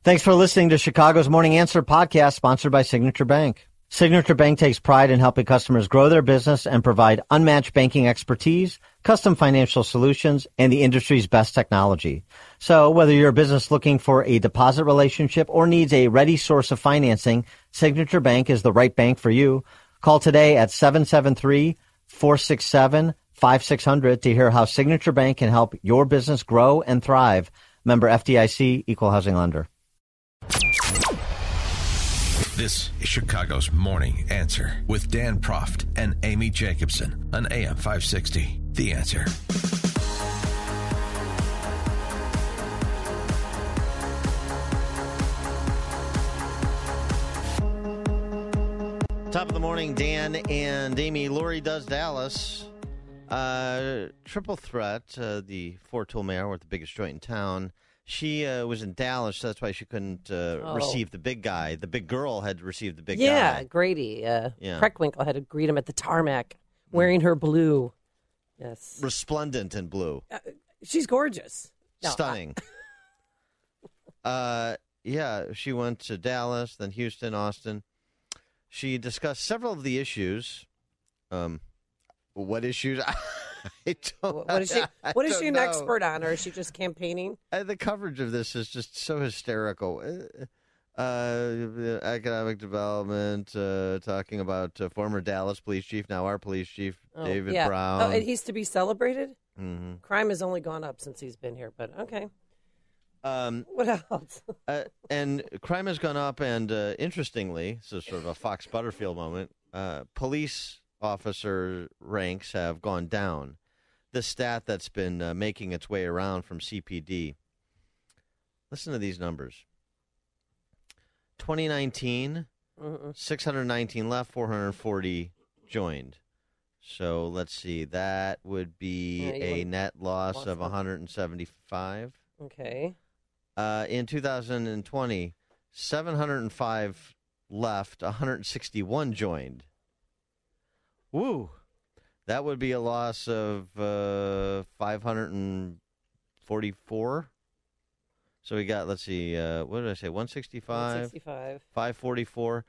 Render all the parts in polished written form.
Thanks for listening to Chicago's Morning Answer podcast, sponsored by Signature Bank. Signature Bank takes pride in helping customers grow their business and provide unmatched banking expertise, custom financial solutions, and the industry's best technology. So whether you're a business looking for a deposit relationship or needs a ready source of financing, Signature Bank is the right bank for you. Call today at 773-467-5600 to hear how Signature Bank can help your business grow and thrive. Member FDIC, Equal Housing Lender. This is Chicago's Morning Answer with Dan Proft and Amy Jacobson on AM 560. The Answer. Top of the morning, Dan and Amy. Lori does Dallas. Triple threat, the four-tool mayor with the biggest joint in town. She was in Dallas, so that's why she couldn't receive the big guy. The big girl had received the big guy. Yeah, Grady. Preckwinkle had to greet him at the tarmac wearing her blue. Yes. Resplendent in blue. She's gorgeous. No, Stunning. Yeah, she went to Dallas, then Houston, Austin. She discussed several of the issues. What issues? I don't. What is she an expert on, or is she just campaigning? The coverage of this is just so hysterical. Economic development, talking about former Dallas police chief, now our police chief, David Brown. Oh, and he's to be celebrated? Mm-hmm. Crime has only gone up since he's been here, but okay. What else? And crime has gone up, and interestingly, so sort of a Fox Butterfield moment, police officer ranks have gone down. The stat that's been making its way around from CPD. Listen to these numbers. 2019, 619 left, 440 joined. So let's see. That would be a net loss of 175. Okay. In 2020, 705 left, 161 joined. Woo! That would be a loss of 544. So we got, let's see, what did I say, 165? 544.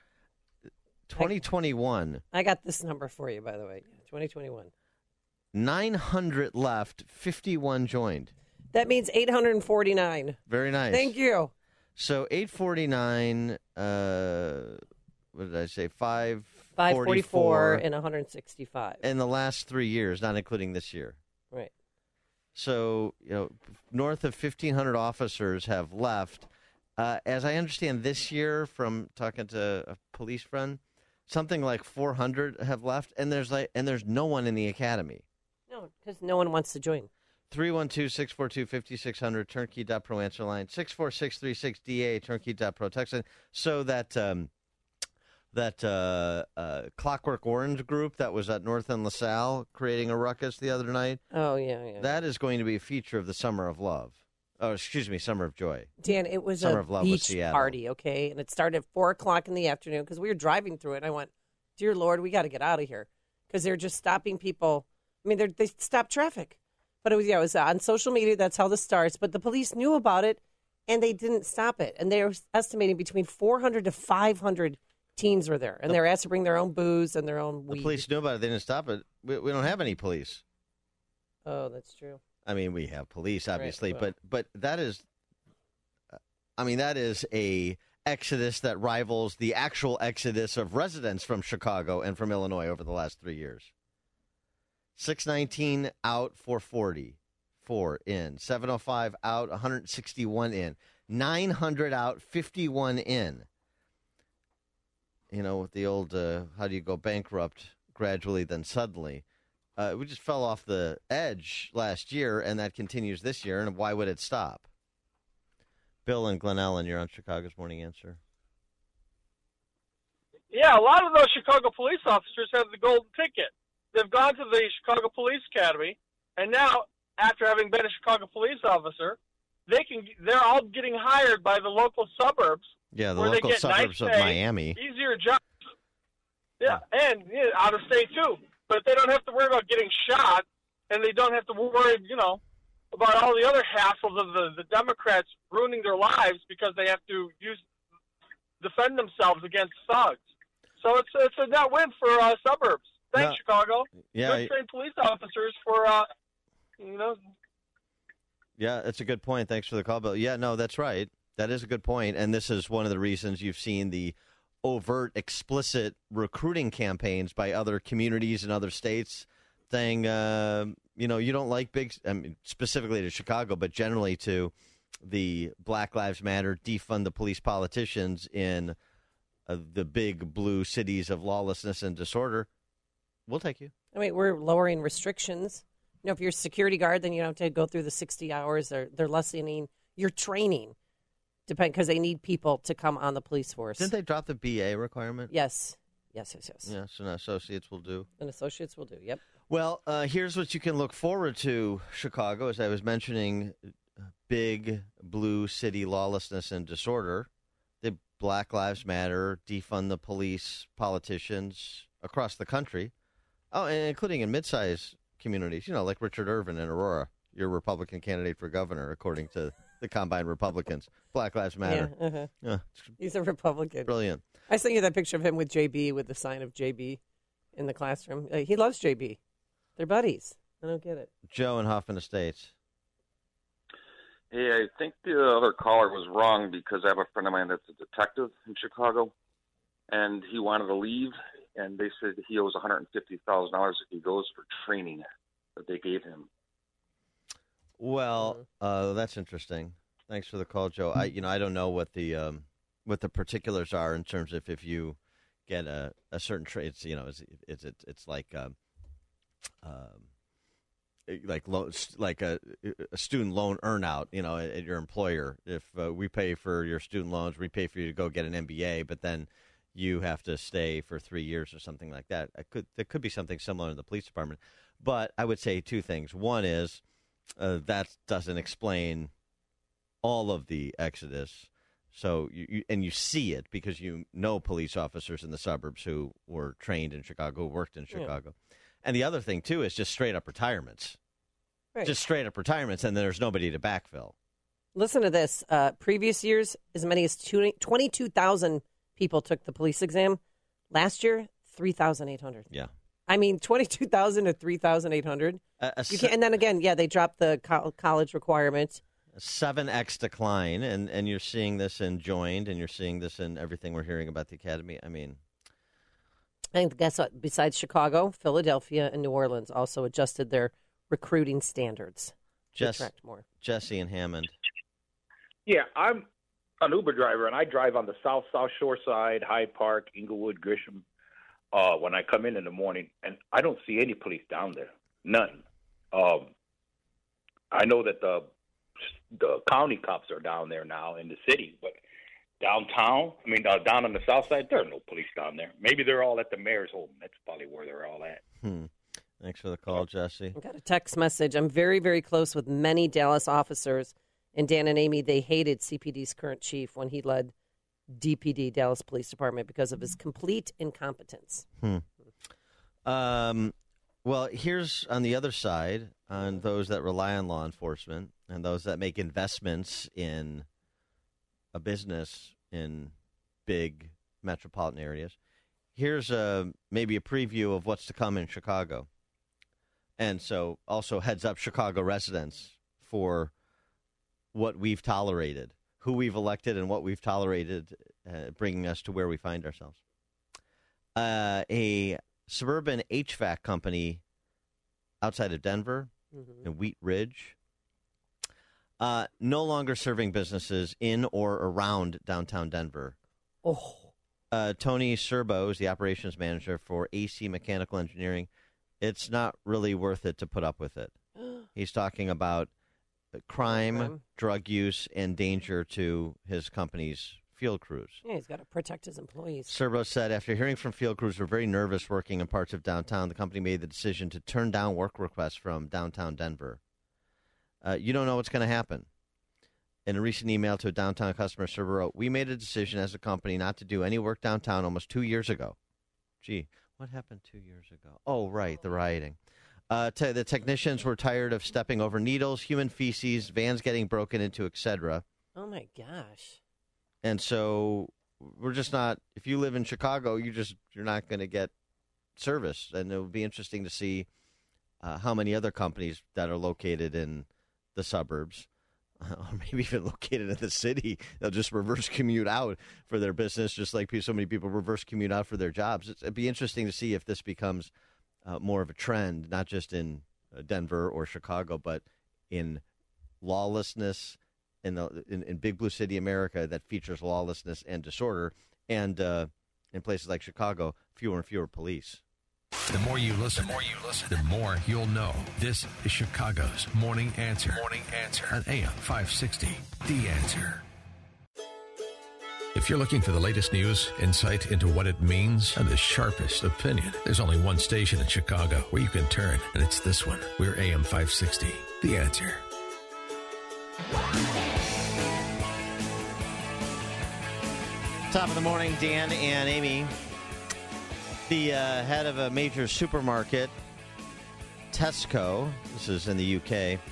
2021. I got this number for you, by the way. 2021. 900 left, 51 joined. That means 849. Very nice. Thank you. So 849, what did I say, 544 and 165. In the last 3 years, not including this year. Right. So, north of 1,500 officers have left. As I understand this year from talking to a police friend, something like 400 have left, and there's no one in the academy. No, because no one wants to join. 312-642-5600, turnkey.pro answer line, 64636DA, turnkey.pro text line, so that Clockwork Orange group that was at North End LaSalle creating a ruckus the other night. Oh, yeah. That is going to be a feature of the Summer of Love. Oh, excuse me, Summer of Joy. Dan, it was Summer a of Love beach party, okay? And it started at 4 o'clock in the afternoon because we were driving through it. And I went, dear Lord, we got to get out of here because they're just stopping people. I mean, they stopped traffic. But it was on social media. That's how this starts. But the police knew about it, and they didn't stop it. And they were estimating between 400 to 500 teens were there. And they were asked to bring their own booze and their own weed. The police knew about it. They didn't stop it. We don't have any police. Oh, that's true. I mean, we have police, obviously. Right, well. But that is, that is a exodus that rivals the actual exodus of residents from Chicago and from Illinois over the last 3 years. 619 out, 440. 4 in. 705 out, 161 in. 900 out, 51 in. With the old, how do you go bankrupt gradually then suddenly? We just fell off the edge last year, and that continues this year, and why would it stop? Bill and Glen Ellen, you're on Chicago's Morning Answer. Yeah, a lot of those Chicago police officers have the golden ticket. They've gone to the Chicago Police Academy, and now, after having been a Chicago police officer, they're all getting hired by the local suburbs. Yeah, the local suburbs of Miami. Easier jobs. Yeah, and out of state, too. But they don't have to worry about getting shot, and they don't have to worry, about all the other hassles of the Democrats ruining their lives because they have to defend themselves against thugs. So it's a net win for suburbs. Thanks, Chicago. Yeah, good trained police officers for Yeah, that's a good point. Thanks for the call, Bill. Yeah, no, that's right. That is a good point, and this is one of the reasons you've seen the overt, explicit recruiting campaigns by other communities and other states saying, you don't like specifically to Chicago, but generally to the Black Lives Matter, defund the police politicians in the big blue cities of lawlessness and disorder. We'll take you. I mean, we're lowering restrictions. If you're a security guard, then you don't have to go through the 60 hours. They're lessening your training, because they need people to come on the police force. Didn't they drop the BA requirement? Yes. Yeah, so now associates will do. And associates will do, yep. Well, here's what you can look forward to, Chicago. As I was mentioning, big blue city lawlessness and disorder. The Black Lives Matter, defund the police politicians across the country. Oh, and including in mid-sized communities, like Richard Irvin in Aurora, your Republican candidate for governor, according to the Combined Republicans. Black Lives Matter. Yeah, uh-huh. He's a Republican. Brilliant. I sent you that picture of him with JB, with the sign of JB in the classroom. He loves JB. They're buddies. I don't get it. Joe in Hoffman Estates. Hey, I think the other caller was wrong because I have a friend of mine that's a detective in Chicago, and he wanted to leave, and they said he owes $150,000 if he goes for training that they gave him. Well, that's interesting. Thanks for the call, Joe. I don't know what the particulars are in terms of if you get a certain trade. It's like a student loan earnout, at your employer. If we pay for your student loans, we pay for you to go get an MBA, but then you have to stay for 3 years or something like that. There could be something similar in the police department. But I would say two things. One is that doesn't explain all of the exodus. So you see it because you know police officers in the suburbs who were trained in Chicago, who worked in Chicago. Yeah. And the other thing, too, is just straight-up retirements. Right. Just straight-up retirements, and there's nobody to backfill. Listen to this. Previous years, as many as 22,000 people took the police exam. Last year, 3,800. Yeah. I mean, 22,000 to 3,800. And then again, they dropped the college requirement. A 7x decline, and you're seeing this in Joined, and you're seeing this in everything we're hearing about the academy. I mean, and guess what? Besides Chicago, Philadelphia, and New Orleans also adjusted their recruiting standards to attract more. Jesse and Hammond. Yeah, I'm an Uber driver, and I drive on the South Shore side, Hyde Park, Inglewood, Grisham. When I come in the morning, and I don't see any police down there, none. I know that the county cops are down there now in the city, but downtown, down on the south side, there are no police down there. Maybe they're all at the mayor's home. That's probably where they're all at. Thanks for the call, Jesse. I got a text message. I'm very, very close with many Dallas officers, and Dan and Amy, they hated CPD's current chief when he led DPD, Dallas Police Department, because of his complete incompetence. Well, here's on the other side, on those that rely on law enforcement and those that make investments in a business in big metropolitan areas. Here's maybe a preview of what's to come in Chicago. And so also heads up Chicago residents for what we've tolerated, who we've elected and what we've tolerated, bringing us to where we find ourselves. A suburban HVAC company outside of Denver, in Wheat Ridge, no longer serving businesses in or around downtown Denver. Tony Serbo is the operations manager for AC Mechanical Engineering. It's not really worth it to put up with it. He's talking about crime, drug use, and danger to his company's field crews. Yeah, he's got to protect his employees. Serbo said, after hearing from field crews who are very nervous working in parts of downtown, the company made the decision to turn down work requests from downtown Denver. You don't know what's going to happen. In a recent email to a downtown customer, Serbo wrote, "We made a decision as a company not to do any work downtown almost 2 years ago." Gee, what happened 2 years ago? Oh, right, the rioting. The technicians were tired of stepping over needles, human feces, vans getting broken into, etc. Oh, my gosh. And so we're just not, if you live in Chicago, you're not going to get service. And it would be interesting to see how many other companies that are located in the suburbs, or maybe even located in the city, they'll just reverse commute out for their business, just like so many people reverse commute out for their jobs. It'd be interesting to see if this becomes more of a trend, not just in Denver or Chicago, but in lawlessness in big blue city America that features lawlessness and disorder, and in places like Chicago, fewer and fewer police. The more you listen, the more you'll know. This is Chicago's Morning Answer. On AM 560, The Answer. If you're looking for the latest news, insight into what it means, and the sharpest opinion, there's only one station in Chicago where you can turn, and it's this one. We're AM 560, The Answer. Top of the morning, Dan and Amy. The head of a major supermarket, Tesco, this is in the UK.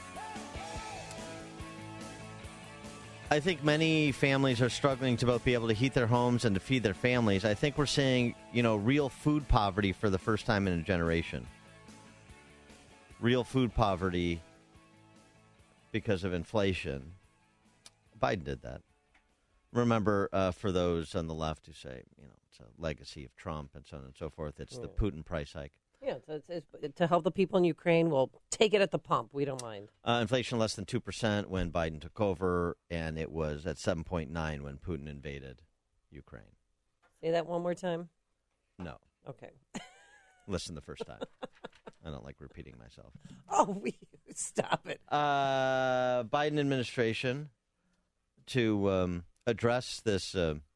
I think many families are struggling to both be able to heat their homes and to feed their families. I think we're seeing, real food poverty for the first time in a generation. Real food poverty because of inflation. Biden did that. Remember, for those on the left who say, it's a legacy of Trump and so on and so forth, it's the Putin price hike. Yeah, it's to help the people in Ukraine, we'll take it at the pump. We don't mind. Inflation less than 2% when Biden took over, and it was at 7.9 when Putin invaded Ukraine. Say that one more time? No. Okay. Listen the first time. I don't like repeating myself. Oh, stop it. Biden administration to address this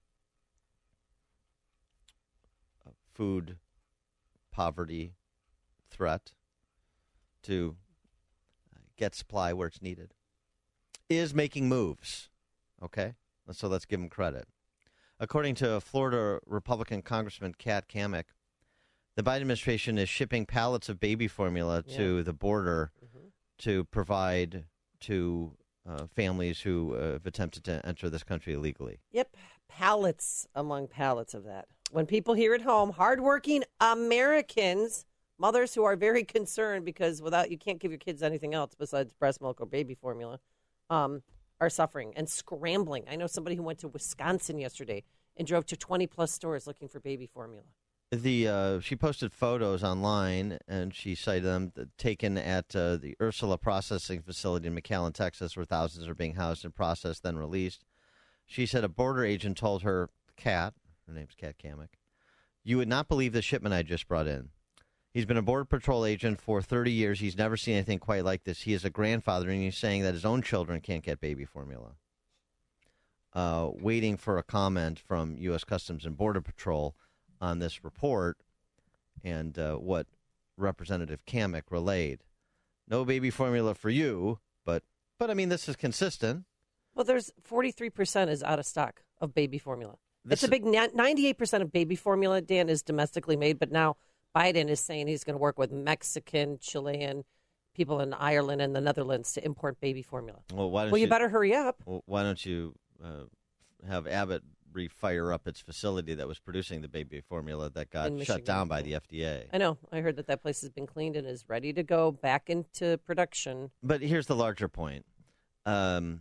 food poverty threat, to get supply where it's needed, is making moves. Okay? So let's give him credit. According to Florida Republican Congressman Kat Cammack, the Biden administration is shipping pallets of baby formula to the border to provide to families who have attempted to enter this country illegally. Yep, pallets among pallets of that. When people here at home, hardworking Americans, mothers who are very concerned because you can't give your kids anything else besides breast milk or baby formula, are suffering and scrambling. I know somebody who went to Wisconsin yesterday and drove to 20-plus stores looking for baby formula. She posted photos online, and she cited them taken at the Ursula processing facility in McAllen, Texas, where thousands are being housed and processed, then released. She said a border agent told her, Kat, her name's Kat Cammack, "You would not believe the shipment I just brought in. He's been a Border Patrol agent for 30 years. He's never seen anything quite like this. He is a grandfather, and he's saying that his own children can't get baby formula." Waiting for a comment from U.S. Customs and Border Patrol on this report and what Representative Cammack relayed. No baby formula for you, but I mean, this is consistent. Well, there's 43% is out of stock of baby formula. It's a big 98% of baby formula, Dan, is domestically made, but now Biden is saying he's going to work with Mexican, Chilean, people in Ireland and the Netherlands to import baby formula. Well, you better hurry up. Well, why don't you have Abbott refire up its facility that was producing the baby formula that got shut down by the FDA? I know. I heard that place has been cleaned and is ready to go back into production. But here's the larger point. Why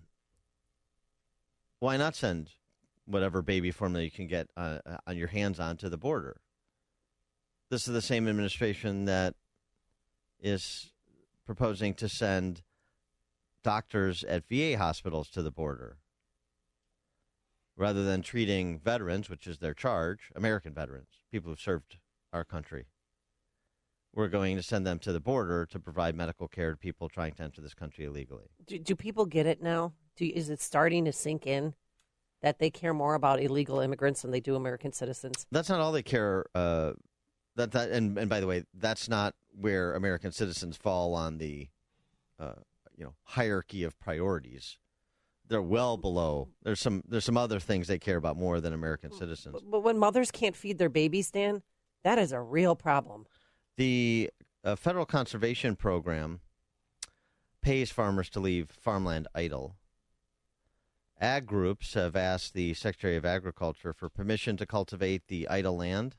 not send whatever baby formula you can get on your hands on to the border? This is the same administration that is proposing to send doctors at VA hospitals to the border. Rather than treating veterans, which is their charge, American veterans, people who've served our country, we're going to send them to the border to provide medical care to people trying to enter this country illegally. Do people get it now? Is it starting to sink in that they care more about illegal immigrants than they do American citizens? That's not all they care. And by the way, that's not where American citizens fall on the hierarchy of priorities. They're well below. There's some other things they care about more than American citizens. But when mothers can't feed their babies, Dan, that is a real problem. The a federal conservation program pays farmers to leave farmland idle. Ag groups have asked the Secretary of Agriculture for permission to cultivate the idle land,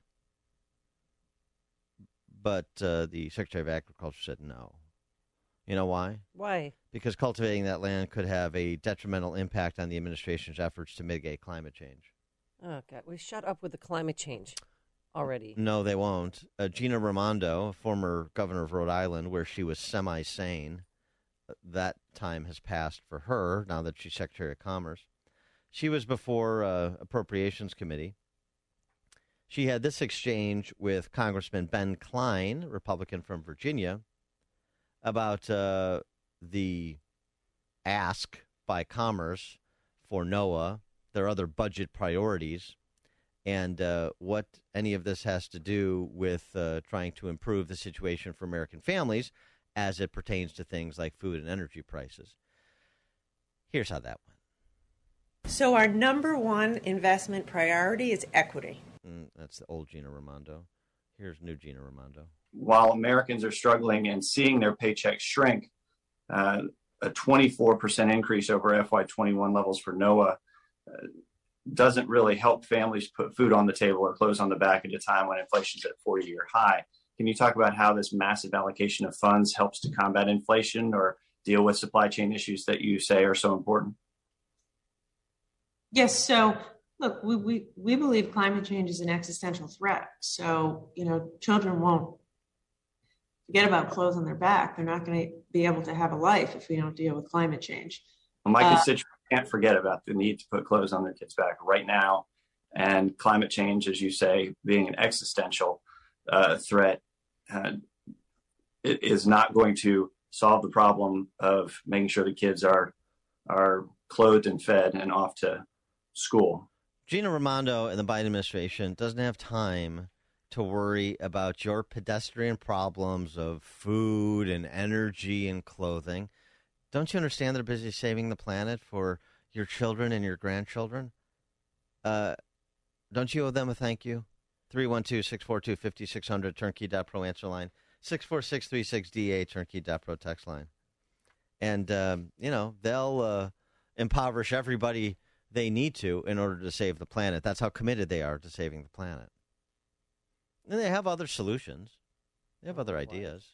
but the Secretary of Agriculture said no. You know why? Why? Because cultivating that land could have a detrimental impact on the administration's efforts to mitigate climate change. Oh, God. We shut up with the climate change already. No, they won't. Gina Raimondo, former governor of Rhode Island, where she was semi-sane, that time has passed for her now that she's Secretary of Commerce. She was before Appropriations Committee. She had this exchange with Congressman Ben Cline, Republican from Virginia, about the ask by Commerce for NOAA, their other budget priorities, and what any of this has to do with trying to improve the situation for American families as it pertains to things like food and energy prices. Here's how that went. So our number one investment priority is equity. That's the old Gina Raimondo. Here's new Gina Raimondo. While Americans are struggling and seeing their paychecks shrink, a 24% increase over FY21 levels for NOAA doesn't really help families put food on the table or clothes on the back at a time when inflation's at a 40-year high. Can you talk about how this massive allocation of funds helps to combat inflation or deal with supply chain issues that you say are so important? Yes. So look, we believe climate change is an existential threat. So, children won't forget about clothes on their back. They're not going to be able to have a life if we don't deal with climate change. Well, my constituents can't forget about the need to put clothes on their kids' back right now. And climate change, as you say, being an existential threat, it is not going to solve the problem of making sure the kids are clothed and fed and off to school. Gina Raimondo and the Biden administration doesn't have time to worry about your pedestrian problems of food and energy and clothing. Don't you understand they're busy saving the planet for your children and your grandchildren? Don't you owe them a thank you? 312-642-5600, turnkey.pro answer line, 64636DA, turnkey.pro text line. And, they'll impoverish everybody they need to in order to save the planet. That's how committed they are to saving the planet. And they have other solutions. They have other ideas.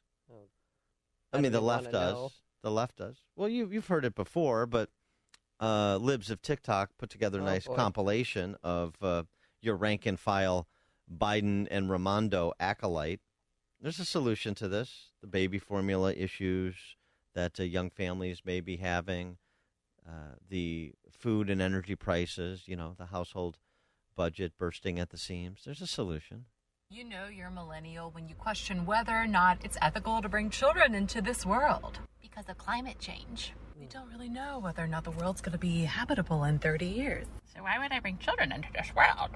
I mean, the left does. Know. The left does. Well, you've heard it before, but Libs of TikTok put together a nice compilation of your rank-and-file Biden and Raimondo acolyte. There's a solution to this, the baby formula issues that young families may be having, the food and energy prices, the household budget bursting at the seams. There's a solution. You know you're a millennial when you question whether or not it's ethical to bring children into this world. Because of climate change. We don't really know whether or not the world's going to be habitable in 30 years. So why would I bring children into this world?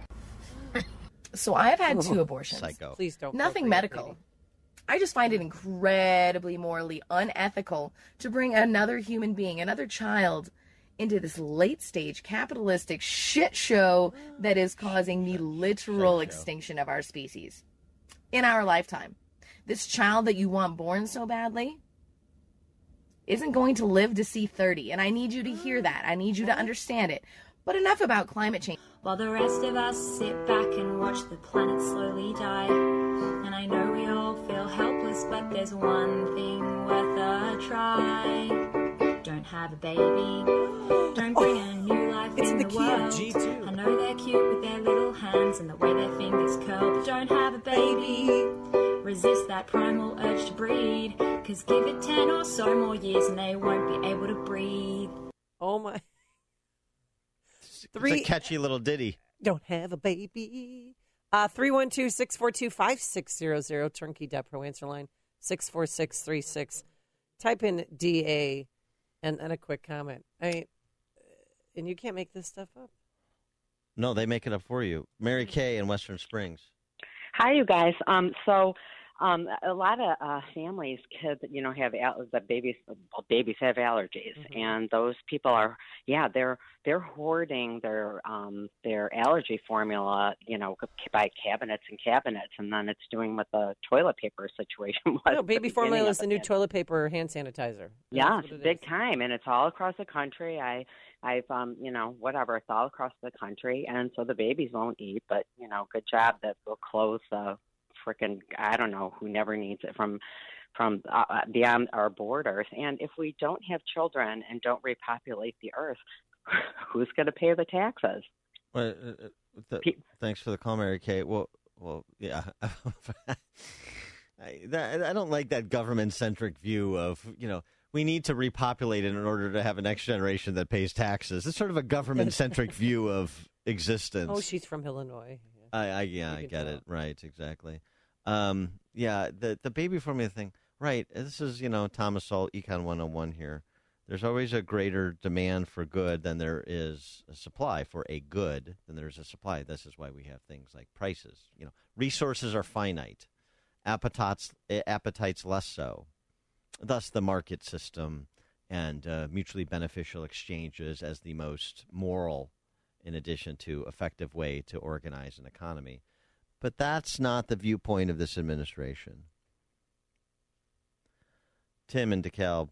So I've had 2 abortions. Psycho. Please don't. Nothing medical. I just find it incredibly morally unethical to bring another human being, another child, into this late-stage capitalistic shit show that is causing the literal extinction of our species in our lifetime. This child that you want born so badly isn't going to live to see 30, and I need you to hear that. I need you to understand it. But enough about climate change. While the rest of us sit back and watch the planet slowly die. And I know we all feel helpless, but there's one thing worth a try. Don't have a baby. Don't bring a new life in the world. G2. I know they're cute with their little hands and the way their fingers curl, but don't have a baby. Resist that primal urge to breed, 'cause give it 10 or so more years and they won't be able to breathe. Oh my. It's a catchy little ditty. Don't have a baby. 312-642-5600, turnkey.pro answer line, 64636. Type in DA and a quick comment. And you can't make this stuff up. No, they make it up for you. Mary Kay in Western Springs. Hi, you guys. So A lot of families, kids, have babies have allergies, and those people are, they're hoarding their allergy formula, by cabinets and cabinets, and then it's doing what the toilet paper situation was. No, baby formula is the new toilet paper hand sanitizer. Yeah, big time, and it's all across the country. I've whatever, it's all across the country, and so the babies won't eat, but good job that we'll close the frickin', I don't know who never needs it from beyond our borders. And if we don't have children and don't repopulate the earth, who's going to pay the taxes? Well, thanks for the call, Mary Kay. Well, yeah. I don't like that government-centric view of, we need to repopulate it in order to have a next generation that pays taxes. It's sort of a government-centric view of existence. Oh, she's from Illinois. I get it. Right, exactly. The baby formula thing. Right. This is, Thomas Sowell, Econ 101 here. There's always a greater demand for good than there is a supply for a good than there's a supply. This is why we have things like prices. Resources are finite. Appetites less so. Thus, the market system and mutually beneficial exchanges as the most moral, in addition to effective way to organize an economy. But that's not the viewpoint of this administration. Tim in DeKalb.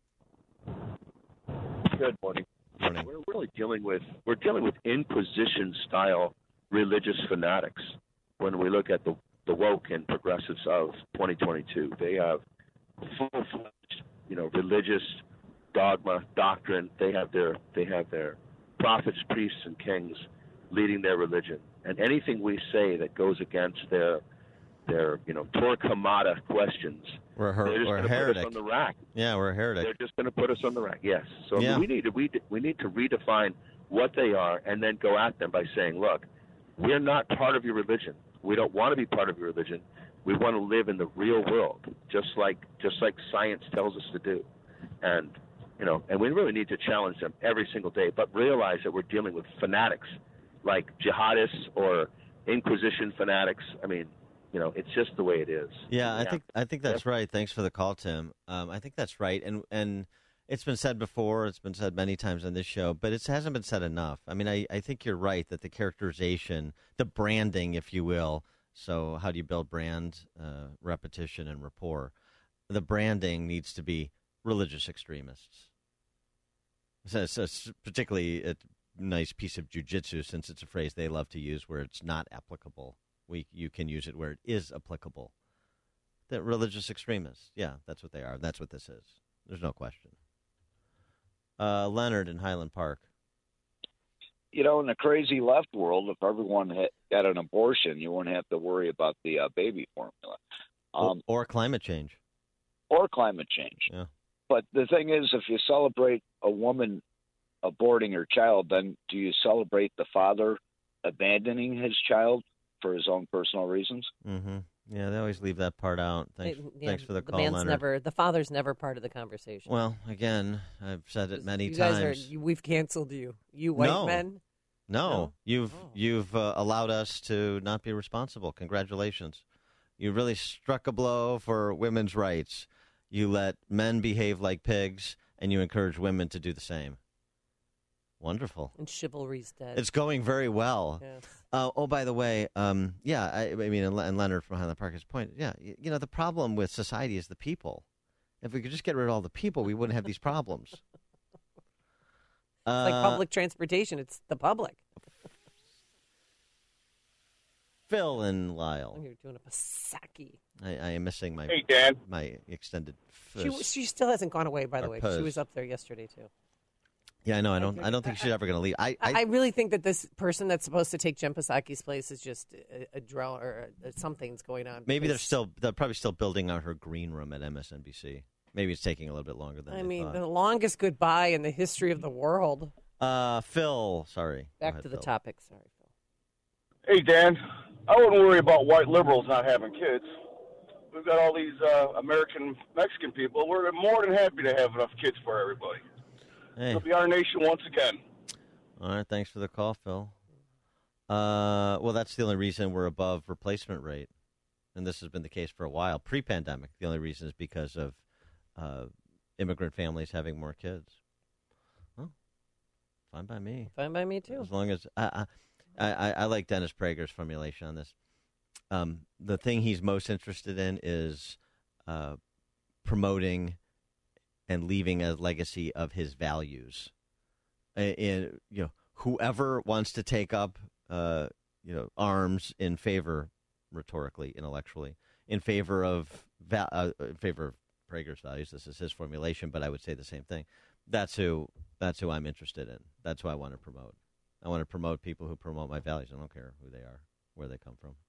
Good morning. Morning. We're really dealing with Inquisition style religious fanatics when we look at the woke and progressives of 2022. They have full-fledged, religious dogma, doctrine. They have their prophets, priests, and kings leading their religion, and anything we say that goes against their Torah Kamada questions, we're a heretic. Put us on the rack. Yeah, we're a heretic. They're just going to put us on the rack. Yes. So we need to redefine what they are, and then go at them by saying, look, we're not part of your religion. We don't want to be part of your religion. We want to live in the real world, just like science tells us to do, and we really need to challenge them every single day, but realize that we're dealing with fanatics like jihadists or Inquisition fanatics. I mean, it's just the way it is. Yeah, I think that's right. Thanks for the call, Tim. I think that's right, and it's been said before. It's been said many times on this show, but it hasn't been said enough. I mean, I think you're right that the characterization, the branding, if you will. So how do you build brand? Repetition and rapport. The branding needs to be religious extremists. So it's particularly a nice piece of jujitsu, since it's a phrase they love to use where it's not applicable. You can use it where it is applicable. The religious extremists, yeah, that's what they are. That's what this is. There's no question. Leonard in Highland Park. In the crazy left world, if everyone had an abortion, you wouldn't have to worry about the baby formula. Or climate change. Or climate change. Yeah. But the thing is, if you celebrate a woman aborting her child, then do you celebrate the father abandoning his child for his own personal reasons? Mm-hmm. Yeah, they always leave that part out. Thanks for the call, Leonard. The father's never part of the conversation. Well, again, I've said it many times. We've canceled you. You white men? No. You've allowed us to not be responsible. Congratulations. You really struck a blow for women's rights. You let men behave like pigs, and you encourage women to do the same. Wonderful. And chivalry's dead. It's going very well. Yes. By the way, and Leonard from Highland Park has pointed, the problem with society is the people. If we could just get rid of all the people, we wouldn't have these problems. It's like public transportation. It's the public. Phil and Lyle. You're doing a Pasaki. I am missing my my extended. She still hasn't gone away. By the way, she was up there yesterday too. Yeah, I know. I don't think she's ever going to leave. I really think that this person that's supposed to take Jen Psaki's place is just a drone or something's going on. Maybe they're probably still building out her green room at MSNBC. Maybe it's taking a little bit longer than they thought. The longest goodbye in the history of the world. Phil, sorry. Back to the topic. Sorry, Hey, Phil. Dan. I wouldn't worry about white liberals not having kids. We've got all these American Mexican people. We're more than happy to have enough kids for everybody. Hey. It'll be our nation once again. All right, thanks for the call, Phil. Well, that's the only reason we're above replacement rate. and this has been the case for a while, pre-pandemic. The only reason is because of immigrant families having more kids. Well, fine by me. Fine by me, too. As long as I like Dennis Prager's formulation on this. The thing he's most interested in is promoting and leaving a legacy of his values. Whoever wants to take up arms in favor, rhetorically, intellectually, in favor of Prager's values. This is his formulation, but I would say the same thing. That's who I'm interested in. That's who I want to promote. I want to promote people who promote my values. I don't care who they are, where they come from.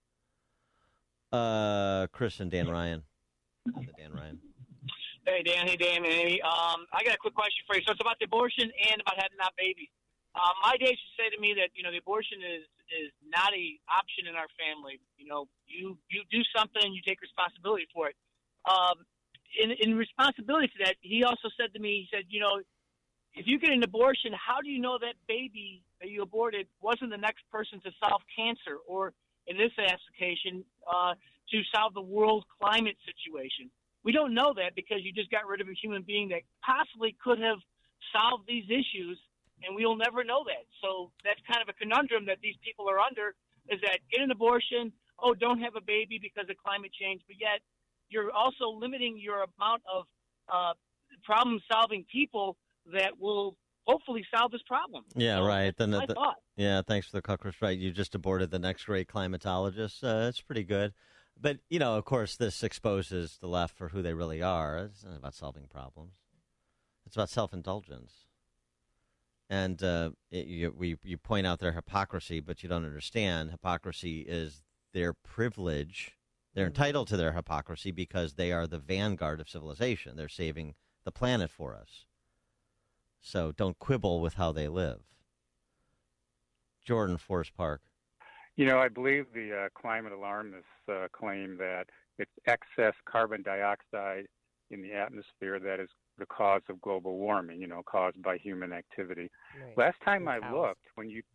Chris and Dan Ryan. Dan Ryan. Hey, Dan. Hey, Dan and Amy. I got a quick question for you. So it's about the abortion and about having not babies. My dad used to say to me that, the abortion is not a option in our family. You do something, you take responsibility for it. In responsibility to that, he also said to me, he said, if you get an abortion, how do you know that baby that you aborted wasn't the next person to solve cancer or, in this application, to solve the world climate situation? We don't know that because you just got rid of a human being that possibly could have solved these issues, and we'll never know that. So that's kind of a conundrum that these people are under, is that get an abortion, don't have a baby because of climate change, but yet you're also limiting your amount of problem-solving people that will hopefully solve this problem. Yeah, so right. Then I thought. Yeah, thanks for the call, Chris. Right, you just aborted the next great climatologist. It's pretty good. But, of course, this exposes the left for who they really are. It's not about solving problems. It's about self-indulgence. And you point out their hypocrisy, but you don't understand. Hypocrisy is their privilege. They're entitled to their hypocrisy because they are the vanguard of civilization. They're saving the planet for us. So don't quibble with how they live. Jordan, Forest Park. I believe the climate alarmists claim that it's excess carbon dioxide in the atmosphere that is the cause of global warming, caused by human activity. Right. Last time I looked, when you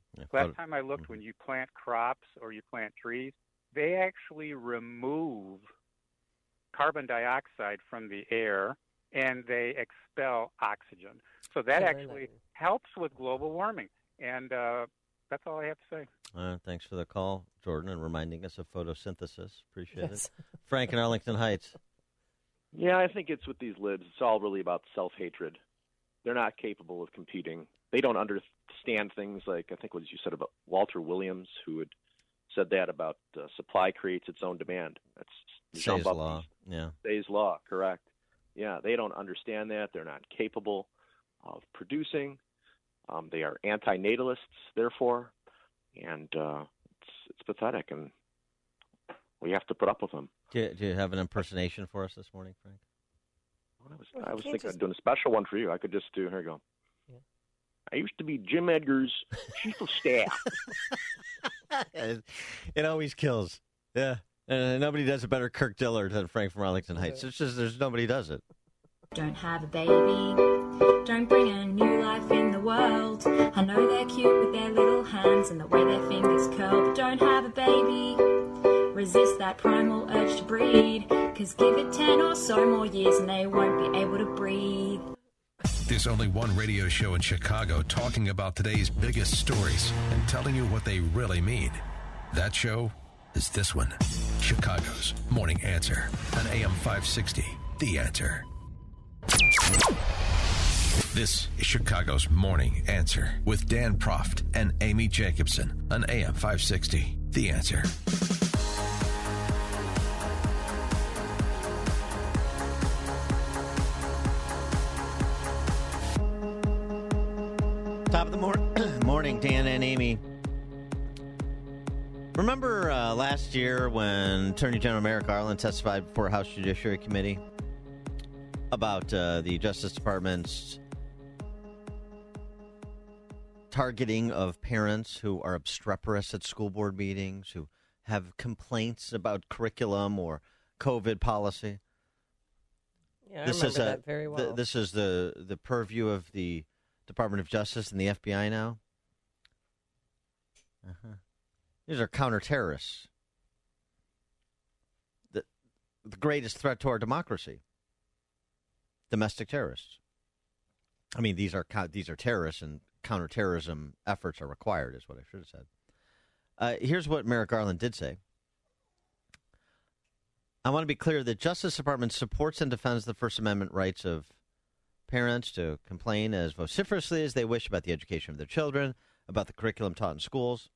plant crops or you plant trees, they actually remove carbon dioxide from the air and they expel oxygen. So that actually helps with global warming. And that's all I have to say. Thanks for the call, Jordan, and reminding us of photosynthesis. Appreciate it. Frank in Arlington Heights. Yeah, I think it's with these libs. It's all really about self-hatred. They're not capable of competing. They don't understand things like, I think what you said about Walter Williams, who had said that about supply creates its own demand. That's Say's law. Yeah. Say's law, correct. Yeah, they don't understand that. They're not capable of producing. They are anti-natalists, therefore, and it's pathetic, and we have to put up with them. Do you have an impersonation for us this morning, Frank? I was thinking of doing a special one for you. I could just do, here you go. Yeah. I used to be Jim Edgar's chief of staff. It always kills. Yeah. Nobody does a better Kirk Dillard than Frank from Arlington Heights. It's just there's nobody does it. Don't have a baby. Don't bring a new life in the world. I know they're cute with their little hands and the way their fingers curl, but don't have a baby. Resist that primal urge to breed, 'cause give it 10 or so more years and they won't be able to breathe. There's only one radio show in Chicago talking about today's biggest stories and telling you what they really mean. That show is this one, Chicago's Morning Answer on AM 560, The Answer. This is Chicago's Morning Answer with Dan Proft and Amy Jacobson on AM 560, The Answer. Top of the morning, Dan and Amy. Remember last year when Attorney General Merrick Garland testified before House Judiciary Committee about the Justice Department's targeting of parents who are obstreperous at school board meetings, who have complaints about curriculum or COVID policy? Yeah, I remember that very well. This is the purview of the Department of Justice and the FBI now. These are counter-terrorists. the greatest threat to our democracy. Domestic terrorists. I mean, these are terrorists, and counterterrorism efforts are required, is what I should have said. Here's what Merrick Garland did say. I want to be clear that Justice Department supports and defends the First Amendment rights of parents to complain as vociferously as they wish about the education of their children, about the curriculum taught in schools.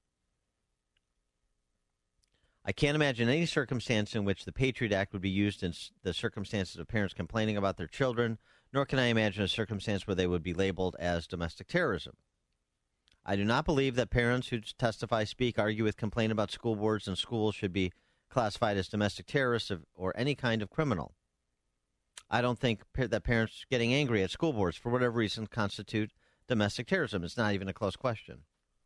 I can't imagine any circumstance in which the Patriot Act would be used in the circumstances of parents complaining about their children, nor can I imagine a circumstance where they would be labeled as domestic terrorism. I do not believe that parents who testify, speak, argue with, complain about school boards and schools should be classified as domestic terrorists or any kind of criminal. I don't think that parents getting angry at school boards for whatever reason constitute domestic terrorism. It's not even a close question.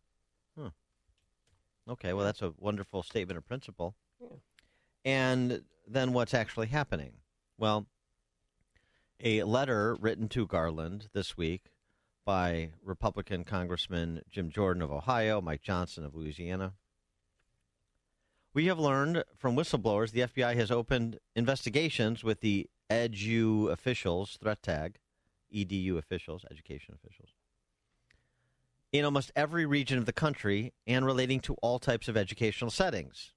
Okay, well, that's a wonderful statement of principle. Yeah. And then what's actually happening? Well, a letter written to Garland this week by Republican Congressman Jim Jordan of Ohio, Mike Johnson of Louisiana. We have learned from whistleblowers the FBI has opened investigations with the EDU officials, threat tag, EDU officials, education officials, in almost every region of the country and relating to all types of educational settings.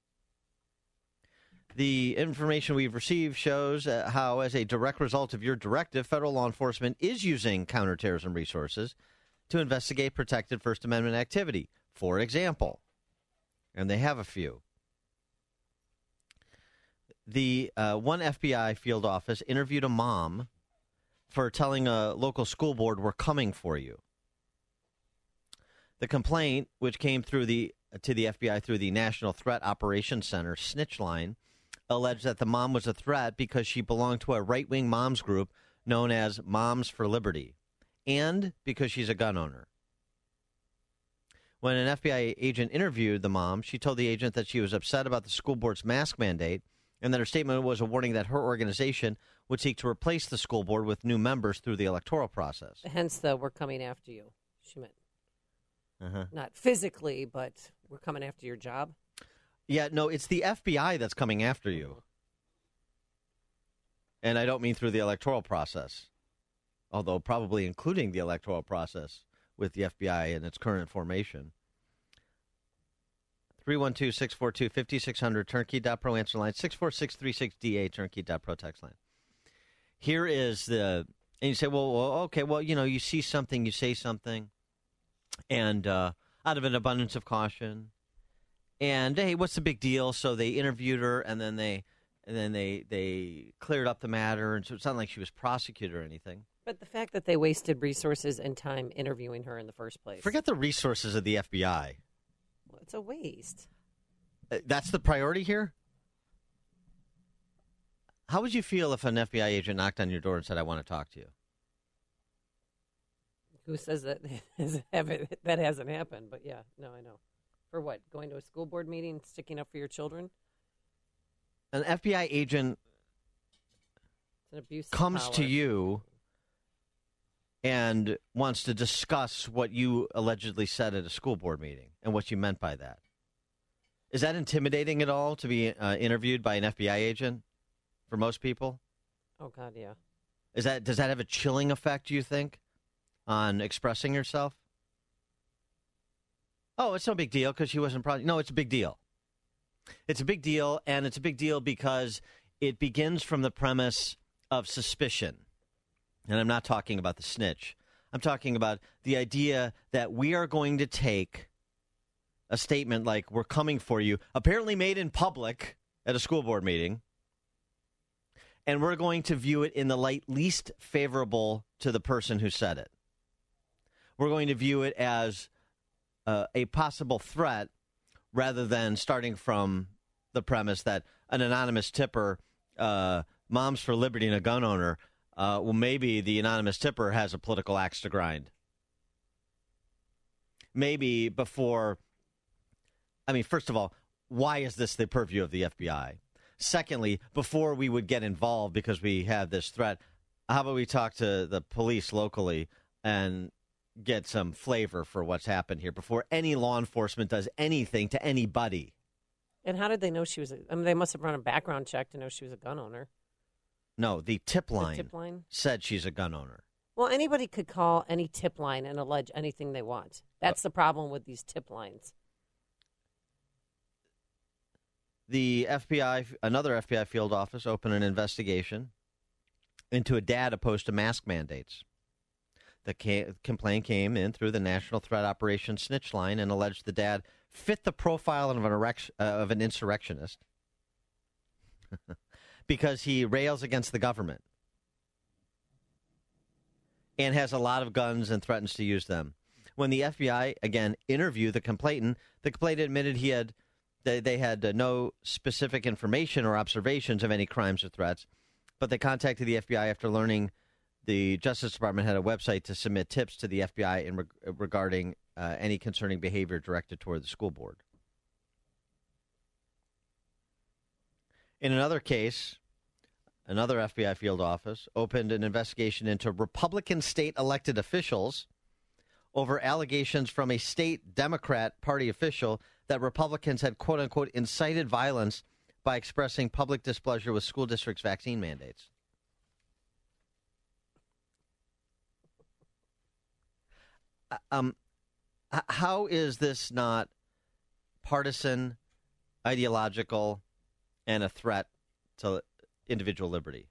The information we've received shows how, as a direct result of your directive, federal law enforcement is using counterterrorism resources to investigate protected First Amendment activity. For example, and they have a few. The one FBI field office interviewed a mom for telling a local school board, "We're coming for you." The complaint, which came to the FBI through the National Threat Operations Center snitch line, alleged that the mom was a threat because she belonged to a right-wing moms group known as Moms for Liberty, and because she's a gun owner. When an FBI agent interviewed the mom, she told the agent that she was upset about the school board's mask mandate and that her statement was a warning that her organization would seek to replace the school board with new members through the electoral process. Hence the "we're coming after you," she meant. Not physically, but we're coming after your job. Yeah, no, it's the FBI that's coming after you. And I don't mean through the electoral process, although probably including the electoral process with the FBI in its current formation. 312-642-5600, turnkey.pro answer line, 64636DA, turnkey.pro text line. Here is and you say, well, okay, well, you see something, you say something. And out of an abundance of caution, and hey, what's the big deal? So they interviewed her, and then they cleared up the matter, and so it's not like she was prosecuted or anything. But the fact that they wasted resources and time interviewing her in the first place. Forget the resources of the FBI. Well, it's a waste. That's the priority here? How would you feel if an FBI agent knocked on your door and said, "I want to talk to you"? Who says that that hasn't happened? But yeah, no, I know. For what? Going to a school board meeting, sticking up for your children? An FBI agent comes to you and wants to discuss what you allegedly said at a school board meeting and what you meant by that. Is that intimidating at all to be interviewed by an FBI agent for most people? Oh, God, yeah. Does that have a chilling effect, do you think, on expressing yourself? Oh, it's no big deal because she wasn't No, it's a big deal. It's a big deal, and it's a big deal because it begins from the premise of suspicion. And I'm not talking about the snitch. I'm talking about the idea that we are going to take a statement like, "We're coming for you," apparently made in public at a school board meeting, and we're going to view it in the light least favorable to the person who said it. We're going to view it as a possible threat rather than starting from the premise that an anonymous tipper, Moms for Liberty and a gun owner, well, maybe the anonymous tipper has a political axe to grind. Maybe before, first of all, why is this the purview of the FBI? Secondly, before we would get involved because we have this threat, how about we talk to the police locally and get some flavor for what's happened here before any law enforcement does anything to anybody? And how did they know she was? They must have run a background check to know she was a gun owner. No, the tip line, tip line said she's a gun owner. Well, anybody could call any tip line and allege anything they want. That's the problem with these tip lines. The FBI, another FBI field office, opened an investigation into a dad opposed to mask mandates. The complaint came in through the National Threat Operation Snitch Line and alleged the dad fit the profile of an insurrectionist because he rails against the government and has a lot of guns and threatens to use them. When the FBI, again, interviewed the complainant admitted they had no specific information or observations of any crimes or threats, but they contacted the FBI after learning the Justice Department had a website to submit tips to the FBI regarding any concerning behavior directed toward the school board. In another case, another FBI field office opened an investigation into Republican state elected officials over allegations from a state Democrat Party official that Republicans had, quote unquote, incited violence by expressing public displeasure with school districts' vaccine mandates. How is this not partisan, ideological, and a threat to individual liberty?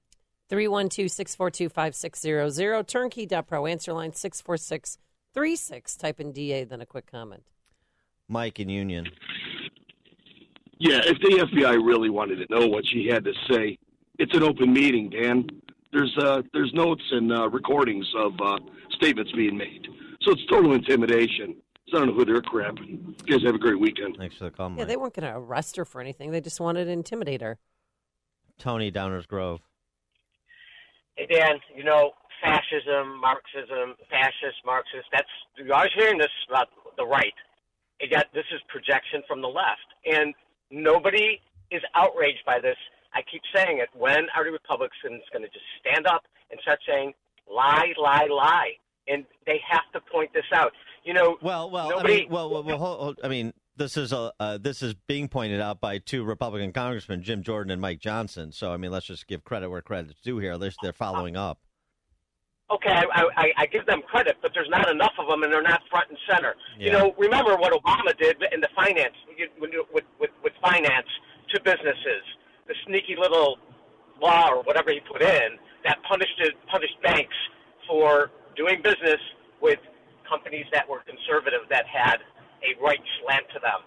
312-642-5600. Turnkey.pro. Answer line 64636. Type in DA, then a quick comment. Mike in Union. Yeah, if the FBI really wanted to know what she had to say, it's an open meeting, Dan. There's notes and recordings of statements being made. So it's total intimidation. So I don't know who they're crapping. You guys have a great weekend. Thanks for the call, Mike. Yeah, they weren't going to arrest her for anything. They just wanted to intimidate her. Tony, Downers Grove. Hey, Dan, fascism, Marxism, fascist, Marxist, you're always hearing this about the right. And yet this is projection from the left. And nobody is outraged by this. I keep saying it. When are the Republicans going to just stand up and start saying, lie, lie, lie? And they have to point this out. Nobody... This is being pointed out by two Republican congressmen, Jim Jordan and Mike Johnson. So, let's just give credit where credit's due here. They're following up. Okay, I give them credit, but there's not enough of them, and they're not front and center. Yeah. Remember what Obama did in the finance with finance to businesses, the sneaky little law or whatever he put in that punished banks for doing business with companies that were conservative that had a right slant to them.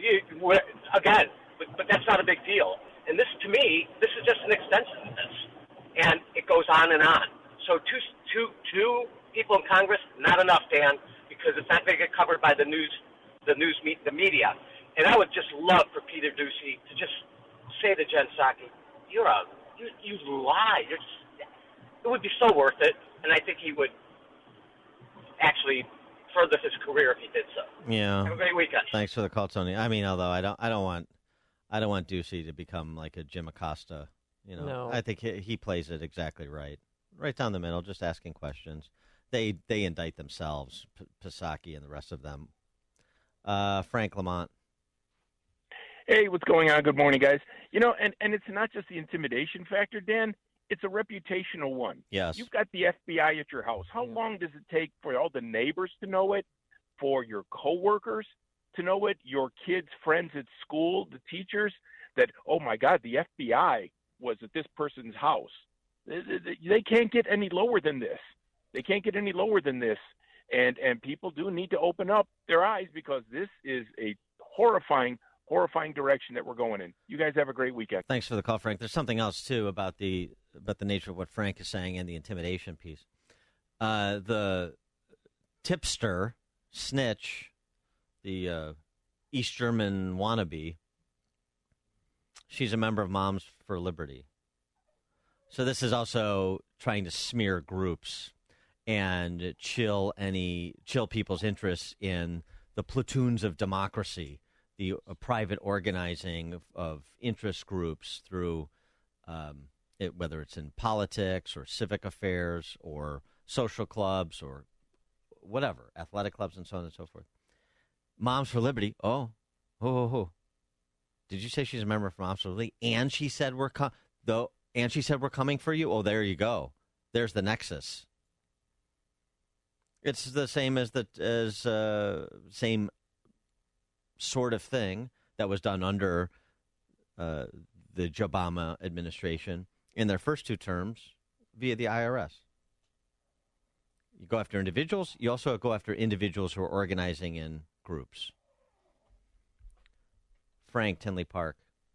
But that's not a big deal. And this, to me, this is just an extension of this, and it goes on and on. So two people in Congress, not enough, Dan, because it's not going to get covered by the media. And I would just love for Peter Doocy to just say to Jen Psaki, you lie. It would be so worth it, and I think he would actually further his career if he did so. Yeah. Have a great weekend. Thanks for the call, Tony. Although I don't want Ducey to become like a Jim Acosta. No. I think he plays it exactly right down the middle, just asking questions. They indict themselves, Psaki and the rest of them. Frank Lamont. Hey, what's going on? Good morning, guys. And it's not just the intimidation factor, Dan. It's a reputational one. Yes. You've got the FBI at your house. How long does it take for all the neighbors to know it, for your coworkers to know it, your kids' friends at school, the teachers, that, oh, my God, the FBI was at this person's house? They can't get any lower than this. And people do need to open up their eyes, because this is a horrifying direction that we're going in. You guys have a great weekend. Thanks for the call, Frank. There's something else, too, about the nature of what Frank is saying and the intimidation piece. The tipster, snitch, the East German wannabe, she's a member of Moms for Liberty. So this is also trying to smear groups and chill people's interests in the platoons of democracy, the private organizing of interest groups through whether it's in politics or civic affairs or social clubs or whatever, athletic clubs and so on and so forth. Moms for Liberty, Did you say she's a member from Officer Lee? And she said we're coming for you. Oh, there you go. There's the nexus. It's the same as same sort of thing that was done under the Obama administration in their first 2 terms via the IRS. You go after individuals. You also go after individuals who are organizing in groups. Frank, Tinley Park.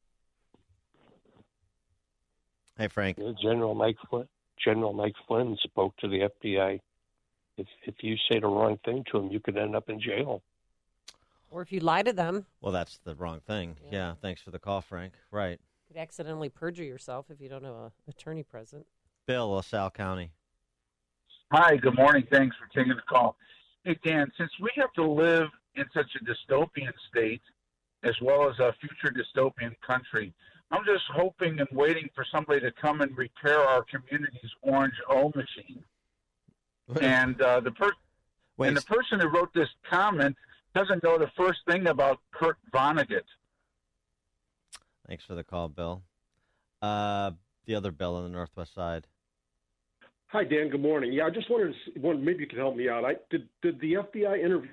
Hey, Frank. General Mike Flynn spoke to the FBI. If you say the wrong thing to him, you could end up in jail. Or if you lie to them. Well, that's the wrong thing. Yeah, thanks for the call, Frank. Right. You could accidentally perjure yourself if you don't have an attorney present. Bill, LaSalle County. Hi, good morning. Thanks for taking the call. Hey, Dan, since we have to live in such a dystopian state as well as a future dystopian country, I'm just hoping and waiting for somebody to come and repair our community's orange O machine. And the person who wrote this comment doesn't know the first thing about Kurt Vonnegut. Thanks for the call, Bill. The other Bill on the Northwest Side. Hi, Dan. Good morning. Yeah, I just wondered maybe you could help me out. Did the FBI interview?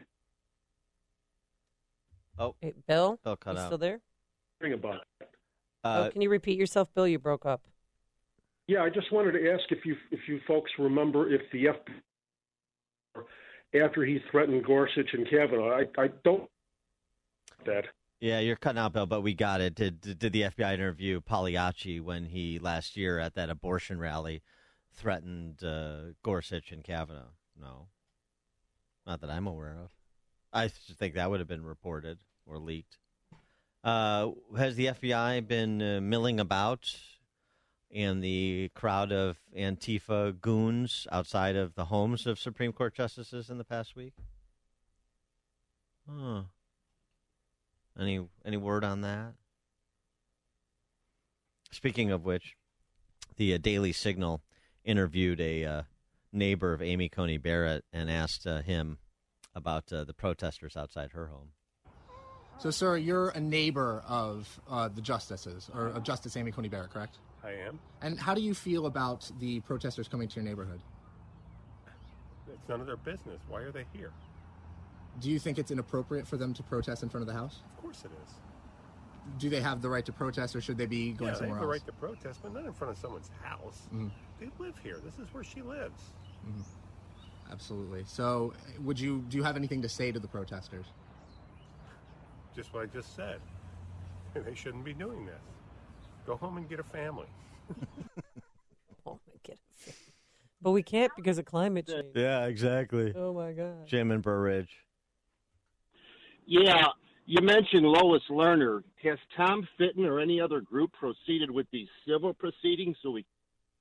Oh, hey, Bill? Bill cut you out. Still there? About it. Can you repeat yourself, Bill? You broke up. Yeah, I just wanted to ask if you folks remember if the FBI, after he threatened Gorsuch and Kavanaugh, I don't that. Yeah, you're cutting out, Bill, but we got it. Did the FBI interview Pagliacci when he last year at that abortion rally threatened Gorsuch and Kavanaugh? No, not that I'm aware of. I think that would have been reported or leaked. Has the FBI been milling about in the crowd of Antifa goons outside of the homes of Supreme Court justices in the past week? Huh. Any word on that? Speaking of which, the Daily Signal interviewed a neighbor of Amy Coney Barrett and asked him about the protesters outside her home. So, sir, you're a neighbor of the justices, or of Justice Amy Coney Barrett, correct? I am. And how do you feel about the protesters coming to your neighborhood? It's none of their business. Why are they here? Do you think it's inappropriate for them to protest in front of the House? Of course it is. Do they have the right to protest, or should they be going somewhere else? They have the right to protest, but not in front of someone's house. Mm-hmm. They live here. This is where she lives. Mm-hmm. Absolutely. So, do you have anything to say to the protesters? Just what I just said. They shouldn't be doing this. Go home and get a family. But we can't because of climate change. Yeah, exactly. Oh, my God. Jim in Burr Ridge. Yeah, you mentioned Lois Lerner. Has Tom Fitton or any other group proceeded with these civil proceedings? So we.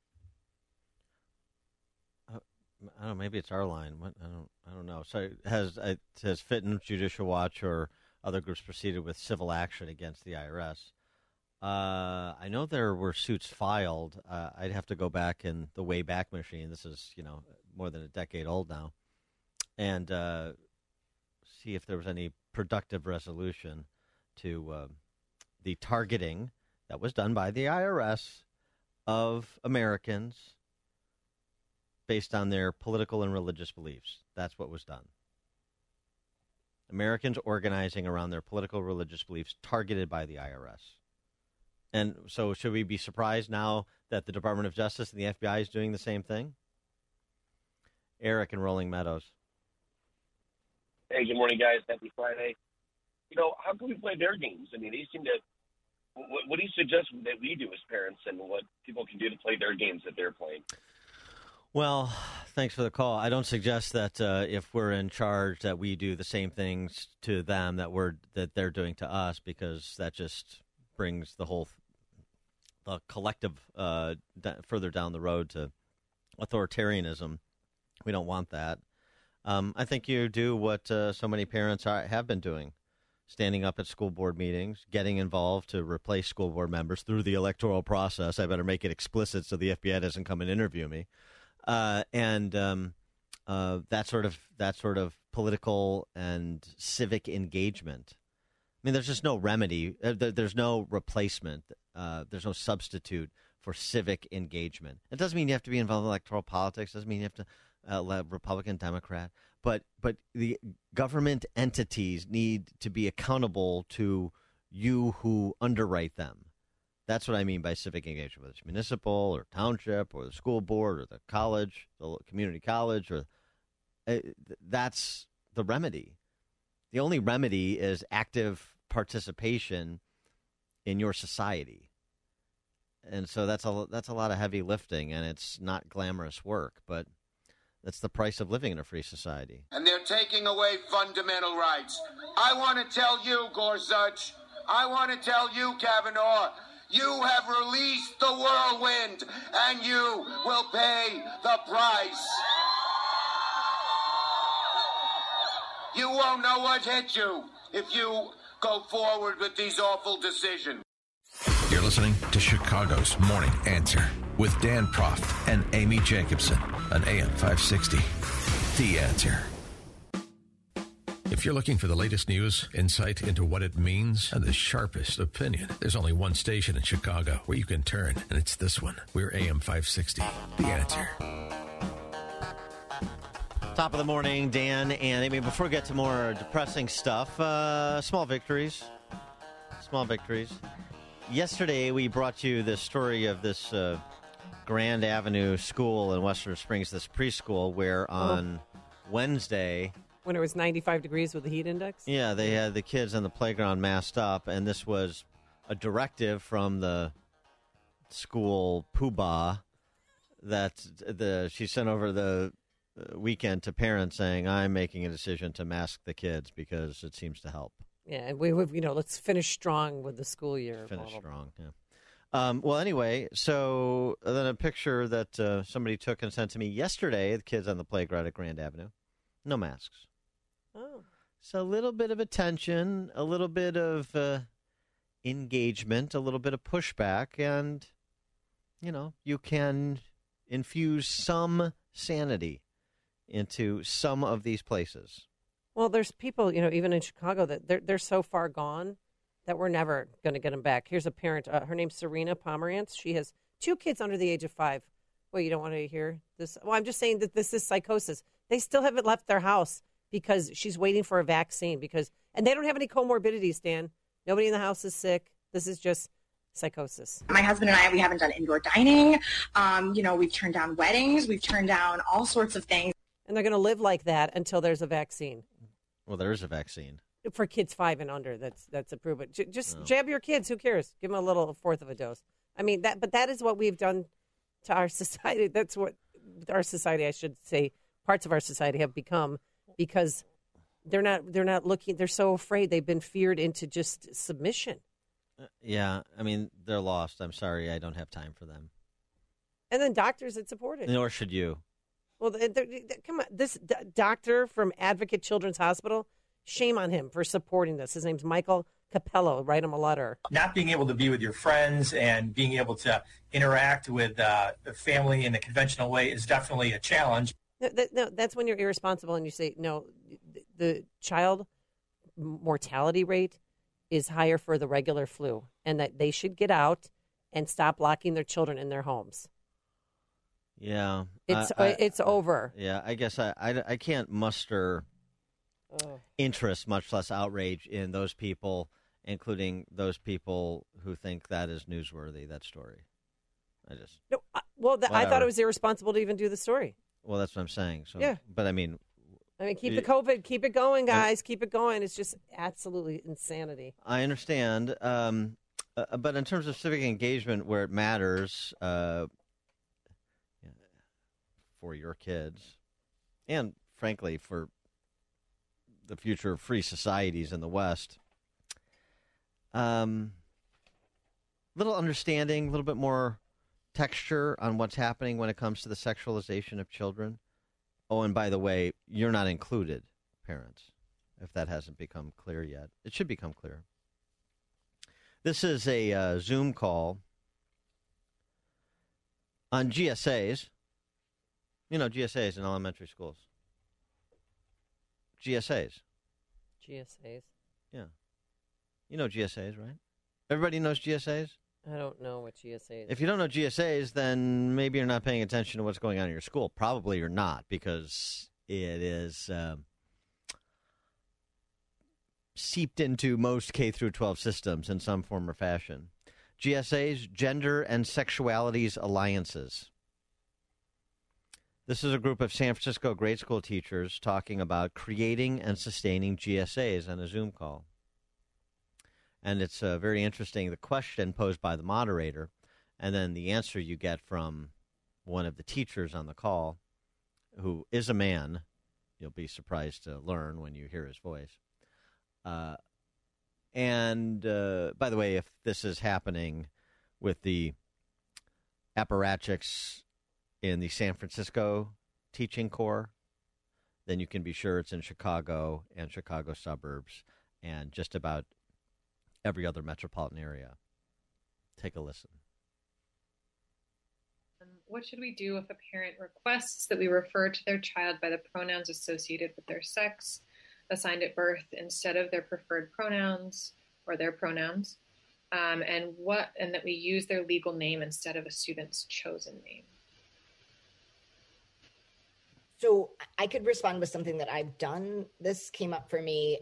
I don't know. Maybe it's our line. What? I don't know. So has Fitton, Judicial Watch, or other groups proceeded with civil action against the IRS? I know there were suits filed. I'd have to go back in the Wayback Machine. This is, more than a decade old now, and see if there was any productive resolution to the targeting that was done by the IRS of Americans based on their political and religious beliefs. That's what was done. Americans organizing around their political religious beliefs targeted by the IRS. And so should we be surprised now that the Department of Justice and the FBI is doing the same thing? Eric in Rolling Meadows. Hey, good morning, guys. Happy Friday. How can we play their games? I mean, they seem to. What do you suggest that we do as parents, and what people can do to play their games that they're playing? Well, thanks for the call. I don't suggest that if we're in charge that we do the same things to them that they're doing to us, because that just brings the whole collective further down the road to authoritarianism. We don't want that. I think you do what so many parents have been doing, standing up at school board meetings, getting involved to replace school board members through the electoral process. I better make it explicit so the FBI doesn't come and interview me. And that sort of political and civic engagement mean, there's just no remedy. There's no replacement. There's no substitute for civic engagement. It doesn't mean you have to be involved in electoral politics. It doesn't mean you have to Republican, Democrat. But the government entities need to be accountable to you who underwrite them. That's what I mean by civic engagement, whether it's municipal or township or the school board or the college, the community college, or that's the remedy. The only remedy is active participation in your society. And so that's a lot of heavy lifting, and it's not glamorous work, but that's the price of living in a free society. And they're taking away fundamental rights. I want to tell you, Gorsuch, I want to tell you, Kavanaugh, you have released the whirlwind, and you will pay the price. You won't know what hit you if you go forward with these awful decisions. You're listening to Chicago's Morning Answer with Dan Proft and Amy Jacobson on AM 560. The Answer. If you're looking for the latest news, insight into what it means, and the sharpest opinion, there's only one station in Chicago where you can turn, and it's this one. We're AM 560. The Answer. Top of the morning, Dan and Amy. Before we get to more depressing stuff, small victories. Small victories. Yesterday, we brought you the story of this Grand Avenue school in Western Springs, this preschool, where on Wednesday... When it was 95 degrees with the heat index? Yeah, they had the kids on the playground masked up, and this was a directive from the school poobah that she sent over the weekend to parents saying, I'm making a decision to mask the kids because it seems to help. Yeah, and we let's finish strong with the school year. Finish strong, yeah. Well, anyway, so then a picture that somebody took and sent to me yesterday, the kids on the playground at Grand Avenue, no masks. Oh. So a little bit of attention, a little bit of engagement, a little bit of pushback, and, you can infuse some sanity into some of these places. Well, there's people, even in Chicago, that they're so far gone that we're never going to get them back. Here's a parent. Her name's Serena Pomerantz. She has 2 kids under the age of 5. Well, you don't want to hear this? Well, I'm just saying that this is psychosis. They still haven't left their house because she's waiting for a vaccine. And they don't have any comorbidities, Dan. Nobody in the house is sick. This is just psychosis. My husband and I, we haven't done indoor dining. We've turned down weddings. We've turned down all sorts of things. And they're going to live like that until there's a vaccine. Well, there is a vaccine. For kids 5 and under, that's approved. But just jab your kids. Who cares? Give them a little fourth of a dose. I mean, that is what we've done to our society. That's what our society, I should say, parts of our society have become, because they're not looking. They're so afraid. They've been feared into just submission. Yeah, I mean, they're lost. I'm sorry, I don't have time for them. And then doctors that support it. Nor should you. Well, come on. This doctor from Advocate Children's Hospital, shame on him for supporting this. His name's Michael Capello. Write him a letter. Not being able to be with your friends and being able to interact with the family in a conventional way is definitely a challenge. No, that's when you're irresponsible and you say, no, the child mortality rate is higher for the regular flu, and that they should get out and stop locking their children in their homes. Yeah. It's over. Yeah, I guess I can't muster interest, much less outrage, in those people, including those people who think that is newsworthy, that story. I thought it was irresponsible to even do the story. Well, that's what I'm saying. So, yeah. But I mean, keep the COVID, keep it going, guys. Keep it going. It's just absolutely insanity. I understand. But in terms of civic engagement where it matters, for your kids, and frankly for the future of free societies in the West, little understanding, a little bit more texture on what's happening when it comes to the sexualization of children. Oh, and by the way, you're not included, parents, if that hasn't become clear yet. It should become clear. This is a Zoom call on GSAs. You know, GSAs in elementary schools. GSAs. GSAs. Yeah. You know GSAs, right? Everybody knows GSAs? I don't know what GSA is. If you don't know GSAs, then maybe you're not paying attention to what's going on in your school. Probably you're not, because it is seeped into most K through 12 systems in some form or fashion. GSAs, Gender and Sexualities Alliances. This is a group of San Francisco grade school teachers talking about creating and sustaining GSAs on a Zoom call. And it's very interesting, the question posed by the moderator, and then the answer you get from one of the teachers on the call, who is a man. You'll be surprised to learn when you hear his voice. And by the way, if this is happening with the apparatchiks in the San Francisco teaching corps, then you can be sure it's in Chicago and Chicago suburbs and just about every other metropolitan area. Take a listen. What should we do if a parent requests that we refer to their child by the pronouns associated with their sex assigned at birth instead of their preferred pronouns or their pronouns, and that we use their legal name instead of a student's chosen name? So I could respond with something that I've done. This came up for me.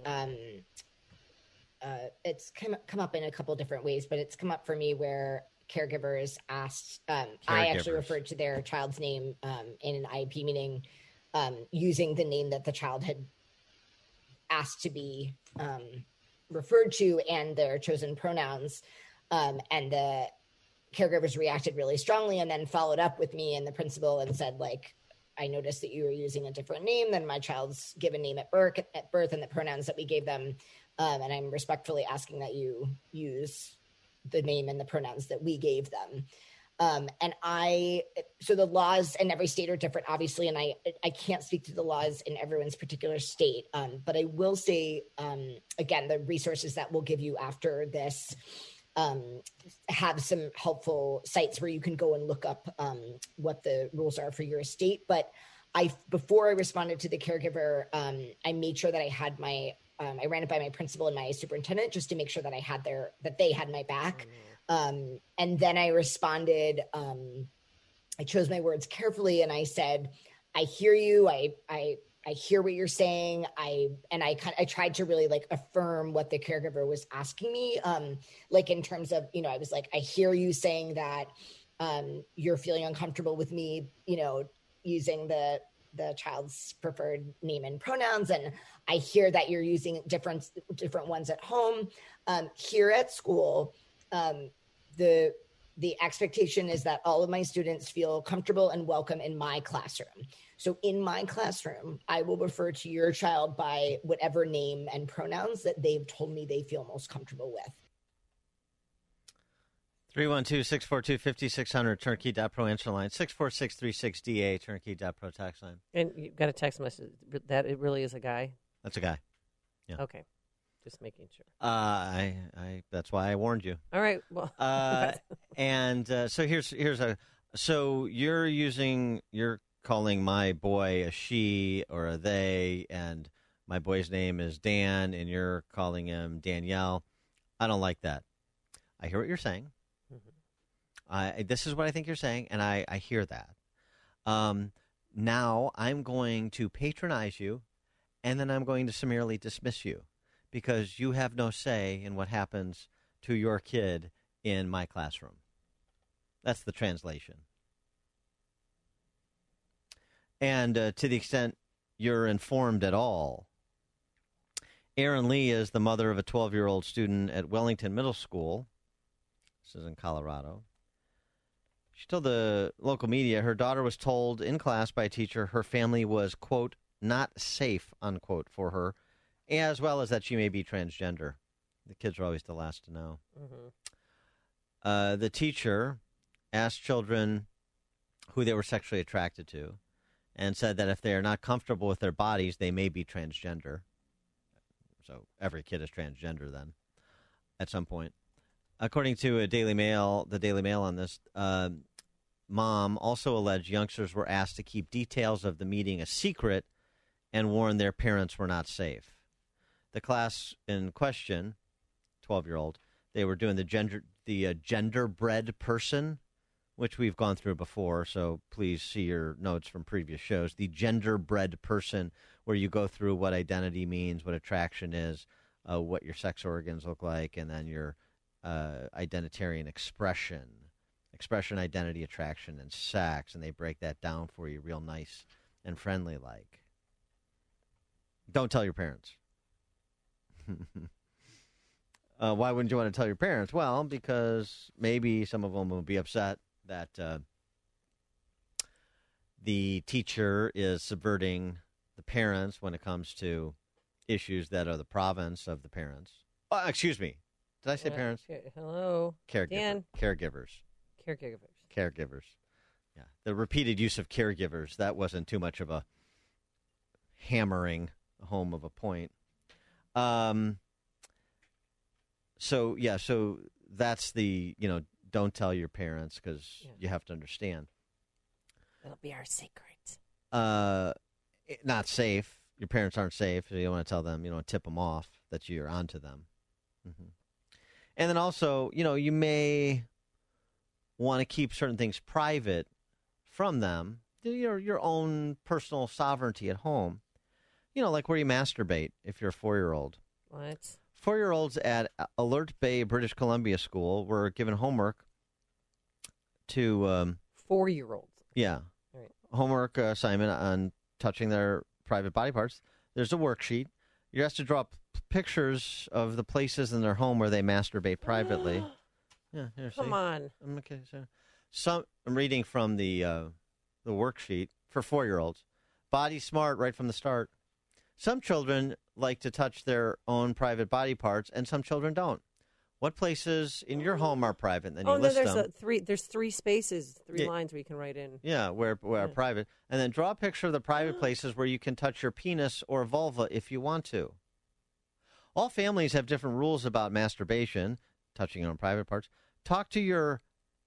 It's come up in a couple different ways, but it's come up for me where caregivers asked, I actually referred to their child's name in an IEP meeting using the name that the child had asked to be referred to and their chosen pronouns. And the caregivers reacted really strongly and then followed up with me and the principal and said, like, I noticed that you were using a different name than my child's given name at birth and the pronouns that we gave them. And I'm respectfully asking that you use the name and the pronouns that we gave them. So the laws in every state are different, obviously, and I can't speak to the laws in everyone's particular state. But I will say, again, the resources that we'll give you after this have some helpful sites where you can go and look up what the rules are for your state. But before I responded to the caregiver, I made sure that I had I ran it by my principal and my superintendent just to make sure that they had my back. And then I responded, I chose my words carefully and I said, I hear you. I hear what you're saying. I tried to really like affirm what the caregiver was asking me. Like in terms of, I was like, I hear you saying that, you're feeling uncomfortable with me, using the child's preferred name and pronouns. And I hear that you're using different ones at home. Here at school, the expectation is that all of my students feel comfortable and welcome in my classroom. So in my classroom, I will refer to your child by whatever name and pronouns that they've told me they feel most comfortable with. 312-642-5600, turnkey.pro answer line, 64636DA, turnkey.pro tax line. And you got a text message that it really is a guy? That's a guy. Yeah. Okay. Just making sure. That's why I warned you. All right. Well, so you're calling my boy a she or a they, and my boy's name is Dan, and you're calling him Danielle. I don't like that. I hear what you're saying. Mm-hmm. This is what I think you're saying, and I hear that. Now I'm going to patronize you, and then I'm going to summarily dismiss you, because you have no say in what happens to your kid in my classroom. That's the translation. And to the extent you're informed at all, Erin Lee is the mother of a 12-year-old student at Wellington Middle School. This is in Colorado. She told the local media her daughter was told in class by a teacher her family was, quote, not safe, unquote, for her, as well as that she may be transgender. The kids are always the last to know. Mm-hmm. The teacher asked children who they were sexually attracted to and said that if they are not comfortable with their bodies, they may be transgender. So every kid is transgender then at some point. According to the Daily Mail on this, mom also alleged youngsters were asked to keep details of the meeting a secret and warned their parents were not safe. The class in question, 12-year-old. They were doing the genderbread person, which we've gone through before, so please see your notes from previous shows. The genderbread person, where you go through what identity means, what attraction is, what your sex organs look like, and then your identitarian expression, identity, attraction, and sex, and they break that down for you real nice and friendly like. Don't tell your parents. Why wouldn't you want to tell your parents? Well, because maybe some of them will be upset that the teacher is subverting the parents when it comes to issues that are the province of the parents. Excuse me. Did I say parents? Hello. Dan. Caregivers. Yeah. The repeated use of caregivers, that wasn't too much of a hammering home of a point. So that's the, don't tell your parents because you have to understand. That'll be our secret. Not safe. Your parents aren't safe. So you don't want to tell them, tip them off that you're onto them. Mm-hmm. And then also, you may want to keep certain things private from them, your own personal sovereignty at home. Like where you masturbate if you're a 4-year-old. What? 4-year-olds at Alert Bay, British Columbia School were given homework to... 4-year-olds? Yeah. Right. Homework assignment on touching their private body parts. There's a worksheet. You're asked to draw pictures of the places in their home where they masturbate privately. Yeah, here, Come on. Okay, so I'm reading from the worksheet for 4-year-olds. Body smart right from the start. Some children like to touch their own private body parts, and some children don't. What places in your home are private? Then you list them. There's 3 spaces, 3 lines where you can write in. Yeah, where are private. And then draw a picture of the private places where you can touch your penis or vulva if you want to. All families have different rules about masturbation, touching your own private parts. Talk to your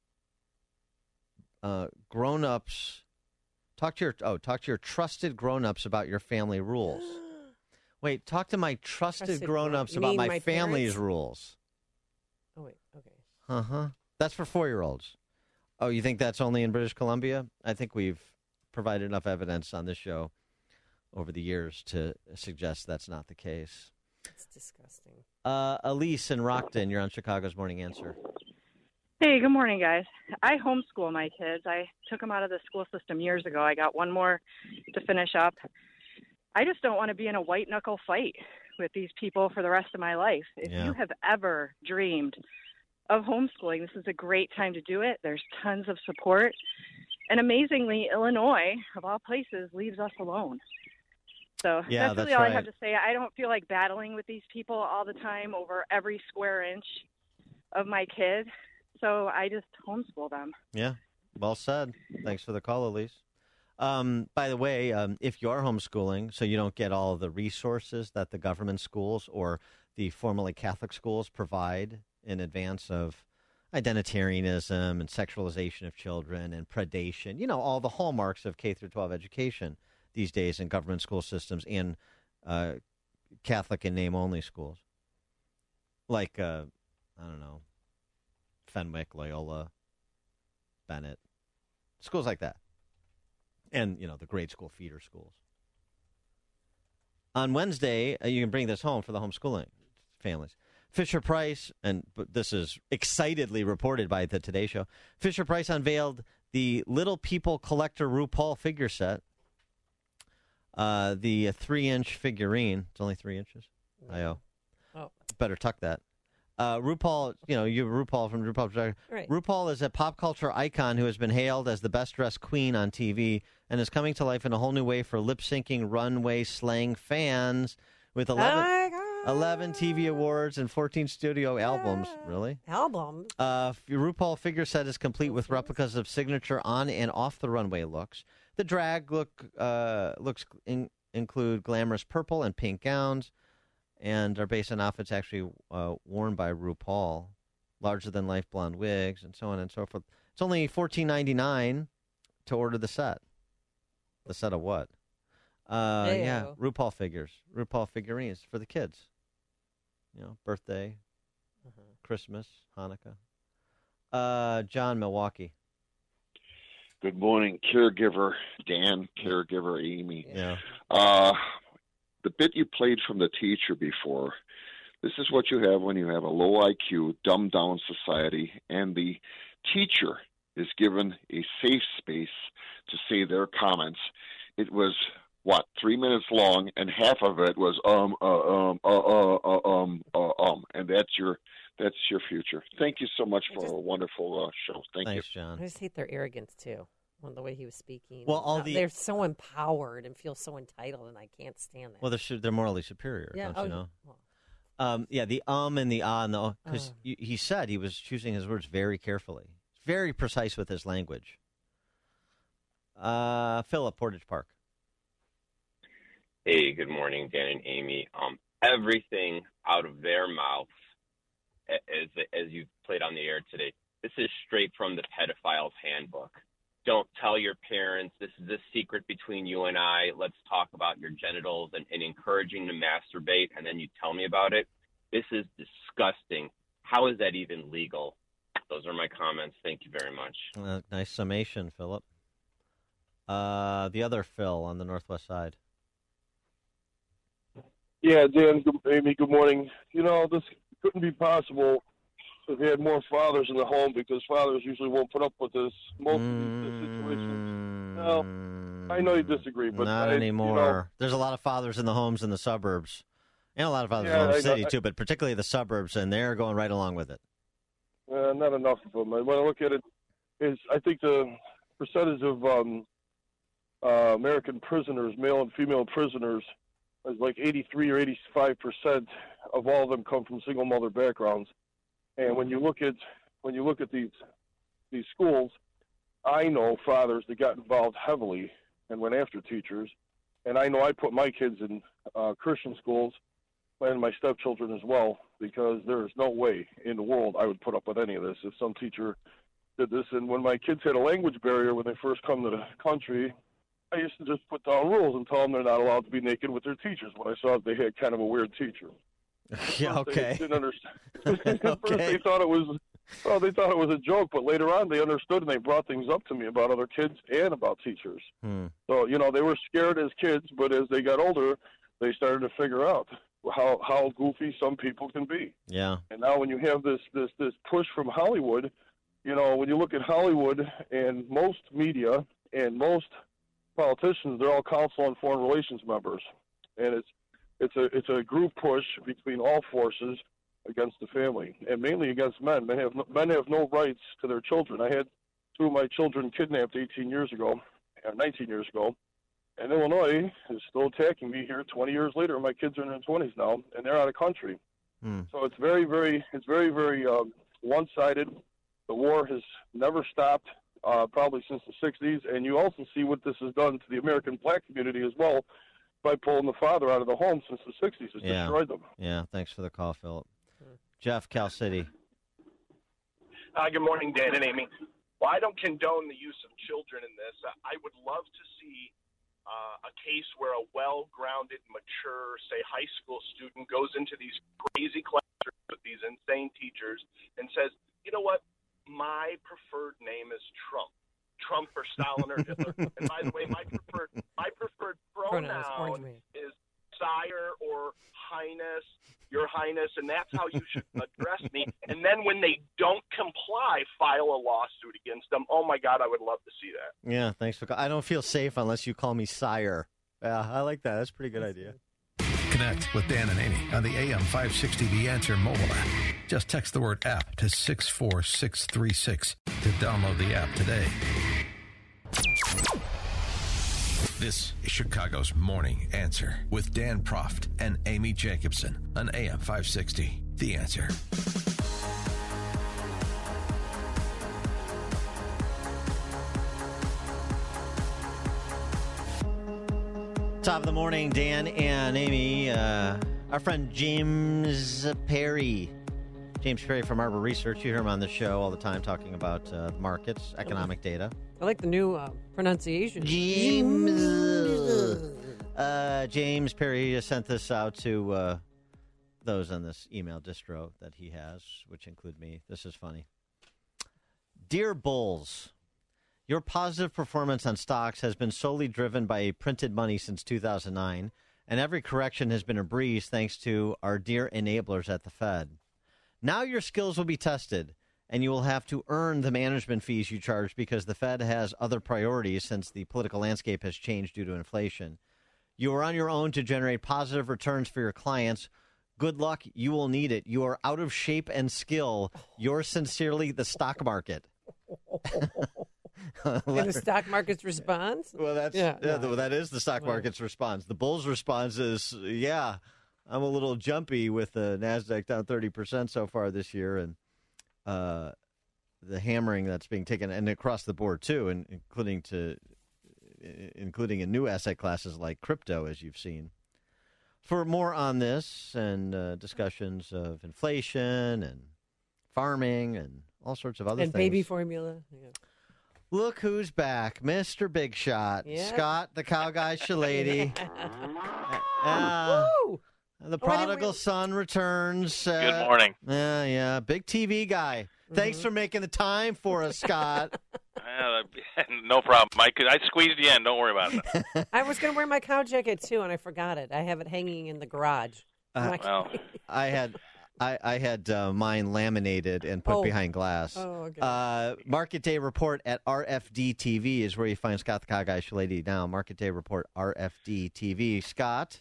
grown-ups. Talk to your trusted grown-ups about your family rules. Wait, talk to my trusted grown-ups about my family's rules. Oh, wait, okay. Uh-huh. That's for 4-year-olds. Oh, you think that's only in British Columbia? I think we've provided enough evidence on this show over the years to suggest that's not the case. It's disgusting. Elise in Rockton, you're on Chicago's Morning Answer. Hey, good morning, guys. I homeschool my kids. I took them out of the school system years ago. I got one more to finish up. I just don't want to be in a white-knuckle fight with these people for the rest of my life. If you have ever dreamed of homeschooling, this is a great time to do it. There's tons of support. And amazingly, Illinois, of all places, leaves us alone. So that's really all I have to say. I don't feel like battling with these people all the time over every square inch of my kid. So I just homeschool them. Yeah, well said. Thanks for the call, Elise. By the way, if you are homeschooling, so you don't get all of the resources that the government schools or the formerly Catholic schools provide in advance of identitarianism and sexualization of children and predation, all the hallmarks of K through 12 education these days in government school systems and Catholic and name-only schools. Like, I don't know, Fenwick, Loyola, Bennett, schools like that. And, the grade school feeder schools. On Wednesday, you can bring this home for the homeschooling families. Fisher-Price, but this is excitedly reported by the Today Show, Fisher-Price unveiled the Little People Collector RuPaul figure set. The 3-inch figurine. It's only 3 inches. Oh. Better tuck that. RuPaul, RuPaul from RuPaul. Right. RuPaul is a pop culture icon who has been hailed as the best-dressed queen on TV and is coming to life in a whole new way for lip-syncing runway slang fans with 11 TV awards and 14 studio albums. Really? Albums? RuPaul figure set is complete with replicas of signature on and off the runway looks. The drag looks include glamorous purple and pink gowns, and are based on outfits actually worn by RuPaul, larger-than-life blonde wigs, and so on and so forth. It's only $14.99 to order the set. The set of what? RuPaul figures, RuPaul figurines for the kids. Birthday, Christmas, Hanukkah. John, Milwaukee. Good morning, caregiver Dan, caregiver Amy. Yeah. The bit you played from the teacher before, this is what you have when you have a low IQ, dumbed-down society, and the teacher is given a safe space to say their comments. It was, 3 minutes long, and half of it was and that's your future. Thank you so much for a wonderful show. Thanks, you. John. I just hate their arrogance, too, on the way he was speaking. Well, they're so empowered and feel so entitled, and I can't stand that. Well, they're morally superior, don't you know? The and the ah, and the because he said he was choosing his words very carefully. Very precise with his language. Philip, Portage Park. Hey, good morning, Dan and Amy. Everything out of their mouths, as you've played on the air today, this is straight from the pedophile's handbook. Don't tell your parents. This is a secret between you and I. Let's talk about your genitals and encouraging to masturbate, and then you tell me about it. This is disgusting. How is that even legal? Those are my comments. Thank you very much. Nice summation, Philip. The other Phil on the northwest side. Yeah, Dan, Amy, good morning. This couldn't be possible if we had more fathers in the home, because fathers usually won't put up with this. Most of these situations. No, I know you disagree, but not anymore. There's a lot of fathers in the homes in the suburbs, and a lot of fathers in the city too, but particularly the suburbs, and they're going right along with it. Not enough of them. When I look at it, I think the percentage of American prisoners, male and female prisoners, is like 83 or 85% of all of them come from single mother backgrounds. And when you look at these schools, I know fathers that got involved heavily and went after teachers, and I know I put my kids in Christian schools and my stepchildren as well, because there is no way in the world I would put up with any of this if some teacher did this. And when my kids had a language barrier when they first come to the country, I used to just put down rules and tell them they're not allowed to be naked with their teachers when I saw that they had kind of a weird teacher. Yeah, okay. They didn't understand. First they thought it was a joke, but later on they understood, and they brought things up to me about other kids and about teachers. So, they were scared as kids, but as they got older, they started to figure out how goofy some people can be. Yeah. And now when you have this push from Hollywood, when you look at Hollywood and most media and most politicians, they're all council on foreign relations members, and it's a group push between all forces against the family, and mainly against men. Men have no rights to their children. I had two of my children kidnapped 19 years ago, and Illinois is still attacking me here 20 years later. My kids are in their 20s now, and they're out of country. So it's very, very one-sided. The war has never stopped. Probably since the 60s, and you also see what this has done to the American black community as well by pulling the father out of the home since the 60s. It's destroyed them. Yeah, thanks for the call, Philip. Jeff, Cal City. Good morning, Dan and Amy. Well, I don't condone the use of children in this. I would love to see a case where a well-grounded, mature, say, high school student goes into these crazy classrooms with these insane teachers and says, you know what? My preferred name is Trump or Stalin or Hitler. And by the way, my preferred pronoun is sire or highness, your highness, and that's how you should address me. And then when they don't comply, file a lawsuit against them. Oh my God, I would love to see that. Yeah, thanks for calling. I don't feel safe unless you call me sire. Yeah, I like that. That's a pretty good idea. Connect with Dan and Amy on the AM 560 The Answer mobile app. Just text the word app to 64636 to download the app today. This is Chicago's Morning Answer with Dan Proft and Amy Jacobson on AM 560 The Answer. Top of the morning, Dan and Amy. Our friend James Perry from Arbor Research. You hear him on the show all the time talking about the markets, economic data. I like the new pronunciation. James Perry sent this out to those on this email distro that he has, which include me. This is funny. Dear Bulls, your positive performance on stocks has been solely driven by printed money since 2009, and every correction has been a breeze thanks to our dear enablers at the Fed. Now your skills will be tested, and you will have to earn the management fees you charge because the Fed has other priorities since the political landscape has changed due to inflation. You are on your own to generate positive returns for your clients. Good luck. You will need it. You are out of shape and skill. Yours sincerely, the stock market. And the stock market's response? Well, that is the stock market's response. The Bulls' response is, yeah, I'm a little jumpy with the NASDAQ down 30% so far this year, and the hammering that's being taken, and across the board too, and including in new asset classes like crypto, as you've seen. For more on this and discussions of inflation and farming and all sorts of other things. And baby formula. Yeah. Look who's back, Mr. Big Shot, Scott, the cow guy, Shilady. The prodigal son returns. Good morning. Yeah, big TV guy. Thanks for making the time for us, Scott. No problem, Mike. I squeezed you in. Don't worry about it. I was going to wear my cow jacket, too, and I forgot it. I have it hanging in the garage. I had mine laminated and put behind glass. Oh, okay. Market Day Report at RFD TV is where you find Scott the Cow Guy Shilady now. Market Day Report, RFD TV. Scott,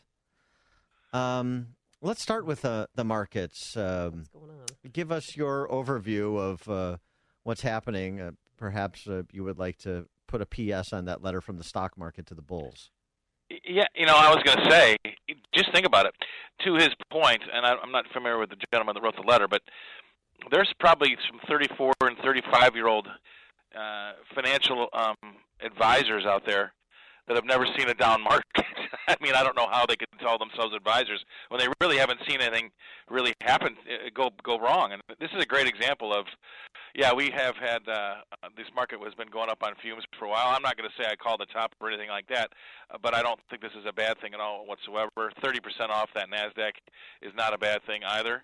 let's start with the markets. What's going on? Give us your overview of what's happening. Perhaps you would like to put a PS on that letter from the stock market to the Bulls. Yeah, I was going to say, just think about it. To his point, and I'm not familiar with the gentleman that wrote the letter, but there's probably some 34 and 35-year-old financial advisors out there that have never seen a down market. I mean, I don't know how they could call themselves advisors when they really haven't seen anything really happen, go wrong. And this is a great example of, we have had this market has been going up on fumes for a while. I'm not going to say I call the top or anything like that, but I don't think this is a bad thing at all whatsoever. 30% off that NASDAQ is not a bad thing either.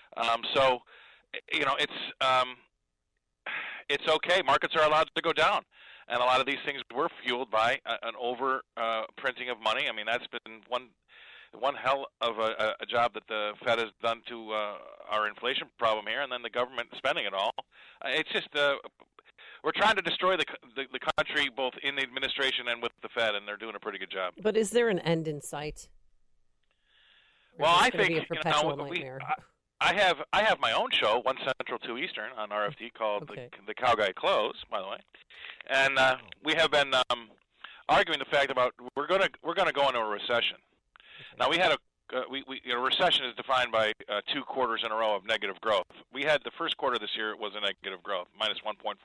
It's okay. Markets are allowed to go down. And a lot of these things were fueled by an over printing of money. I mean, that's been one hell of a job that the Fed has done to our inflation problem here, and then the government spending it all. It's just we're trying to destroy the country both in the administration and with the Fed, and they're doing a pretty good job. But is there an end in sight? Well, I think I have my own show, 1 Central 2 Eastern, on RFD called the Cow Guy Close, by the way, and we have been arguing the fact about we're going to go into a recession. Now we had a recession is defined by 2 quarters in a row of negative growth. We had the first quarter this year was a negative growth, minus 1.4%.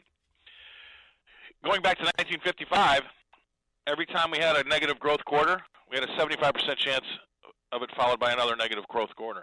Going back to 1955, every time we had a negative growth quarter, we had a 75% chance of it followed by another negative growth quarter.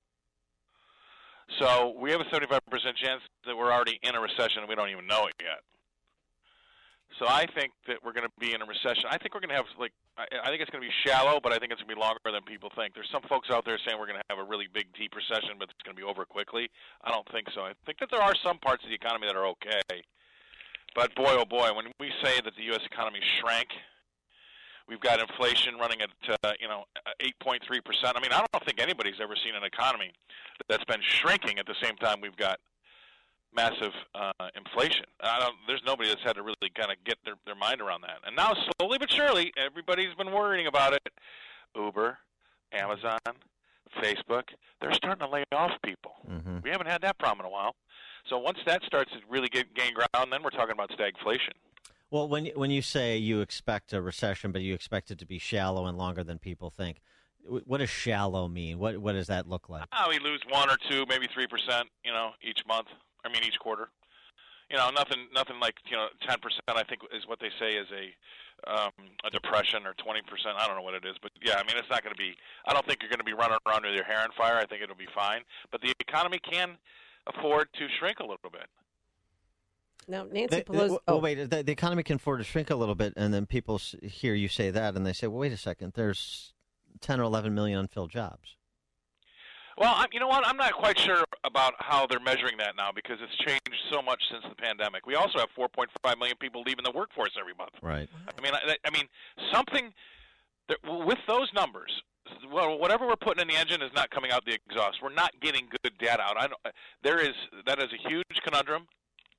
So we have a 75% chance that we're already in a recession and we don't even know it yet. So I think that we're going to be in a recession. I think we're going to have, I think it's going to be shallow, but I think it's going to be longer than people think. There's some folks out there saying we're going to have a really big, deep recession, but it's going to be over quickly. I don't think so. I think that there are some parts of the economy that are okay. But boy, oh boy, when we say that the U.S. economy shrank, we've got inflation running at 8.3%. I mean, I don't think anybody's ever seen an economy that's been shrinking at the same time we've got massive inflation. There's nobody that's had to really kind of get their mind around that. And now, slowly but surely, everybody's been worrying about it. Uber, Amazon, Facebook, they're starting to lay off people. Mm-hmm. We haven't had that problem in a while. So once that starts to really gain ground, then we're talking about stagflation. Well, when you say you expect a recession, but you expect it to be shallow and longer than people think, what does shallow mean? What does that look like? We lose 1 or 2, maybe 3%, each month. Each quarter. Nothing like 10%. I think is what they say is a depression, or 20%. I don't know what it is, but yeah, it's not going to be. I don't think you're going to be running around with your hair on fire. I think it'll be fine. But the economy can afford to shrink a little bit. Now, Nancy Pelosi. Wait. The economy can afford to shrink a little bit, and then people hear you say that, and they say, "Well, wait a second. There's 10 or 11 million unfilled jobs." Well, you know what? I'm not quite sure about how they're measuring that now because it's changed so much since the pandemic. We also have 4.5 million people leaving the workforce every month. Right. I mean, something with those numbers. Well, whatever we're putting in the engine is not coming out the exhaust. We're not getting good data out. That is a huge conundrum,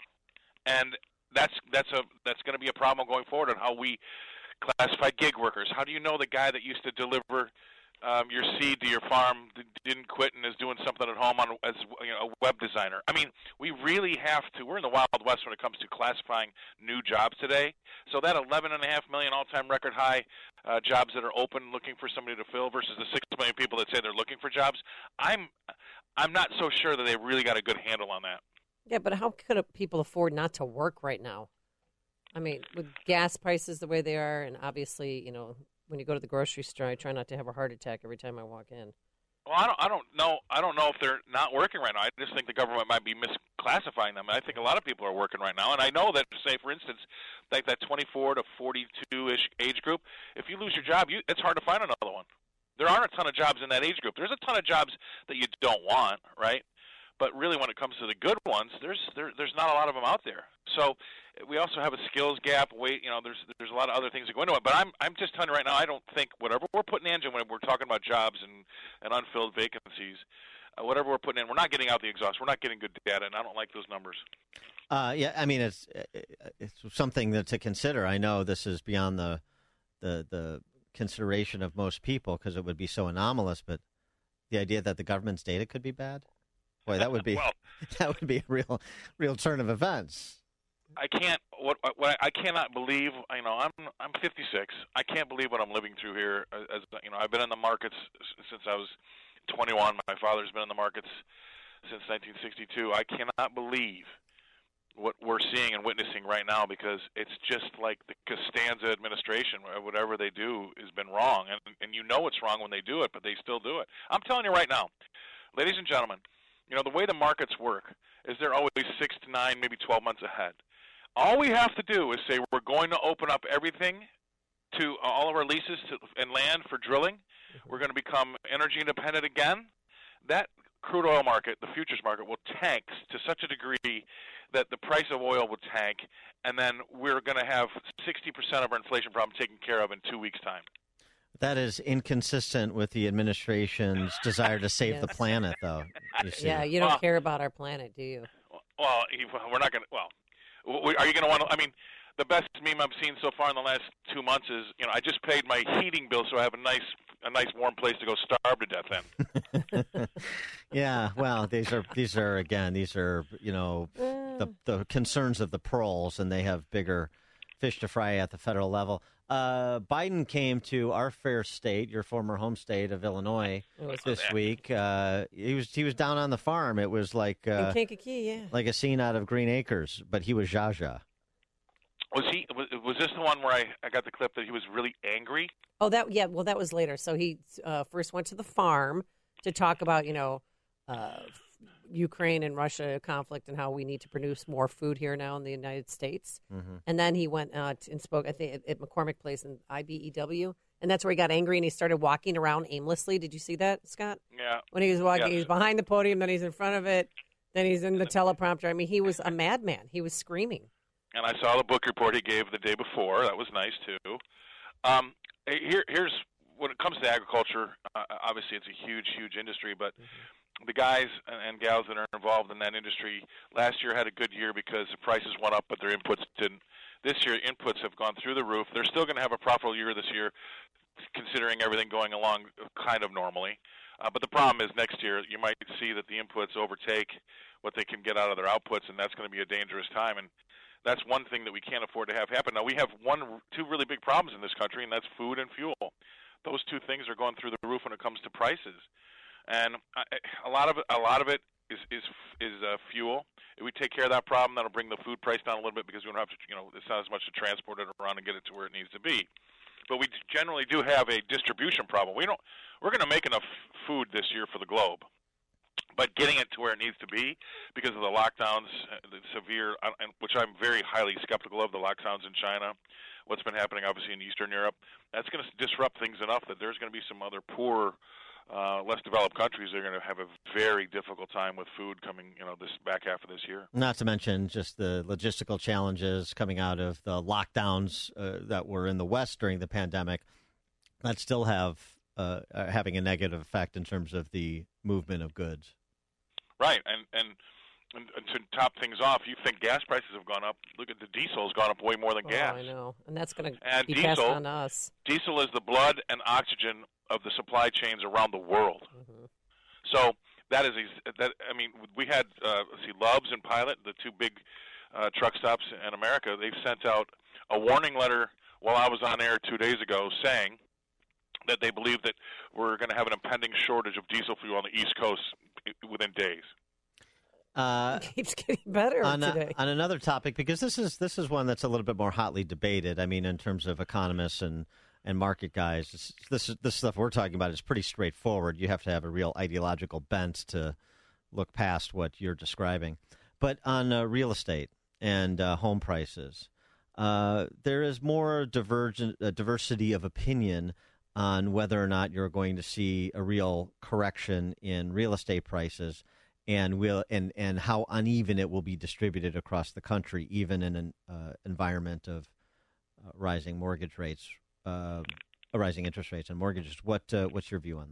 and that's going to be a problem going forward on how we classify gig workers. How do you know the guy that used to deliver your seed to your farm didn't quit and is doing something at home as a web designer? I mean, we really have to. We're in the Wild West when it comes to classifying new jobs today. So that 11.5 million all-time record high jobs that are open looking for somebody to fill versus the 6 million people that say they're looking for jobs, I'm not so sure that they really got a good handle on that. Yeah, but how could people afford not to work right now? I mean, with gas prices the way they are, and obviously, when you go to the grocery store, I try not to have a heart attack every time I walk in. Well, I don't know if they're not working right now. I just think the government might be misclassifying them. And I think a lot of people are working right now. And I know that, say, for instance, like that 24 to 42-ish age group, if you lose your job, it's hard to find another one. There aren't a ton of jobs in that age group. There's a ton of jobs that you don't want, right? But really, when it comes to the good ones, there's not a lot of them out there. So we also have a skills gap. There's a lot of other things that go into it. But I'm just telling you right now, I don't think whatever we're putting in the engine when we're talking about jobs and unfilled vacancies, whatever we're putting in, we're not getting out the exhaust. We're not getting good data, and I don't like those numbers. Yeah, I mean it's something to consider. I know this is beyond the consideration of most people because it would be so anomalous. But the idea that the government's data could be bad. Boy, that would be that would be a real turn of events. I can't. What I cannot believe. I'm 56. I can't believe what I'm living through here. As I've been in the markets since I was 21. My father's been in the markets since 1962. I cannot believe what we're seeing and witnessing right now because it's just like the Costanza administration. Whatever they do has been wrong, and it's wrong when they do it, but they still do it. I'm telling you right now, ladies and gentlemen. The way the markets work is they're always 6 to 9, maybe 12 months ahead. All we have to do is say we're going to open up everything to all of our leases and land for drilling. We're going to become energy independent again. That crude oil market, the futures market, will tank to such a degree that the price of oil will tank, and then we're going to have 60% of our inflation problem taken care of in 2 weeks' time. That is inconsistent with the administration's desire to save the planet, though. Yeah, you don't care about our planet, do you? Well, we're not going to. Well, are you going to want to? I mean, the best meme I've seen so far in the last 2 months is, I just paid my heating bill, so I have a nice warm place to go starve to death in. Yeah, well, these are the concerns of the proles, and they have bigger fish to fry at the federal level. Biden came to our fair state, your former home state of Illinois, this week. He was down on the farm. It was like in Kankakee, yeah, like a scene out of Green Acres, but he was Zsa Zsa. Was this the one where I got the clip that he was really angry? Oh, that was later. So he first went to the farm to talk about Ukraine and Russia conflict and how we need to produce more food here now in the United States. Mm-hmm. And then he went and spoke, I think, at McCormick Place in IBEW. And that's where he got angry and he started walking around aimlessly. Did you see that, Scott? Yeah. When he was walking, yes. He's behind the podium, then he's in front of it, then he's in the teleprompter. I mean, he was a madman. He was screaming. And I saw the book report he gave the day before. That was nice, too. Here's when it comes to agriculture, obviously it's a huge, huge industry, but the guys and gals that are involved in that industry last year had a good year because the prices went up, but their inputs didn't. This year, inputs have gone through the roof. They're still going to have a profitable year this year, considering everything going along kind of normally. But the problem is next year you might see that the inputs overtake what they can get out of their outputs, and that's going to be a dangerous time. And that's one thing that we can't afford to have happen. Now, we have two really big problems in this country, and that's food and fuel. Those two things are going through the roof when it comes to prices. And a lot of it is fuel. If we take care of that problem, that'll bring the food price down a little bit because we don't have to, it's not as much to transport it around and get it to where it needs to be. But we generally do have a distribution problem. We're going to make enough food this year for the globe, but getting it to where it needs to be because of the lockdowns, the severe, which I'm very highly skeptical of, the lockdowns in China, what's been happening obviously in Eastern Europe, that's going to disrupt things enough that there's going to be some other poor less developed countries are going to have a very difficult time with food coming, this back half of this year. Not to mention just the logistical challenges coming out of the lockdowns that were in the West during the pandemic that still have having a negative effect in terms of the movement of goods. Right, and to top things off, you think gas prices have gone up. Look at the diesel has gone up way more than gas. I know, and that's going to be diesel, passed on us. Diesel is the blood and oxygen of the supply chains around the world. Mm-hmm. So we had Love's and Pilot, the two big truck stops in America. They've sent out a warning letter while I was on air 2 days ago saying that they believe that we're going to have an impending shortage of diesel fuel on the East Coast within days. It keeps getting better today. On another topic, because this is one that's a little bit more hotly debated. I mean, in terms of economists and market guys, this stuff we're talking about is pretty straightforward. You have to have a real ideological bent to look past what you're describing. But on real estate and home prices, there is more diversity of opinion on whether or not you're going to see a real correction in real estate prices, and how uneven it will be distributed across the country, even in an environment of rising mortgage rates, rising interest rates and mortgages. What's your view on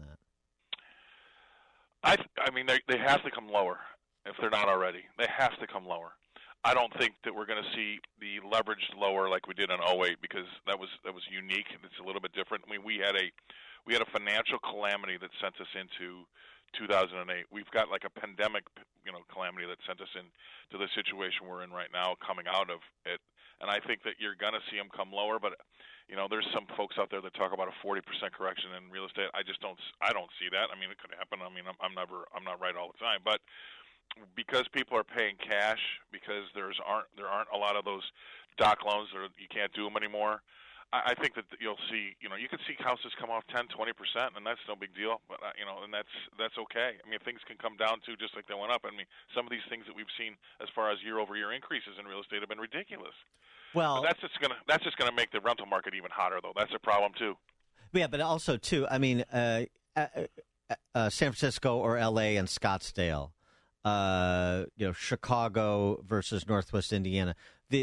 that? I mean, they have to come lower if they're not already. They have to come lower. I don't think that we're going to see the leverage lower like we did in 2008 because that was unique. It's a little bit different. I mean, we had a financial calamity that sent us into 2008. We've got like a pandemic, calamity that sent us into the situation we're in right now, coming out of it. And I think that you're going to see them come lower. But there's some folks out there that talk about a 40% correction in real estate. I don't see that. I mean, it could happen. I mean, I'm not right all the time, but because people are paying cash, because there aren't a lot of those doc loans, or you can't do them anymore. I think that you'll see, you can see houses come off 10, 20%, and that's no big deal. But and that's okay. I mean, things can come down too, just like they went up. I mean, some of these things that we've seen as far as year-over-year increases in real estate have been ridiculous. Well, but that's just gonna make the rental market even hotter, though. That's a problem too. Yeah, but also too, I mean, San Francisco or L.A. and Scottsdale. Chicago versus Northwest Indiana.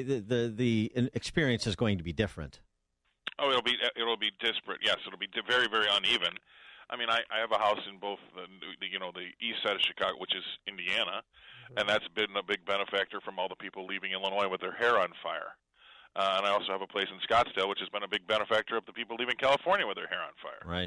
The experience is going to be different. Oh, it'll be disparate. Yes, it'll be very, very uneven. I mean, I have a house in both the east side of Chicago, which is Indiana, and that's been a big benefactor from all the people leaving Illinois with their hair on fire. And I also have a place in Scottsdale, which has been a big benefactor of the people leaving California with their hair on fire. Right.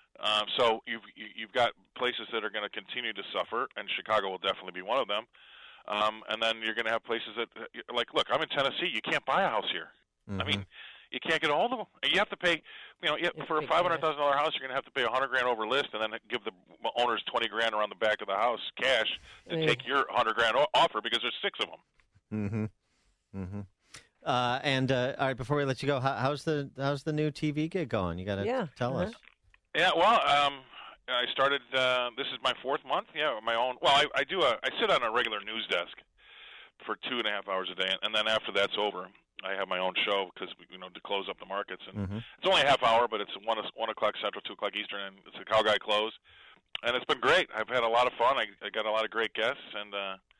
So you've got places that are going to continue to suffer, and Chicago will definitely be one of them. And then you're going to have places that, like, look, I'm in Tennessee. You can't buy a house here. Mm-hmm. I mean, you can't get a hold of them. You have to pay, for a $500,000 house, you're going to have to pay $100,000 over list, and then give the owners $20,000 around the back of the house cash to take your $100,000 offer because there's 6 of them. Mm-hmm. Mm-hmm. And all right, before we let you go, how's the new TV gig going? You got to tell us. Yeah, well, I started. This is my 4th month. Yeah, my own. Well, I sit on a regular news desk for 2.5 hours a day, and then after that's over, I have my own show because to close up the markets, and it's only a half hour, but it's 1 o'clock Central, 2 o'clock Eastern, and it's a Cow Guy Close, and it's been great. I've had a lot of fun. I got a lot of great guests, and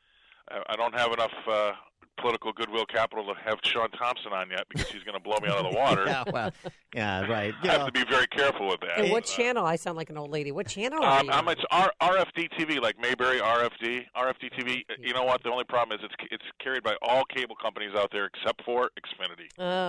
I don't have enough political goodwill capital to have Sean Thompson on yet because he's going to blow me out of the water. Yeah, right. I have to be very careful with that. And what channel? I sound like an old lady. What channel are you? It's RFD TV, like Mayberry RFD TV. You know what? The only problem is it's carried by all cable companies out there except for Xfinity.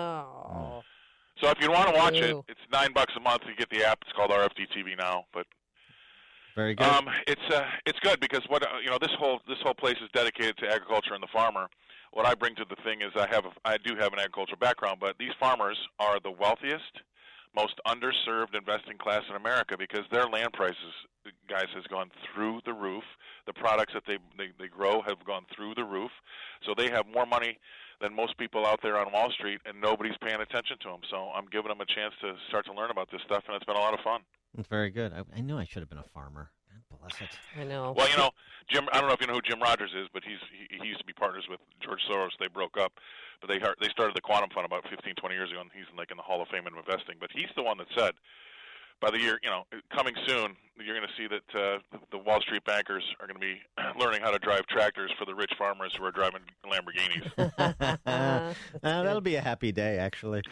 Oh. So if you want to watch it, it's $9 a month. You get the app. It's called RFD TV now, but. Very good. It's good because this whole place is dedicated to agriculture and the farmer. What I bring to the thing is I do have an agricultural background, but these farmers are the wealthiest, most underserved investing class in America because their land prices, guys, has gone through the roof. The products that they grow have gone through the roof, so they have more money than most people out there on Wall Street, and nobody's paying attention to them. So I'm giving them a chance to start to learn about this stuff, and it's been a lot of fun. It's very good. I knew I should have been a farmer. God bless it. I know. Well, Jim. I don't know if you know who Jim Rogers is, but he used to be partners with George Soros. They broke up, but they started the Quantum Fund about 15, 20 years ago, and he's in the Hall of Fame in investing. But he's the one that said, by the year, coming soon, you're going to see that the Wall Street bankers are going to be learning how to drive tractors for the rich farmers who are driving Lamborghinis. That'll be a happy day, actually.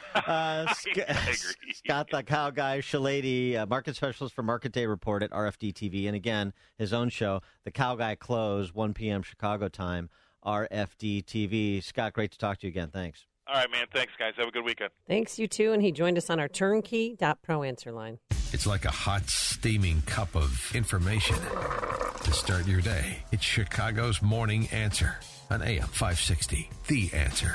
Scott the Cow Guy Shilady, market specialist for Market Day Report at RFD TV, and again, his own show, The Cow Guy Close, 1 p.m. Chicago time, RFD TV. Scott, great to talk to you again. Thanks. All right, man. Thanks, guys. Have a good weekend. Thanks, you too. And he joined us on our turnkey.pro answer line. It's like a hot, steaming cup of information to start your day. It's Chicago's Morning Answer on AM 560. The Answer.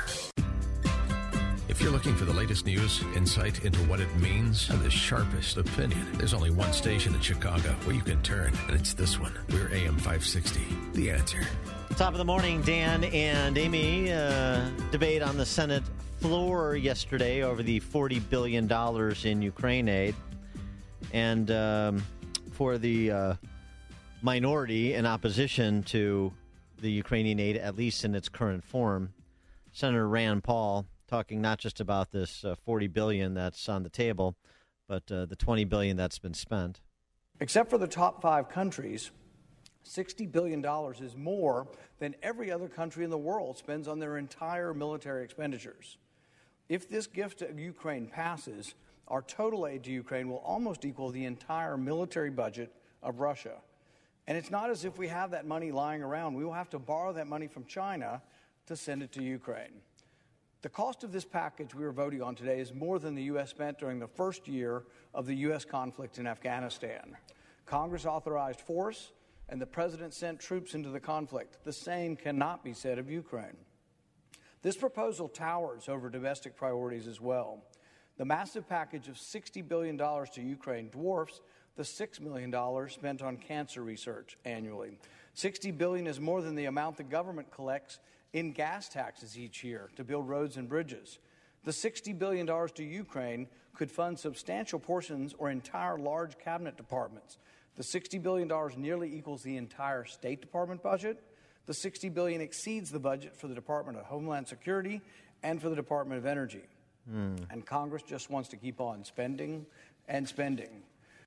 If you're looking for the latest news, insight into what it means, and the sharpest opinion, there's only one station in Chicago where you can turn, and it's this one. We're AM 560. The Answer. Top of the morning, Dan and Amy. Debate on the Senate floor yesterday over the $40 billion in Ukraine aid. And for the minority in opposition to the Ukrainian aid, at least in its current form, Senator Rand Paul talking not just about this $40 billion that's on the table, but the $20 billion that's been spent. Except for the top 5 countries, $60 billion is more than every other country in the world spends on their entire military expenditures. If this gift to Ukraine passes, our total aid to Ukraine will almost equal the entire military budget of Russia. And it's not as if we have that money lying around. We will have to borrow that money from China to send it to Ukraine. The cost of this package we are voting on today is more than the U.S. spent during the first year of the U.S. conflict in Afghanistan. Congress authorized force, and the president sent troops into the conflict. The same cannot be said of Ukraine. This proposal towers over domestic priorities as well. The massive package of $60 billion to Ukraine dwarfs the $6 million spent on cancer research annually. $60 billion is more than the amount the government collects in gas taxes each year to build roads and bridges. The $60 billion to Ukraine could fund substantial portions or entire large cabinet departments. The $60 billion nearly equals the entire State Department budget. The $60 billion exceeds the budget for the Department of Homeland Security and for the Department of Energy. And Congress just wants to keep on spending and spending.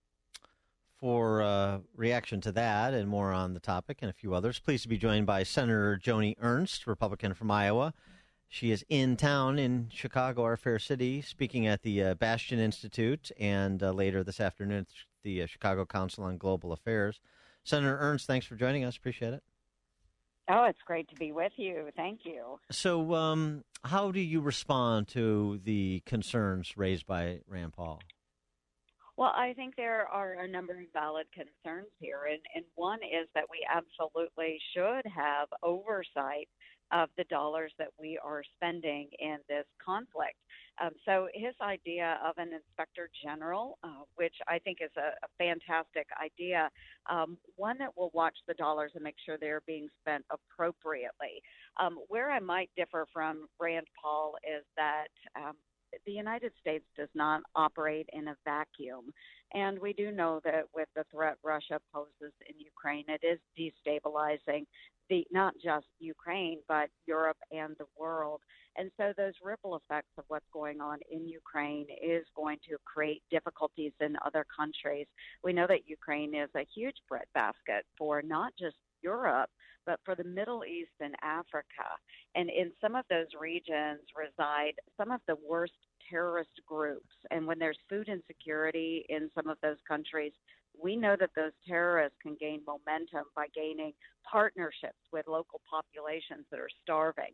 For reaction to that and more on the topic and a few others, pleased to be joined by Senator Joni Ernst, Republican from Iowa. She is in town in Chicago, our fair city, speaking at the Bastion Institute and later this afternoon at the Chicago Council on Global Affairs. Senator Ernst, thanks for joining us. Appreciate it. Oh, it's great to be with you. Thank you. So how do you respond to the concerns raised by Rand Paul? Well, I think there are a number of valid concerns here, and one is that we absolutely should have oversight of the dollars that we are spending in this conflict. So his idea of an inspector general, which I think is a fantastic idea, one that will watch the dollars and make sure they're being spent appropriately. Where I might differ from Rand Paul is that the United States does not operate in a vacuum. And we do know that with the threat Russia poses in Ukraine, it is destabilizing not just Ukraine, but Europe and the world. And so those ripple effects of what's going on in Ukraine is going to create difficulties in other countries. We know that Ukraine is a huge breadbasket for not just Europe, but for the Middle East and Africa. And in some of those regions reside some of the worst terrorist groups. And when there's food insecurity in some of those countries, we know that those terrorists can gain momentum by gaining partnerships with local populations that are starving.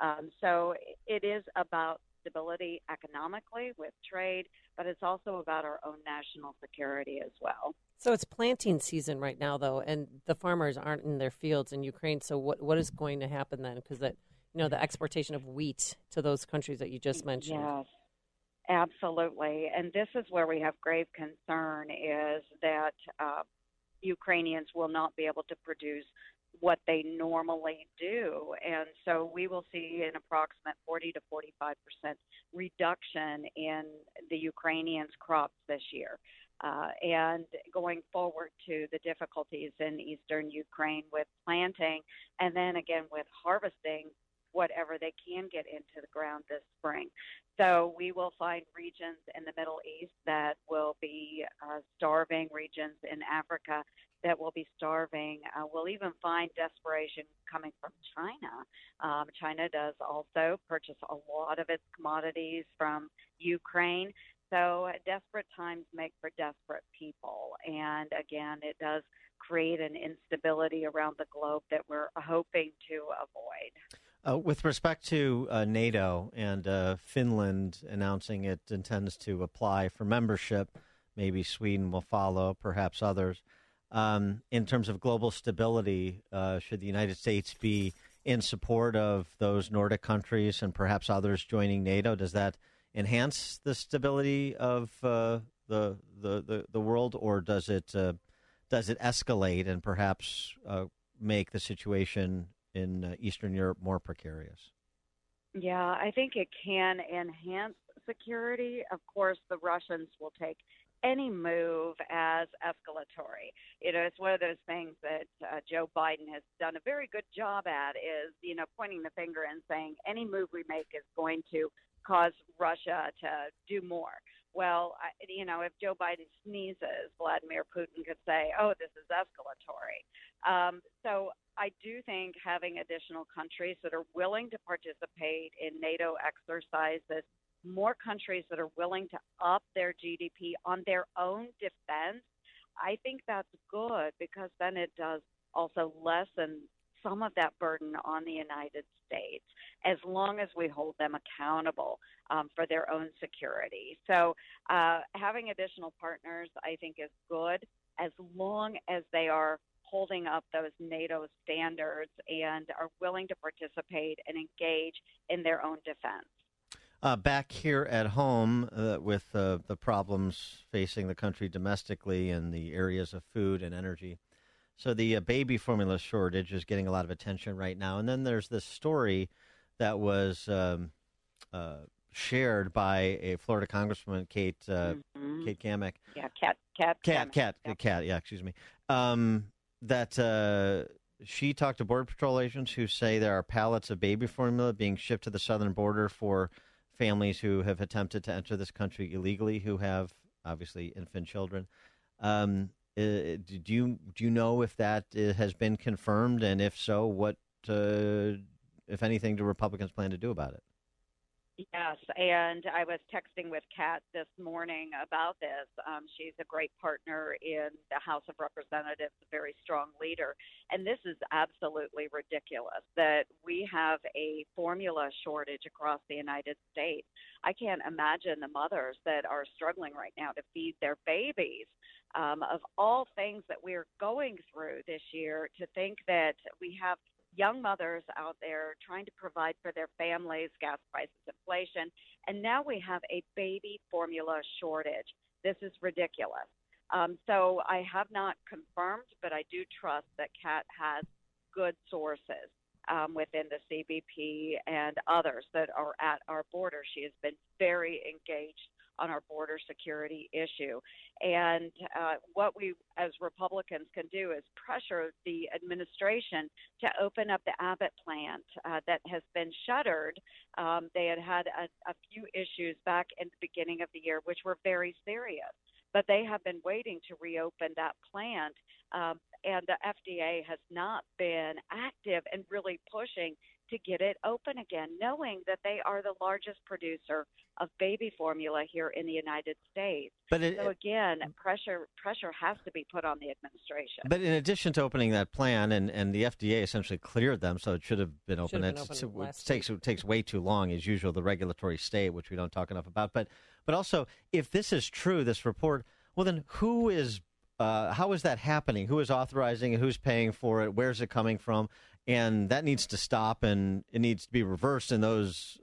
So it is about stability economically with trade, but it's also about our own national security as well. So it's planting season right now, though, and the farmers aren't in their fields in Ukraine. So what is going to happen then? Because that, the exportation of wheat to those countries that you just mentioned. Yes, absolutely. And this is where we have grave concern is that Ukrainians will not be able to produce what they normally do. And so we will see an approximate 40 to 45% reduction in the Ukrainians' crops this year. And going forward to the difficulties in eastern Ukraine with planting and then again with harvesting whatever they can get into the ground this spring. So we will find regions in the Middle East that will be starving, regions in Africa that will be starving. We'll even find desperation coming from China. China does also purchase a lot of its commodities from Ukraine. So desperate times make for desperate people. And again, it does create an instability around the globe that we're hoping to avoid. With respect to NATO and Finland announcing it intends to apply for membership, maybe Sweden will follow, perhaps others. In terms of global stability, should the United States be in support of those Nordic countries and perhaps others joining NATO? Does that enhance the stability of the world, or does it escalate and perhaps make the situation in Eastern Europe more precarious? Yeah, I think it can enhance security. Of course, the Russians will take any move as escalatory. It's one of those things that Joe Biden has done a very good job at is, pointing the finger and saying any move we make is going to cause Russia to do more. Well, if Joe Biden sneezes, Vladimir Putin could say, oh, this is escalatory. So I do think having additional countries that are willing to participate in NATO exercises, more countries that are willing to up their GDP on their own defense, I think that's good because then it does also lessen some of that burden on the United States as long as we hold them accountable for their own security. So having additional partners, I think, is good as long as they are holding up those NATO standards and are willing to participate and engage in their own defense. Back here at home with the problems facing the country domestically in the areas of food and energy. So the baby formula shortage is getting a lot of attention right now. And then there's this story that was shared by a Florida Congresswoman, Kate Kammack. Yeah, Kat. Yeah, excuse me. That she talked to Border Patrol agents who say there are pallets of baby formula being shipped to the southern border for families who have attempted to enter this country illegally, who have obviously infant children. Do you know if that has been confirmed, and if so, what, if anything, do Republicans plan to do about it? Yes, and I was texting with Kat this morning about this. She's a great partner in the House of Representatives, a very strong leader. And this is absolutely ridiculous that we have a formula shortage across the United States. I can't imagine the mothers that are struggling right now to feed their babies. Of all things that we're going through this year, to think that we have young mothers out there trying to provide for their families, gas prices, inflation, and now we have a baby formula shortage. This is ridiculous. So I have not confirmed, but I do trust that Kat has good sources within the CBP and others that are at our border. She has been very engaged on our border security issue. And what we as Republicans can do is pressure the administration to open up the Abbott plant that has been shuttered. They had a few issues back in the beginning of the year, which were very serious. But they have been waiting to reopen that plant, and the FDA has not been active and really pushing to get it open again, knowing that they are the largest producer of baby formula here in the United States. So again, pressure has to be put on the administration. But in addition to opening that plan, and the FDA essentially cleared them, so it should have been open. It takes way too long, as usual, the regulatory state, which we don't talk enough about. But also, if this is true, this report, well, then who is how is that happening? Who is authorizing it? Who's paying for it? Where's it coming from? And that needs to stop, and it needs to be reversed. And those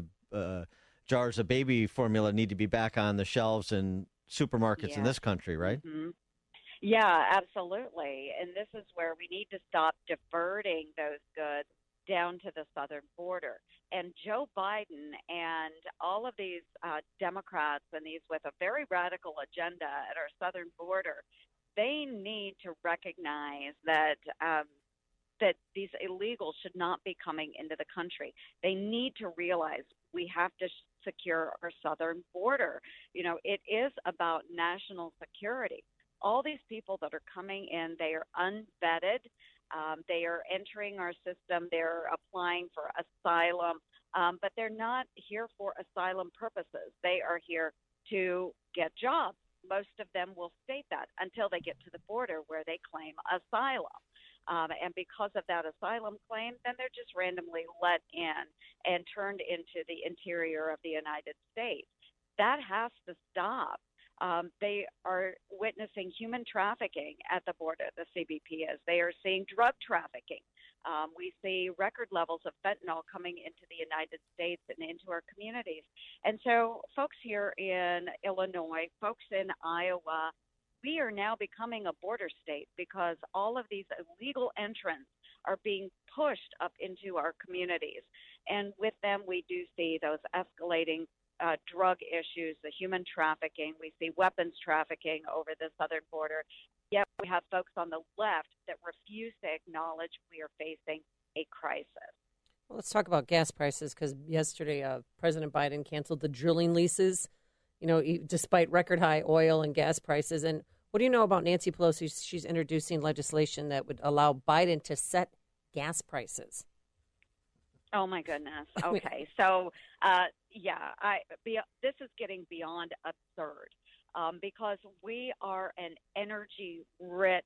jars of baby formula need to be back on the shelves in supermarkets in this country, right? Mm-hmm. Yeah, absolutely. And this is where we need to stop diverting those goods down to the southern border. And Joe Biden and all of these Democrats and these with a very radical agenda at our southern border, they need to recognize that that these illegals should not be coming into the country. They need to realize we have to secure our southern border. You know, it is about national security. All these people that are coming in, they are unvetted. They are entering our system. They're applying for asylum, but they're not here for asylum purposes. They are here to get jobs. Most of them will state that until they get to the border where they claim asylum. And because of that asylum claim, then they're just randomly let in and turned into the interior of the United States. That has to stop. They are witnessing human trafficking at the border, the CBP is. They are seeing drug trafficking. We see record levels of fentanyl coming into the United States and into our communities. And so folks here in Illinois, folks in Iowa, we are now becoming a border state because all of these illegal entrants are being pushed up into our communities. And with them, we do see those escalating drug issues, the human trafficking. We see weapons trafficking over the southern border. Yet we have folks on the left that refuse to acknowledge we are facing a crisis. Well, let's talk about gas prices because yesterday President Biden canceled the drilling leases, you know, despite record high oil and gas prices. And what do you know about Nancy Pelosi? She's introducing legislation that would allow Biden to set gas prices. Oh, my goodness. Okay. So, this is getting beyond absurd because we are an energy-rich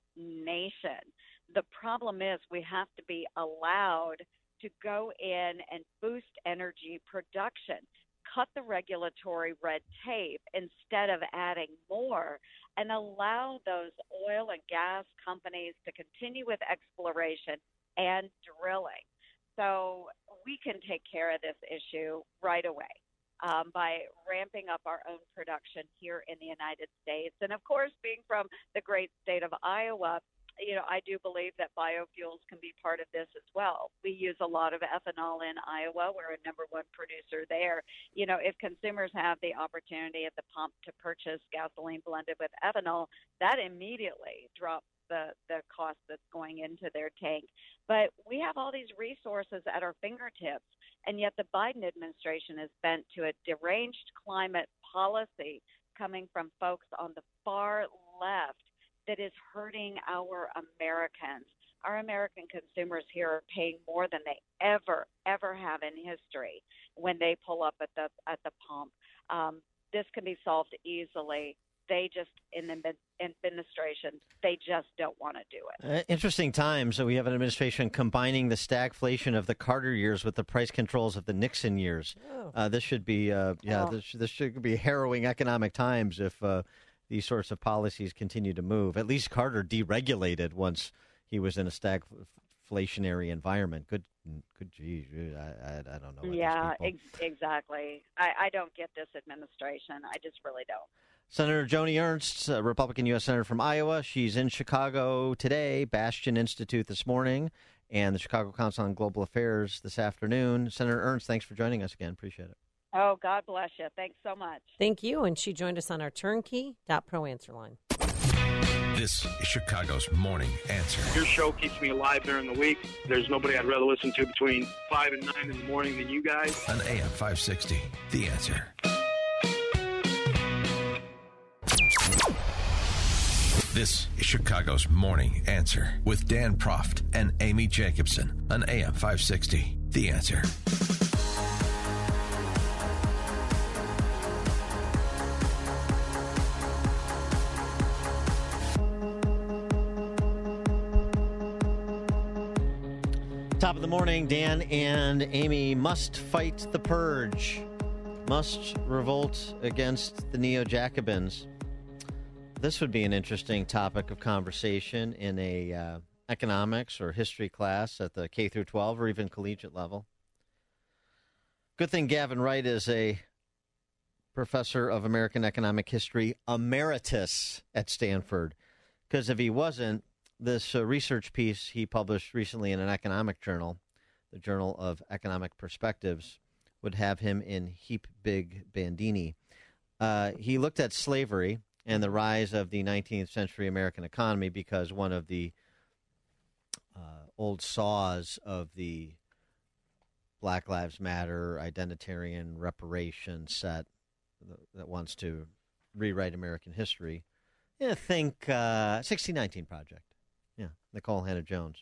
nation. The problem is we have to be allowed to go in and boost energy production, cut the regulatory red tape instead of adding more, and allow those oil and gas companies to continue with exploration and drilling. So we can take care of this issue right away by ramping up our own production here in the United States. And, of course, being from the great state of Iowa, you know, I do believe that biofuels can be part of this as well. We use a lot of ethanol in Iowa. We're a number one producer there. You know, if consumers have the opportunity at the pump to purchase gasoline blended with ethanol, that immediately drops the cost that's going into their tank. But we have all these resources at our fingertips, and yet the Biden administration is bent to a deranged climate policy coming from folks on the far left that is hurting our Americans. Our American consumers here are paying more than they ever have in history when they pull up at the pump. This can be solved easily. They just, in the administration, they just don't want to do it. Interesting times. So we have an administration combining the stagflation of the Carter years with the price controls of the Nixon years. This should be, this should be harrowing economic times if these sorts of policies continue to move. At least Carter deregulated once he was in a stagflationary environment. Good geez, I don't know. Yeah, exactly. I don't get this administration. I just really don't. Senator Joni Ernst, Republican U.S. Senator from Iowa. She's in Chicago today, Bastion Institute this morning, and the Chicago Council on Global Affairs this afternoon. Senator Ernst, thanks for joining us again. Appreciate it. Oh, God bless you. Thanks so much. Thank you. And she joined us on our Turnkey.pro answer line. This is Chicago's Morning Answer. Your show keeps me alive during the week. There's nobody I'd rather listen to between 5 and 9 in the morning than you guys. On AM 560, The Answer. This is Chicago's Morning Answer with Dan Proft and Amy Jacobson on AM 560, The Answer. Top of the morning, Dan and Amy must fight the purge, must revolt against the Neo-Jacobins. This would be an interesting topic of conversation in a economics or history class at the K through 12 or even collegiate level. Good thing Gavin Wright is a professor of American economic history emeritus at Stanford, because if he wasn't, this research piece he published recently in an economic journal, the Journal of Economic Perspectives, would have him in heap big Bandini. He looked at slavery and the rise of the 19th century American economy because one of the old saws of the Black Lives Matter, identitarian reparation set that wants to rewrite American history. Yeah, think 1619 Project. Yeah, Nikole Hannah-Jones.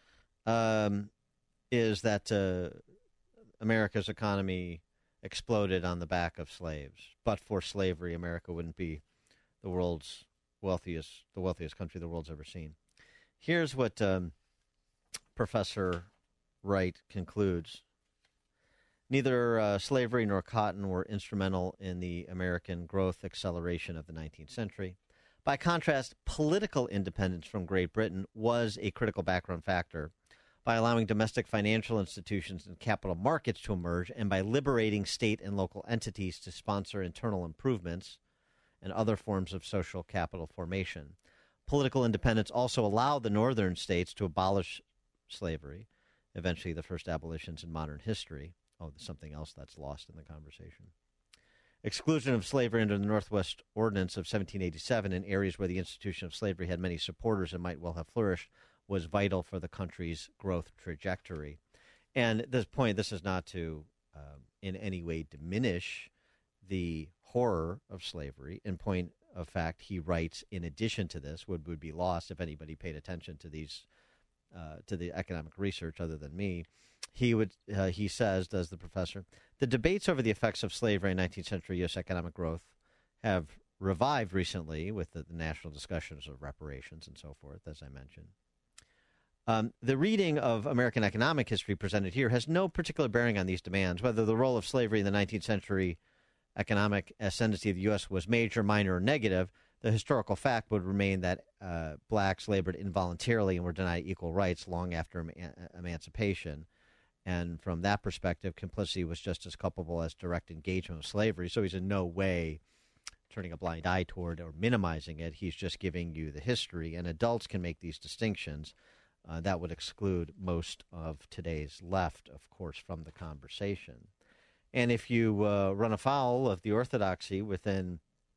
Is that America's economy exploded on the back of slaves. But for slavery, America wouldn't be the wealthiest country the world's ever seen. Here's what Professor Wright concludes. Neither slavery nor cotton were instrumental in the American growth acceleration of the 19th century. By contrast, political independence from Great Britain was a critical background factor by allowing domestic financial institutions and capital markets to emerge and by liberating state and local entities to sponsor internal improvements and other forms of social capital formation. Political independence also allowed the northern states to abolish slavery, eventually the first abolitions in modern history. Oh, there's something else that's lost in the conversation. Exclusion of slavery under the Northwest Ordinance of 1787 in areas where the institution of slavery had many supporters and might well have flourished was vital for the country's growth trajectory. And at this point, this is not to in any way diminish the horror of slavery. In point of fact, he writes, in addition to this, would be lost if anybody paid attention to these to the economic research other than me. He says, does the professor, the debates over the effects of slavery in 19th century U.S. economic growth have revived recently with the national discussions of reparations and so forth, as I mentioned. The reading of American economic history presented here has no particular bearing on these demands. Whether the role of slavery in the 19th century economic ascendancy of the U.S. was major, minor, or negative, the historical fact would remain that blacks labored involuntarily and were denied equal rights long after emancipation. And from that perspective, complicity was just as culpable as direct engagement with slavery. So he's in no way turning a blind eye toward or minimizing it. He's just giving you the history. And adults can make these distinctions. That would exclude most of today's left, of course, from the conversation. And if you run afoul of the orthodoxy within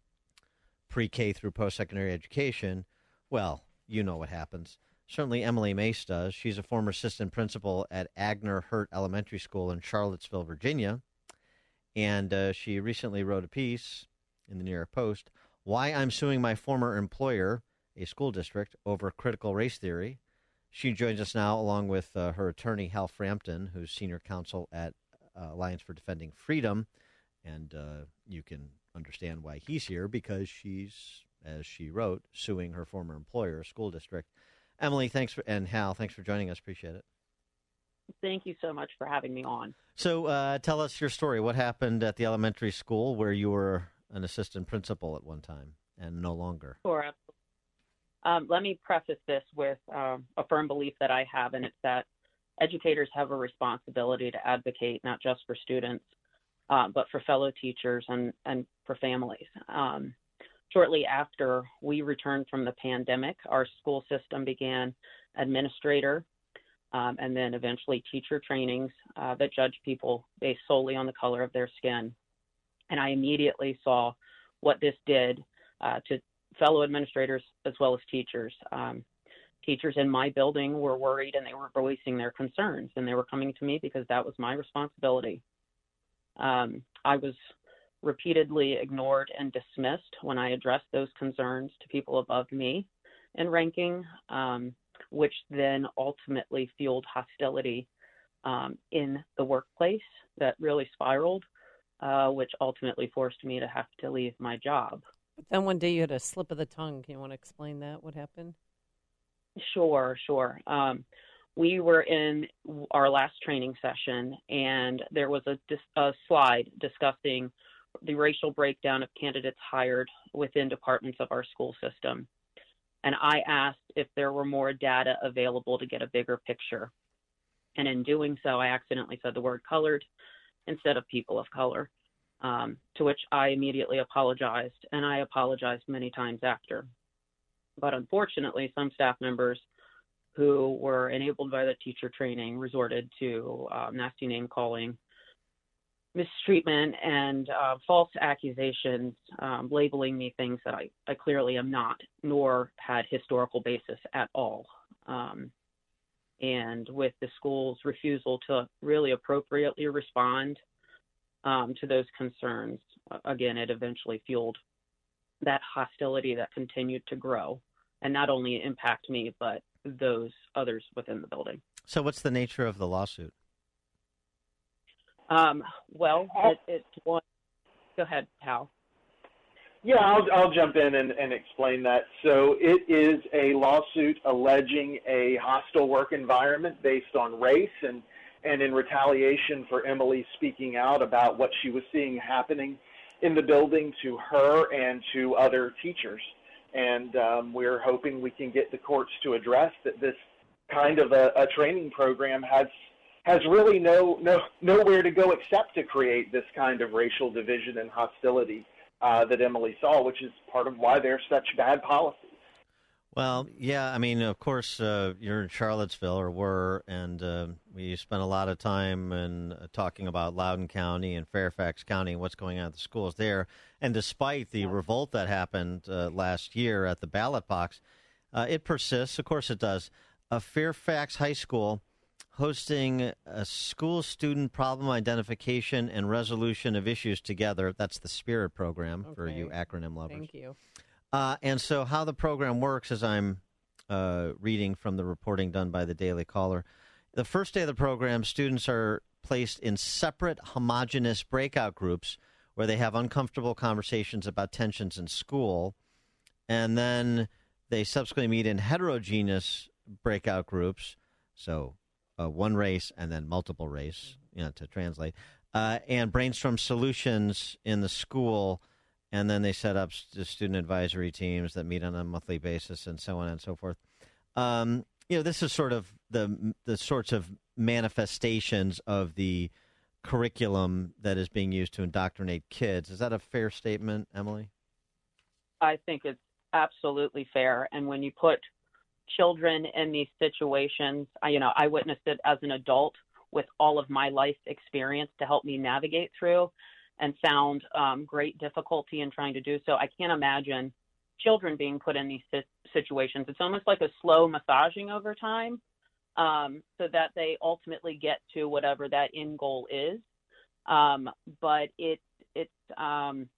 pre-K through post-secondary education, well, you know what happens. Certainly Emily Mace does. She's a former assistant principal at Agner Hurt Elementary School in Charlottesville, Virginia. And she recently wrote a piece in the New York Post, Why I'm Suing My Former Employer, a School District, Over Critical Race Theory. She joins us now along with her attorney, Hal Frampton, who's senior counsel at Alliance for Defending Freedom. And you can understand why he's here, because she's, as she wrote, suing her former employer, a school district. Emily, and Hal, thanks for joining us. Appreciate it. Thank you so much for having me on. So tell us your story. What happened at the elementary school where you were an assistant principal at one time and no longer? Sure. Let me preface this with a firm belief that I have, and it's that educators have a responsibility to advocate not just for students, but for fellow teachers and for families. Shortly after we returned from the pandemic, our school system began administrator and then eventually teacher trainings that judge people based solely on the color of their skin. And I immediately saw what this did to fellow administrators as well as teachers. Teachers in my building were worried and they were voicing their concerns, and they were coming to me because that was my responsibility. I was repeatedly ignored and dismissed when I addressed those concerns to people above me in ranking, which then ultimately fueled hostility in the workplace that really spiraled, which ultimately forced me to have to leave my job. But then one day you had a slip of the tongue. Can you want to explain that? What happened? Sure. We were in our last training session, and there was a slide discussing the racial breakdown of candidates hired within departments of our school system. And I asked if there were more data available to get a bigger picture. And in doing so, I accidentally said the word colored instead of people of color, to which I immediately apologized, and I apologized many times after. But unfortunately, some staff members who were enabled by the teacher training resorted to nasty name calling, mistreatment, and false accusations, labeling me things that I clearly am not, nor had historical basis at all. and with the school's refusal to really appropriately respond to those concerns, again, it eventually fueled that hostility that continued to grow and not only impact me, but those others within the building. So what's the nature of the lawsuit? It's one. Go ahead, Hal. Yeah, I'll jump in and explain that. So it is a lawsuit alleging a hostile work environment based on race and in retaliation for Emily speaking out about what she was seeing happening in the building to her and to other teachers. And we're hoping we can get the courts to address that this kind of a training program has really nowhere to go except to create this kind of racial division and hostility that Emily saw, which is part of why there's such bad policies. Well, yeah, I mean, of course, you're in Charlottesville, or were, and we spent a lot of time talking about Loudoun County and Fairfax County and what's going on at the schools there. And despite the revolt that happened last year at the ballot box, it persists. Of course it does. Fairfax High School hosting a school student problem identification and resolution of issues together. That's the SPIRIT program for you acronym lovers. Thank you. And so how the program works, as I'm reading from the reporting done by the Daily Caller, the first day of the program, students are placed in separate homogenous breakout groups where they have uncomfortable conversations about tensions in school. And then they subsequently meet in heterogeneous breakout groups, so one race and then multiple race, to translate, and brainstorm solutions in the school. And then they set up student advisory teams that meet on a monthly basis, and so on and so forth. This is sort of the sorts of manifestations of the curriculum that is being used to indoctrinate kids. Is that a fair statement, Emily? I think it's absolutely fair. And when you put children in these situations, I witnessed it as an adult with all of my life experience to help me navigate through, and found great difficulty in trying to do so. I can't imagine children being put in these situations. It's almost like a slow massaging over time, so that they ultimately get to whatever that end goal is. But it's an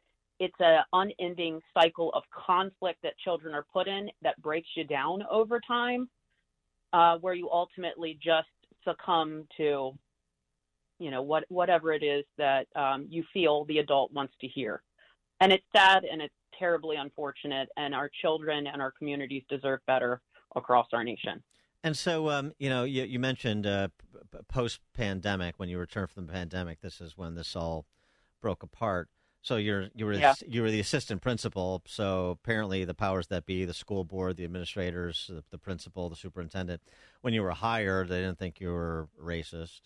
unending cycle of conflict that children are put in that breaks you down over time, where you ultimately just succumb to whatever it is that you feel the adult wants to hear. And it's sad and it's terribly unfortunate, and our children and our communities deserve better across our nation. And so, you mentioned post-pandemic, when you returned from the pandemic, this is when this all broke apart. So you were the assistant principal, so apparently the powers that be, the school board, the administrators, the principal, the superintendent, when you were hired, they didn't think you were racist.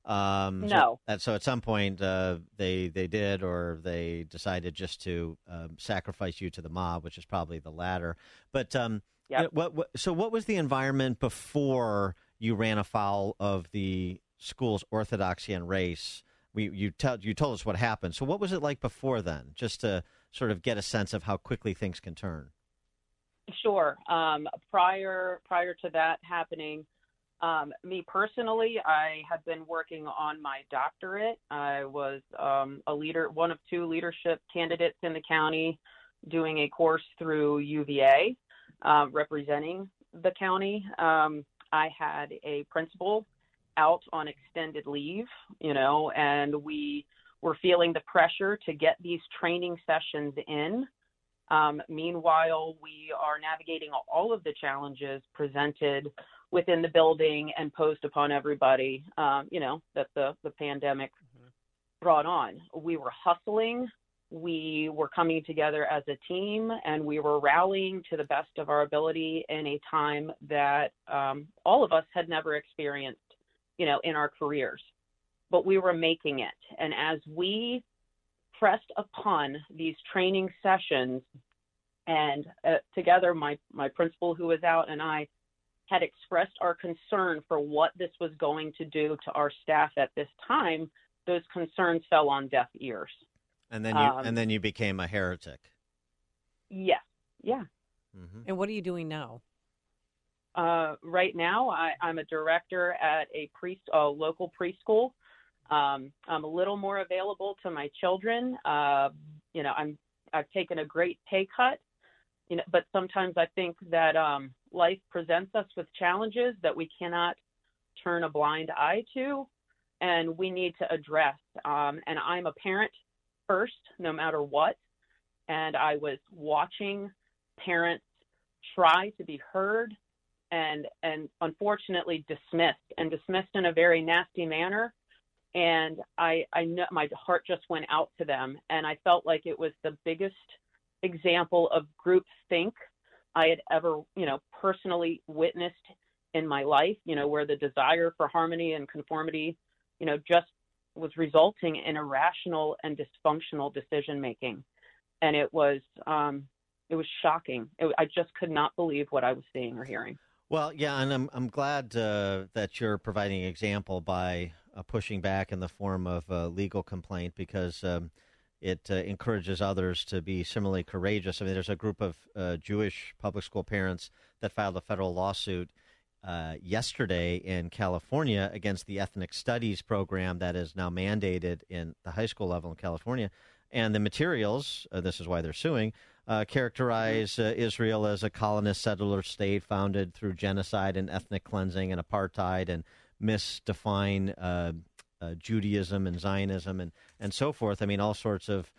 No. So at some point they did, or they decided just to sacrifice you to the mob, which is probably the latter. But what was the environment before you ran afoul of the school's orthodoxy and race? You told us what happened. So what was it like before then, just to sort of get a sense of how quickly things can turn? Sure. Prior to that happening, me personally, I had been working on my doctorate. I was a leader, one of two leadership candidates in the county, doing a course through UVA, representing the county. I had a principal out on extended leave, and we were feeling the pressure to get these training sessions in. Meanwhile, we are navigating all of the challenges presented within the building and posed upon everybody, that the pandemic brought on. We were hustling, we were coming together as a team, and we were rallying to the best of our ability in a time that all of us had never experienced, in our careers. But we were making it. And as we pressed upon these training sessions, and together my principal who was out and I had expressed our concern for what this was going to do to our staff at this time, those concerns fell on deaf ears. And then you became a heretic. Yes. Yeah. Mm-hmm. And what are you doing now? right now, I'm a director at a local preschool. I'm a little more available to my children. I've taken a great pay cut, but sometimes I think that life presents us with challenges that we cannot turn a blind eye to, and we need to address. And I'm a parent first, no matter what. And I was watching parents try to be heard and unfortunately dismissed in a very nasty manner. And I know my heart just went out to them. And I felt like it was the biggest example of groupthink I had ever, personally witnessed in my life, where the desire for harmony and conformity, just was resulting in irrational and dysfunctional decision-making. And it was shocking. I just could not believe what I was seeing or hearing. Well, yeah, and I'm glad that you're providing an example by pushing back in the form of a legal complaint, because it encourages others to be similarly courageous. I mean, there's a group of Jewish public school parents that filed a federal lawsuit yesterday in California against the ethnic studies program that is now mandated in the high school level in California. And the materials, this is why they're suing, characterize Israel as a colonist settler state founded through genocide and ethnic cleansing and apartheid, and misdefine Judaism and Zionism and so forth. I mean, all sorts of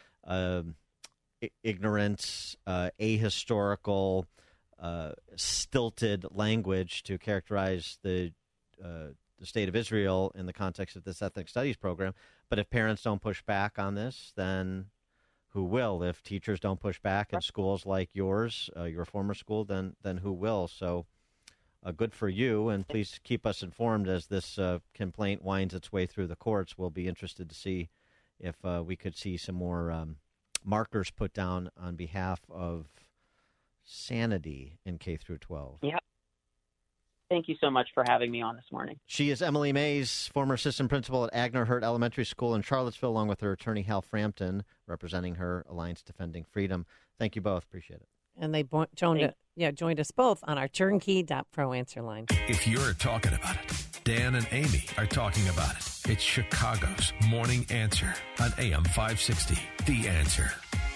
ignorance, ahistorical, stilted language to characterize the state of Israel in the context of this ethnic studies program. But if parents don't push back on this, then who will? If teachers don't push back in schools like yours, your former school, then who will? So good for you, and please keep us informed as this complaint winds its way through the courts. We'll be interested to see if we could see some more markers put down on behalf of sanity in K through 12. Yeah. Thank you so much for having me on this morning. She is Emily Mays, former assistant principal at Agner Hurt Elementary School in Charlottesville, along with her attorney, Hal Frampton, representing her Alliance Defending Freedom. Thank you both. Appreciate it. And they joined us both on our turnkey.pro answer line. If you're talking about it, Dan and Amy are talking about it. It's Chicago's Morning Answer on AM 560. The Answer.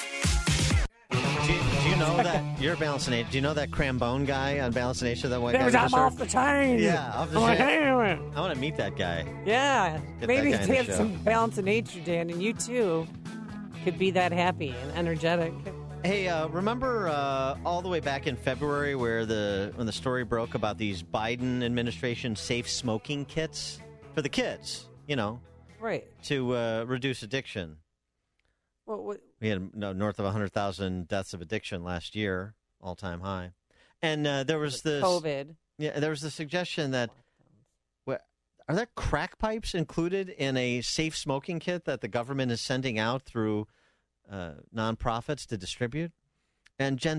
Do you know that you're Balance Nation? Do you know that Crambone guy on Balance Nation? That white guy. I'm off the chain. Yeah, off the chain. I want to meet that guy. Yeah, Get maybe that guy he on the had show. some balance of nature, Dan, and you too could be that happy and energetic. Hey, remember all the way back in February when the story broke about these Biden administration safe smoking kits for the kids, right, to reduce addiction. Well, we had north of 100,000 deaths of addiction last year, all-time high. And there was this COVID. Yeah, there was the suggestion that are there crack pipes included in a safe smoking kit that the government is sending out through nonprofits to distribute? And Jen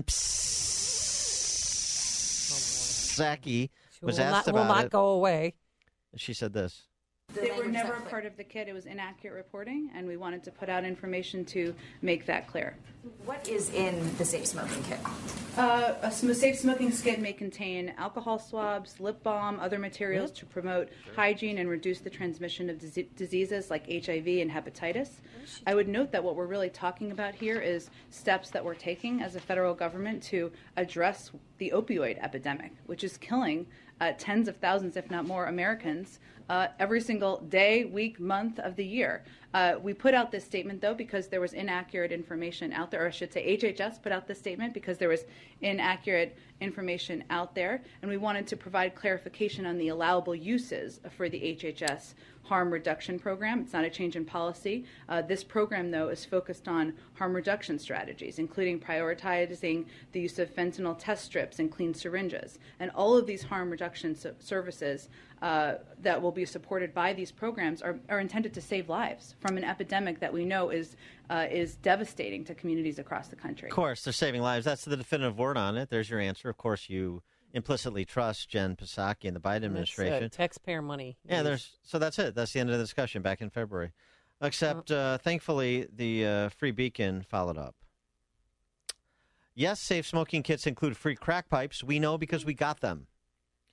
Psaki was asked about it. Will not go away. She said this. They were never a part of the kit. It was inaccurate reporting, and we wanted to put out information to make that clear. What is in the safe smoking kit? A safe smoking kit may contain alcohol swabs, lip balm, other materials to promote hygiene and reduce the transmission of diseases like HIV and hepatitis. I would note that what we're really talking about here is steps that we're taking as a federal government to address the opioid epidemic, which is killing tens of thousands, if not more, Americans every single day, week, month of the year. We put out this statement, though, because there was inaccurate information out there, or I should say HHS put out this statement because there was inaccurate information out there, and we wanted to provide clarification on the allowable uses for the HHS harm reduction program. It's not a change in policy. This program, though, is focused on harm reduction strategies, including prioritizing the use of fentanyl test strips and clean syringes. And all of these harm reduction services that will be supported by these programs are intended to save lives from an epidemic that we know is devastating to communities across the country. Of course, they're saving lives. That's the definitive word on it. There's your answer. Of course, you implicitly trust Jen Psaki and the Biden administration. That's taxpayer money. Yeah, so that's it. That's the end of the discussion back in February. Except, thankfully, the Free Beacon followed up. Yes, safe smoking kits include free crack pipes. We know because we got them.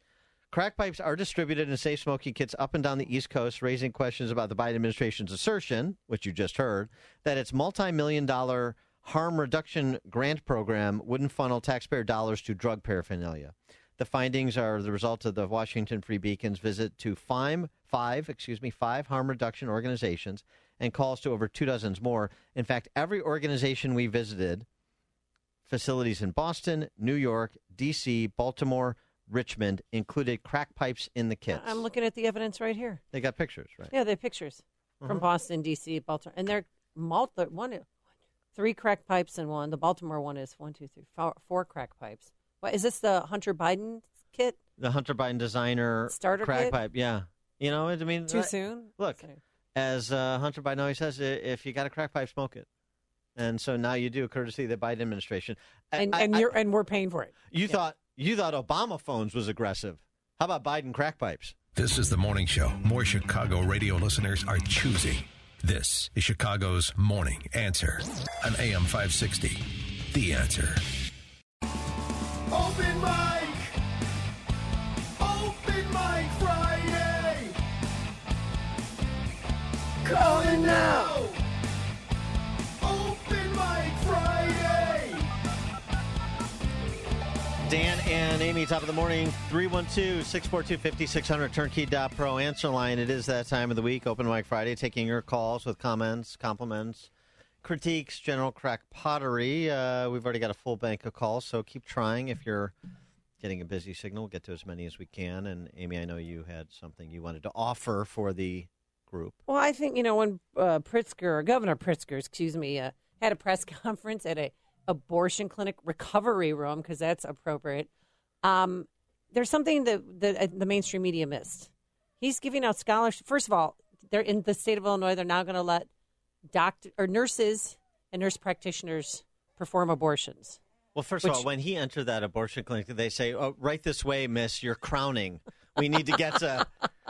crack pipes are distributed in safe smoking kits up and down the East Coast, raising questions about the Biden administration's assertion, which you just heard, that its multi-million-dollar harm reduction grant program wouldn't funnel taxpayer dollars to drug paraphernalia. The findings are the result of the Washington Free Beacon's visit to five harm reduction organizations and calls to over 24 more. In fact, every organization we visited, facilities in Boston, New York, D.C., Baltimore, Richmond, included crack pipes in the kits. I'm looking at the evidence right here. They got pictures, right? Yeah, they have pictures from Boston, D.C., Baltimore. And they're 3 crack pipes in one. The Baltimore one is 4 crack pipes. What, is this the Hunter Biden kit? The Hunter Biden designer starter crack kit? pipe, yeah. You know, I mean, Too soon? Look, as Hunter Biden always says, if you got a crack pipe, smoke it. And so now you do, courtesy of the Biden administration. And we're paying for it. You thought Obama phones was aggressive. How about Biden crack pipes? This is the morning show more Chicago radio listeners are choosing. This is Chicago's Morning Answer on AM 560. The Answer. Open mic! Open mic Friday! Call in now! Open mic Friday! Dan and Amy, top of the morning, 312-642-5600, turnkey.pro answer line. It is that time of the week, Open Mic Friday, taking your calls with comments, compliments, critiques, general crack pottery. We've already got a full bank of calls, so keep trying. If you're getting a busy signal, we'll get to as many as we can. And, Amy, I know you had something you wanted to offer for the group. Well, I think, when Governor Pritzker, had a press conference at a abortion clinic recovery room, because that's appropriate, there's something that the mainstream media missed. He's giving out scholarships. First of all, they're in the state of Illinois. They're now going to let nurses and nurse practitioners perform abortions. Well, first of all, when he entered that abortion clinic, they say, "Oh, right this way, miss, you're crowning. We need to get to..."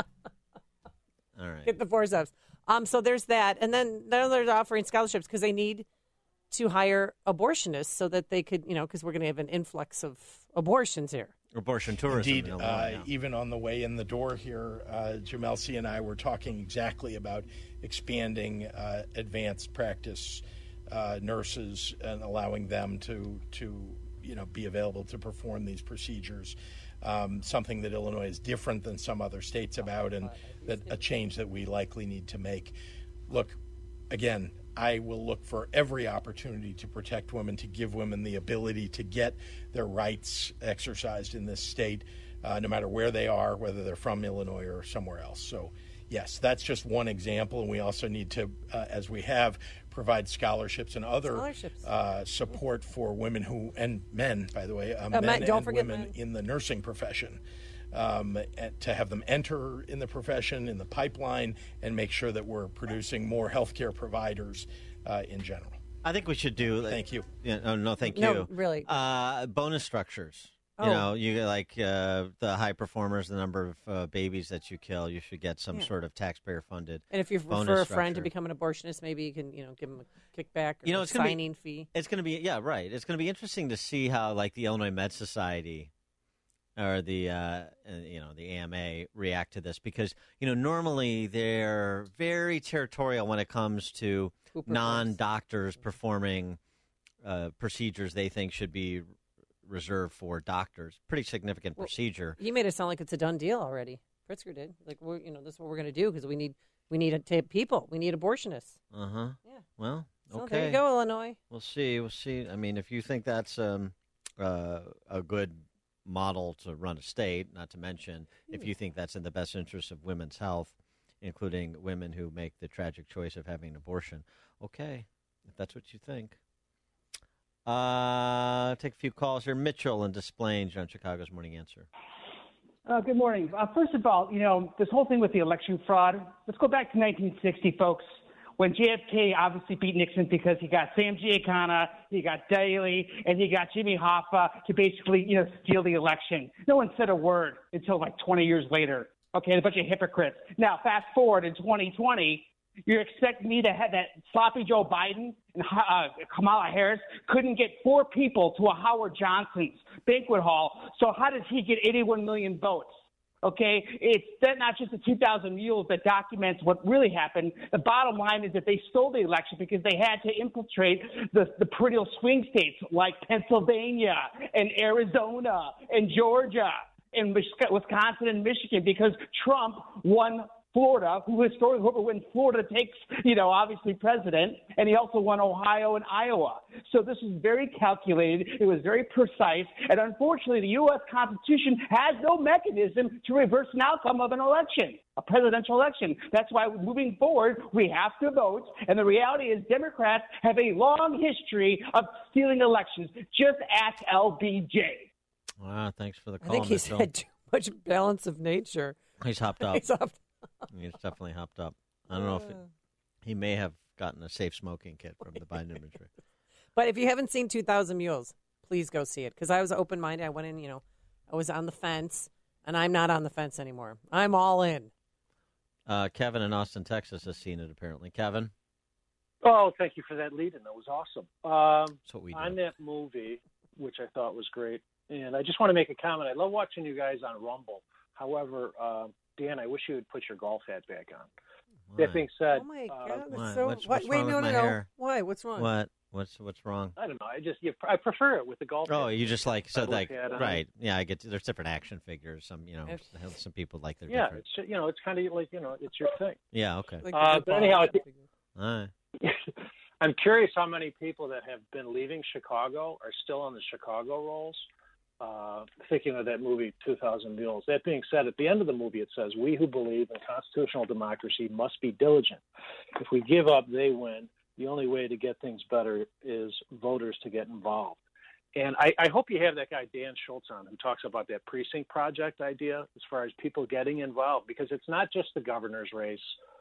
All right. Get the forceps. So there's that. And then they're offering scholarships because they need to hire abortionists so that they could, because we're going to have an influx of abortions here. Abortion tourism. Indeed, even on the way in the door here, Jamelsi and I were talking exactly about expanding advanced practice nurses and allowing them to be available to perform these procedures. Something that Illinois is different than some other states about, and that a change that we likely need to make. Look, again, I will look for every opportunity to protect women, to give women the ability to get their rights exercised in this state, no matter where they are, whether they're from Illinois or somewhere else. So, yes, that's just one example, and we also need to, as we have, provide scholarships and other support for women and men, by the way, men and women in the nursing profession. To have them enter in the profession, in the pipeline, and make sure that we're producing more healthcare providers in general. I think we should do... Thank you. No, thank you. No, really. Bonus structures. Oh. You like the high performers, the number of babies that you kill, you should get some sort of taxpayer-funded And if you refer a friend to become an abortionist, maybe you can, give them a kickback or a signing fee. It's going to be, right. It's going to be interesting to see how, like, the Illinois Med Society or the AMA react to this, because normally they're very territorial when it comes to non-doctors performing procedures they think should be reserved for doctors. Pretty significant procedure. He made it sound like it's a done deal already. Pritzker did. Like, this is what we're going to do because we need people. We need abortionists. Yeah. Well, so okay. There you go, Illinois. We'll see. I mean, if you think that's a good model to run a state, not to mention if you think that's in the best interest of women's health, including women who make the tragic choice of having an abortion. Okay, if that's what you think. Take a few calls here. Mitchell and Des Plaines on Chicago's Morning Answer. Good morning. First of all, this whole thing with the election fraud, let's go back to 1960, folks, when JFK obviously beat Nixon because he got Sam Giancana, he got Daley, and he got Jimmy Hoffa to basically, steal the election. No one said a word until like 20 years later. Okay, a bunch of hypocrites. Now, fast forward in 2020, you expect me to have that sloppy Joe Biden and Kamala Harris couldn't get 4 people to a Howard Johnson's banquet hall. So how does he get 81 million votes? Okay, it's that not just the 2,000 mules that documents what really happened. The bottom line is that they stole the election because they had to infiltrate the perennial swing states like Pennsylvania and Arizona and Georgia and Wisconsin and Michigan because Trump won Florida, whoever wins Florida takes, obviously president, and he also won Ohio and Iowa. So this was very calculated. It was very precise. And unfortunately, the U.S. Constitution has no mechanism to reverse an outcome of an election, a presidential election. That's why moving forward, we have to vote. And the reality is Democrats have a long history of stealing elections. Just ask LBJ. Wow, thanks for the call. I think he's had too much balance of nature. He's hopped up. He's He's definitely hopped up. I don't know if he may have gotten a safe smoking kit from the Biden administration. But if you haven't seen 2,000 Mules, please go see it because I was open-minded. I went in, I was on the fence, and I'm not on the fence anymore. I'm all in. Kevin in Austin, Texas has seen it apparently. Kevin? Oh, thank you for that lead-in. That was awesome. That's what we do. On that movie, which I thought was great, and I just want to make a comment. I love watching you guys on Rumble. However, Dan, I wish you would put your golf hat back on. Why? That being said, Oh my God! Why? So What's wait, wrong no, with my no, no. hair? Why? What's wrong? What? What's wrong? I don't know. I prefer it with the golf. Oh, hat. you just like Golf hat on. right? Yeah, I get. There's different action figures. Some some people like their Yeah, different. it's it's kind of like it's your thing. Yeah, okay. But anyhow, All right. I'm curious how many people that have been leaving Chicago are still on the Chicago rolls. Thinking of that movie 2,000 Mules. That being said, at the end of the movie it says, "We who believe in constitutional democracy must be diligent. If we give up, they win. The only way to get things better is voters to get involved." And I hope you have that guy Dan Schultz on who talks about that precinct project idea as far as people getting involved, because it's not just the governor's race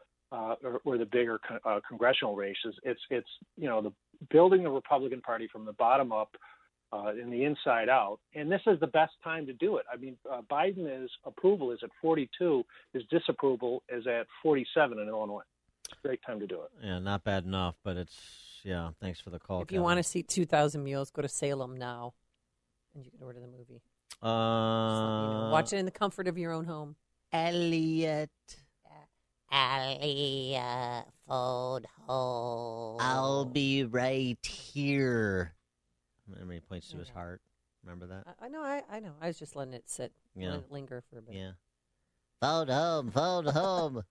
or the bigger congressional races. It's the building the Republican Party from the bottom up. In the inside out, and this is the best time to do it. I mean, Biden's approval is at 42, his disapproval is at 47 in Illinois. It's a great time to do it. Yeah, not bad enough, but thanks for the call. If you want to see 2,000 Mules, go to Salem now, and you can order the movie. Just let me know. Watch it in the comfort of your own home. Elliot, phone home. I'll be right here. Remember, he points to his heart. Remember that? I know. I know. I was just letting it sit, Yeah. let it linger for a bit. Yeah. Phone home.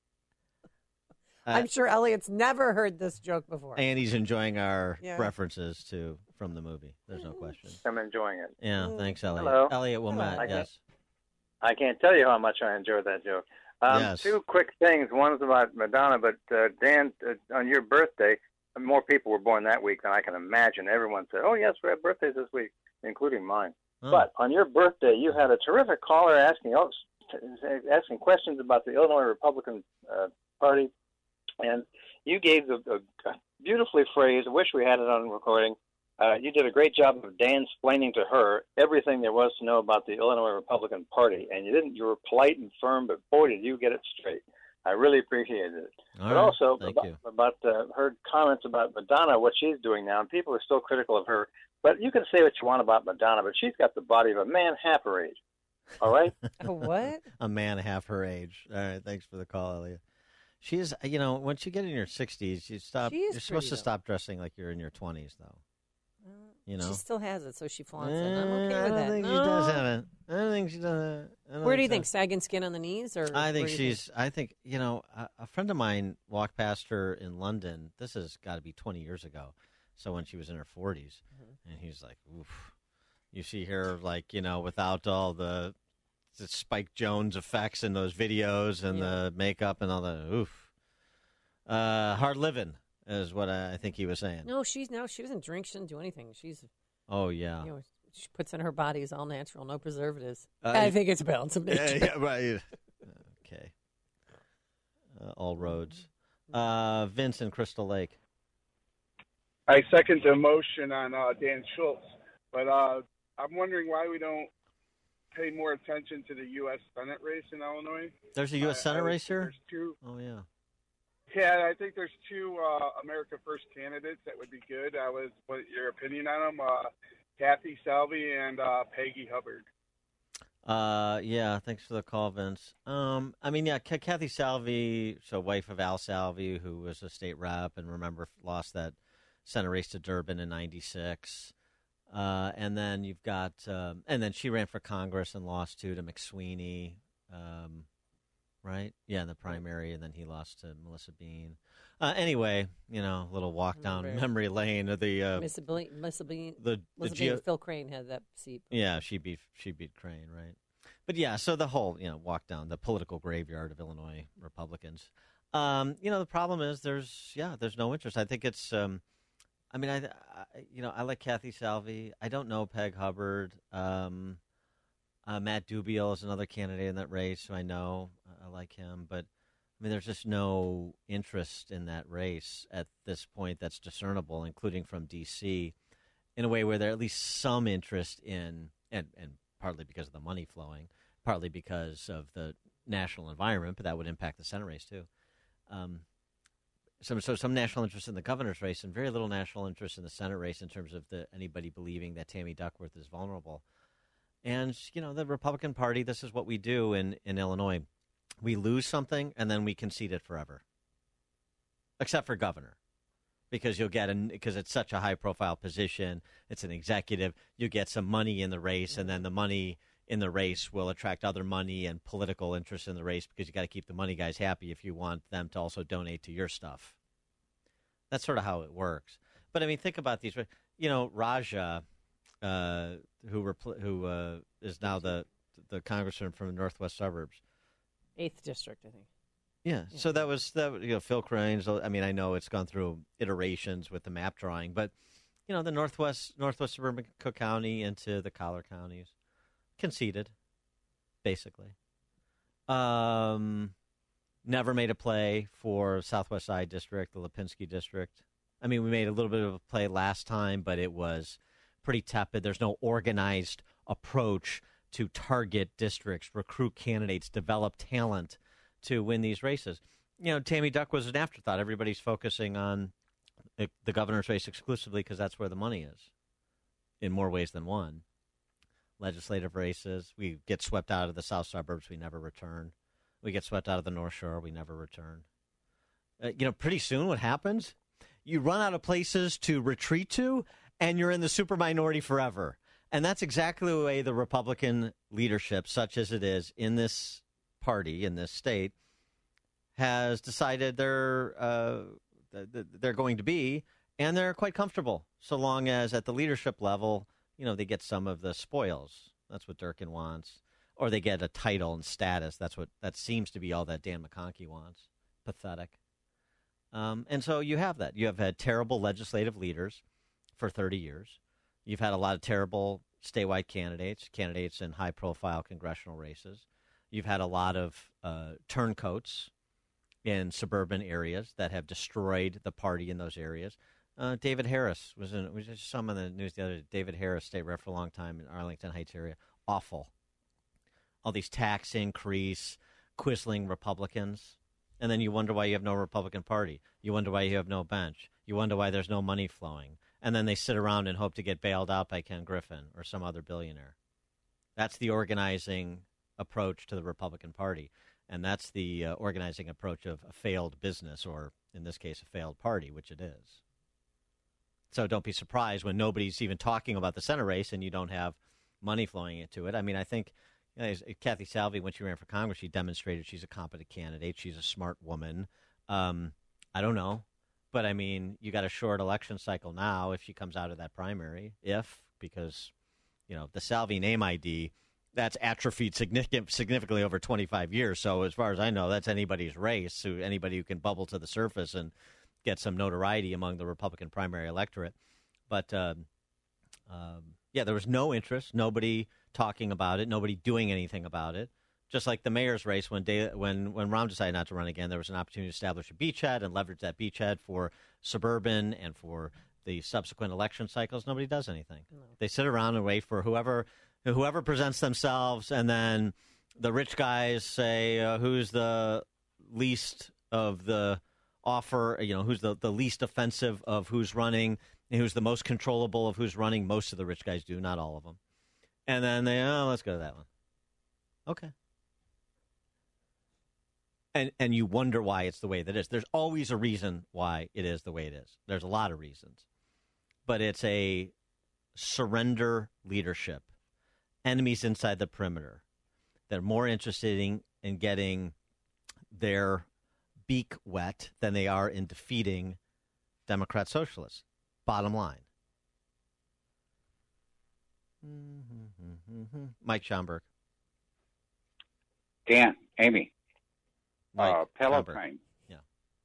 I'm sure Elliot's never heard this joke before. And he's enjoying our Yeah. references from the movie. There's no question. I'm enjoying it. Yeah, thanks, Elliot. Hello. Elliot Wilmette, yes. I can't tell you how much I enjoyed that joke. Yes. Two quick things. One is about Madonna, but Dan, on your birthday, more people were born that week than I can imagine. Everyone said, "Oh yes, we have birthdays this week," including mine. Oh. But on your birthday, you had a terrific caller asking questions about the Illinois Republican Party, and you gave a beautifully phrased. I wish we had it on recording. You did a great job of Dan-splaining to her everything there was to know about the Illinois Republican Party, and you didn't. You were polite and firm, but boy, did you get it straight. I really appreciated it. All but right. also Thank you. about her comments about Madonna, what she's doing now, and people are still critical of her. But you can say what you want about Madonna, but she's got the body of a man half her age. All right? What? A man half her age. All right, thanks for the call, Elliot. She is, once you get in your 60s, you're supposed to stop dressing like you're in your 20s, though. She still has it, so she flaunts it. I'm okay I with don't that. think she does have it. I don't think she does it. Where do you think? Sagging skin on the knees? Or I think where do you she's. I think a friend of mine walked past her in London. This has got to be 20 years ago. So when she was in her 40s, and he's like, "Oof." You see her without all the Spike Jonze effects in those videos and the makeup and all that. Oof. Hard living is what I think he was saying. No, she doesn't drink. She doesn't do anything. She's. Oh yeah. She puts in her body is all natural, no preservatives. I think it's a balance of nature. Yeah, right. Okay. All roads. Vince in Crystal Lake. I second the motion on Dan Schultz, but I'm wondering why we don't pay more attention to the U.S. Senate race in Illinois. There's a U.S. Senate race here? There's two. Oh, yeah. Yeah, I think there's two America First candidates that would be good. What your opinion on them? Kathy Salvi and Peggy Hubbard. Yeah, thanks for the call, Vince. Kathy Salvi, so wife of Al Salvi, who was a state rep and remember lost that Senate race to Durbin in '96. And then you've got, and then she ran for Congress and lost to McSweeney, right? Yeah, in the primary, and then he lost to Melissa Bean. Anyway, a little walk down memory lane of the Melissa Bean, Phil Crane had that seat. Yeah, she beat Crane, right? But yeah, so the whole walk down the political graveyard of Illinois Republicans. The problem is there's no interest. I think it's. I like Kathy Salvi. I don't know Peg Hubbard. Matt Dubiel is another candidate in that race who I know. I like him. But, there's just no interest in that race at this point that's discernible, including from D.C., in a way where there's at least some interest in, and partly because of the money flowing, partly because of the national environment, but that would impact the Senate race too. Some national interest in the governor's race and very little national interest in the Senate race in terms of anybody believing that Tammy Duckworth is vulnerable. And, the Republican Party, this is what we do in Illinois. We lose something, and then we concede it forever, except for governor, because because it's such a high-profile position. It's an executive. You get some money in the race, and then the money in the race will attract other money and political interest in the race because you got to keep the money guys happy if you want them to also donate to your stuff. That's sort of how it works. But, think about these. Raja, who is now the congressman from the northwest suburbs. 8th district, I think. Yeah, so that was Phil Crane's. I know it's gone through iterations with the map drawing, but the northwest suburban Cook County into the collar counties conceded, basically. Never made a play for Southwest Side District, the Lipinski District. We made a little bit of a play last time, but it was pretty tepid. There's no organized approach to target districts, recruit candidates, develop talent to win these races. Tammy Duck was an afterthought. Everybody's focusing on the governor's race exclusively because that's where the money is, in more ways than one. Legislative races, we get swept out of the south suburbs, we never return. We get swept out of the North Shore, we never return. Pretty soon what happens? You run out of places to retreat to, and you're in the super minority forever. And that's exactly the way the Republican leadership, such as it is in this party, in this state, has decided they're going to be, and they're quite comfortable, so long as at the leadership level, they get some of the spoils. That's what Durkin wants. Or they get a title and status. That seems to be all that Dan McConkey wants. Pathetic. And so you have that. You have had terrible legislative leaders for 30 years. You've had a lot of terrible statewide candidates in high-profile congressional races. You've had a lot of turncoats in suburban areas that have destroyed the party in those areas. David Harris was just some in the news the other day. David Harris, state rep for a long time in Arlington Heights area. Awful. All these tax increase, quisling Republicans. And then you wonder why you have no Republican Party. You wonder why you have no bench. You wonder why there's no money flowing. And then they sit around and hope to get bailed out by Ken Griffin or some other billionaire. That's the organizing approach to the Republican Party. And that's the organizing approach of a failed business, or in this case, a failed party, which it is. So don't be surprised when nobody's even talking about the Senate race and you don't have money flowing into it. I think Kathy Salvi, when she ran for Congress, she demonstrated she's a competent candidate. She's a smart woman. I don't know. But, you got a short election cycle now if she comes out of that primary. Because, the Salvi name ID, that's atrophied significantly over 25 years. So as far as I know, that's anybody's race, anybody who can bubble to the surface and get some notoriety among the Republican primary electorate. But, there was no interest, nobody talking about it, nobody doing anything about it. Just like the mayor's race, when Rahm decided not to run again, there was an opportunity to establish a beachhead and leverage that beachhead for suburban and for the subsequent election cycles. Nobody does anything. No. They sit around and wait for whoever presents themselves, and then the rich guys say who's the least of the offer, who's the least offensive of who's running, and who's the most controllable of who's running. Most of the rich guys do, not all of them. And then let's go to that one. Okay. And you wonder why it's the way that it is. There's always a reason why it is the way it is. There's a lot of reasons. But it's a surrender leadership. Enemies inside the perimeter. They're more interested in getting their beak wet than they are in defeating Democrat socialists. Bottom line. Mike Schomburg. Dan, Amy. Mike Palatine. Yeah.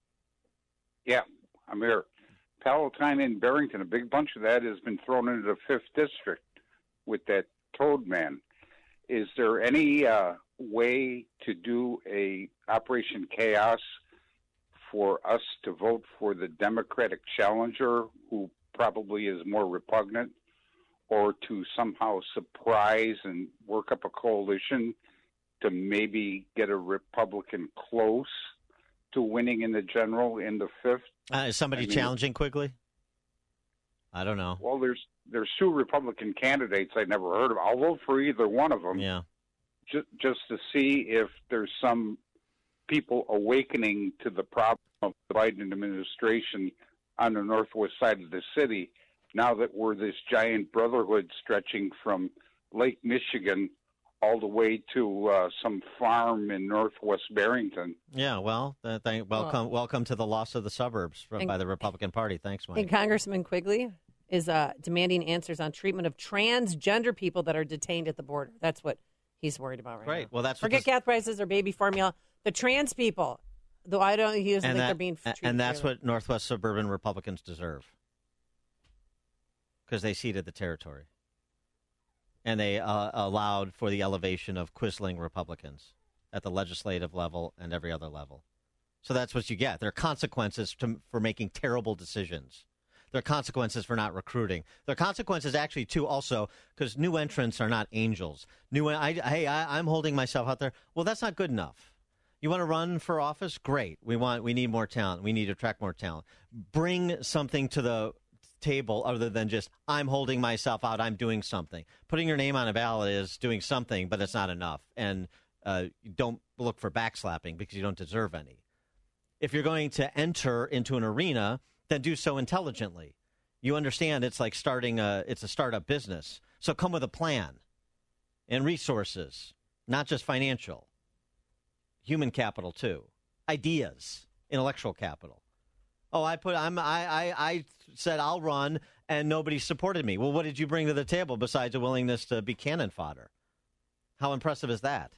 Yeah, I'm here. Palatine and Barrington, a big bunch of that has been thrown into the 5th District with that Toad man. Is there any way to do a Operation Chaos for us to vote for the Democratic challenger, who probably is more repugnant, or to somehow surprise and work up a coalition to maybe get a Republican close to winning in the general in the 5th? Is somebody challenging Quigley? I don't know. Well, there's 2 Republican candidates I'd never heard of. I'll vote for either one of them. Yeah. Just to see if there's some people awakening to the problem of the Biden administration on the northwest side of the city, now that we're this giant brotherhood stretching from Lake Michigan all the way to some farm in northwest Barrington. Yeah, well, welcome to the loss of the suburbs by the Republican Party. Thanks, Mike. And Congressman Quigley is demanding answers on treatment of transgender people that are detained at the border. That's what he's worried about right now. Well, that's forget gas prices or baby formula. The trans people, though he doesn't think they're being treated and that's fairly. what Northwest suburban Republicans deserve, because they ceded the territory. And they allowed for the elevation of quisling Republicans at the legislative level and every other level. So that's what you get. There are consequences for making terrible decisions. There are consequences for not recruiting. There are consequences, actually, too, also, because new entrants are not angels. I'm holding myself out there. Well, that's not good enough. You want to run for office? Great. We need more talent. We need to attract more talent. Bring something to the table other than just I'm holding myself out, I'm doing something. Putting your name on a ballot is doing something, but it's not enough. And you don't look for backslapping because you don't deserve any. If you're going to enter into an arena, then do so intelligently. You understand it's like it's a startup business. So come with a plan and resources, not just financial. Human capital too. Ideas, intellectual capital. Oh, I said I'll run, and nobody supported me. Well, what did you bring to the table besides a willingness to be cannon fodder? How impressive is that?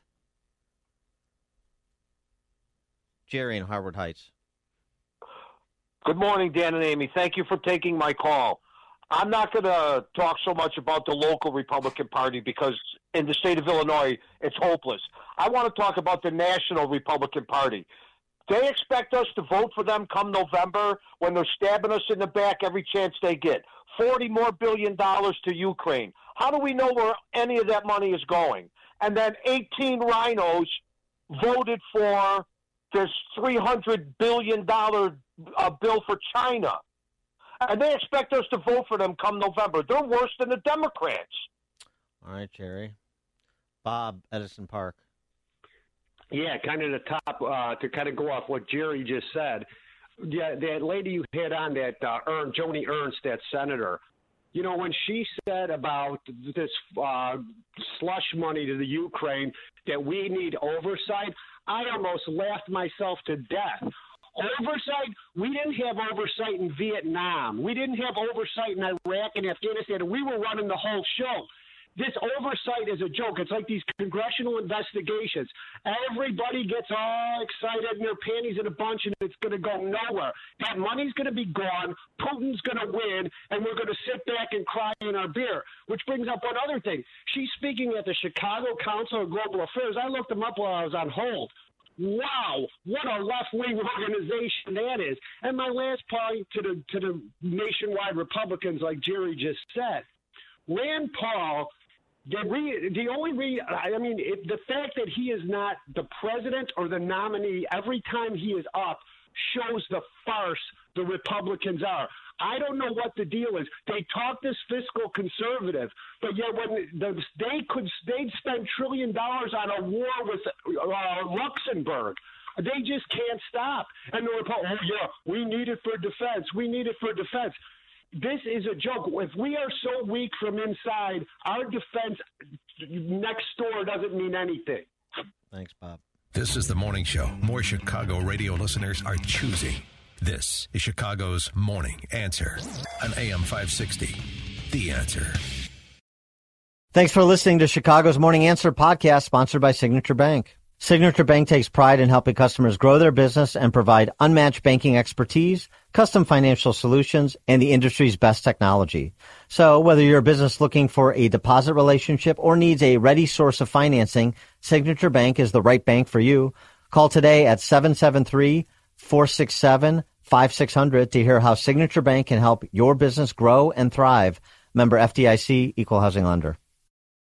Jerry in Harvard Heights. Good morning, Dan and Amy. Thank you for taking my call. I'm not going to talk so much about the local Republican Party because in the state of Illinois, it's hopeless. I want to talk about the national Republican Party. They expect us to vote for them come November when they're stabbing us in the back every chance they get. $40 more billion to Ukraine. How do we know where any of that money is going? And then 18 rhinos voted for this $300 billion bill for China. And they expect us to vote for them come November. They're worse than the Democrats. All right, Jerry. Bob, Edison Park. Yeah, kind of the top, to kind of go off what Jerry just said. Yeah, that lady you had on, that Joni Ernst, that senator, you know, when she said about this slush money to the Ukraine, that we need oversight, I almost laughed myself to death. Oversight? We didn't have oversight in Vietnam. We didn't have oversight in Iraq and Afghanistan, and we were running the whole show. This oversight is a joke. It's like these congressional investigations. Everybody gets all excited and their panties in a bunch, and it's going to go nowhere. That money's going to be gone. Putin's going to win, and we're going to sit back and cry in our beer. Which brings up one other thing. She's speaking at the Chicago Council of Global Affairs. I looked them up while I was on hold. Wow, what a left-wing organization that is. And my last point to the nationwide Republicans, like Jerry just said, Rand Paul, the fact that he is not the president or the nominee every time he is up shows the farce the the Republicans are. I don't know what the deal is. They talk this fiscal conservative, but yet when they'd spend $1 trillion on a war with Luxembourg. They just can't stop. And the Republicans, we need it for defense. We need it for defense. This is a joke. If we are so weak from inside, our defense next door doesn't mean anything. Thanks, Bob. This is the morning show more Chicago radio listeners are choosing. This is Chicago's Morning Answer on AM 560. The Answer. Thanks for listening to Chicago's Morning Answer podcast, sponsored by Signature Bank. Signature Bank takes pride in helping customers grow their business and provide unmatched banking expertise, custom financial solutions, and the industry's best technology. So whether you're a business looking for a deposit relationship or needs a ready source of financing, Signature Bank is the right bank for you. Call today at 773-467-5600 to hear how Signature Bank can help your business grow and thrive. Member FDIC, Equal Housing Lender.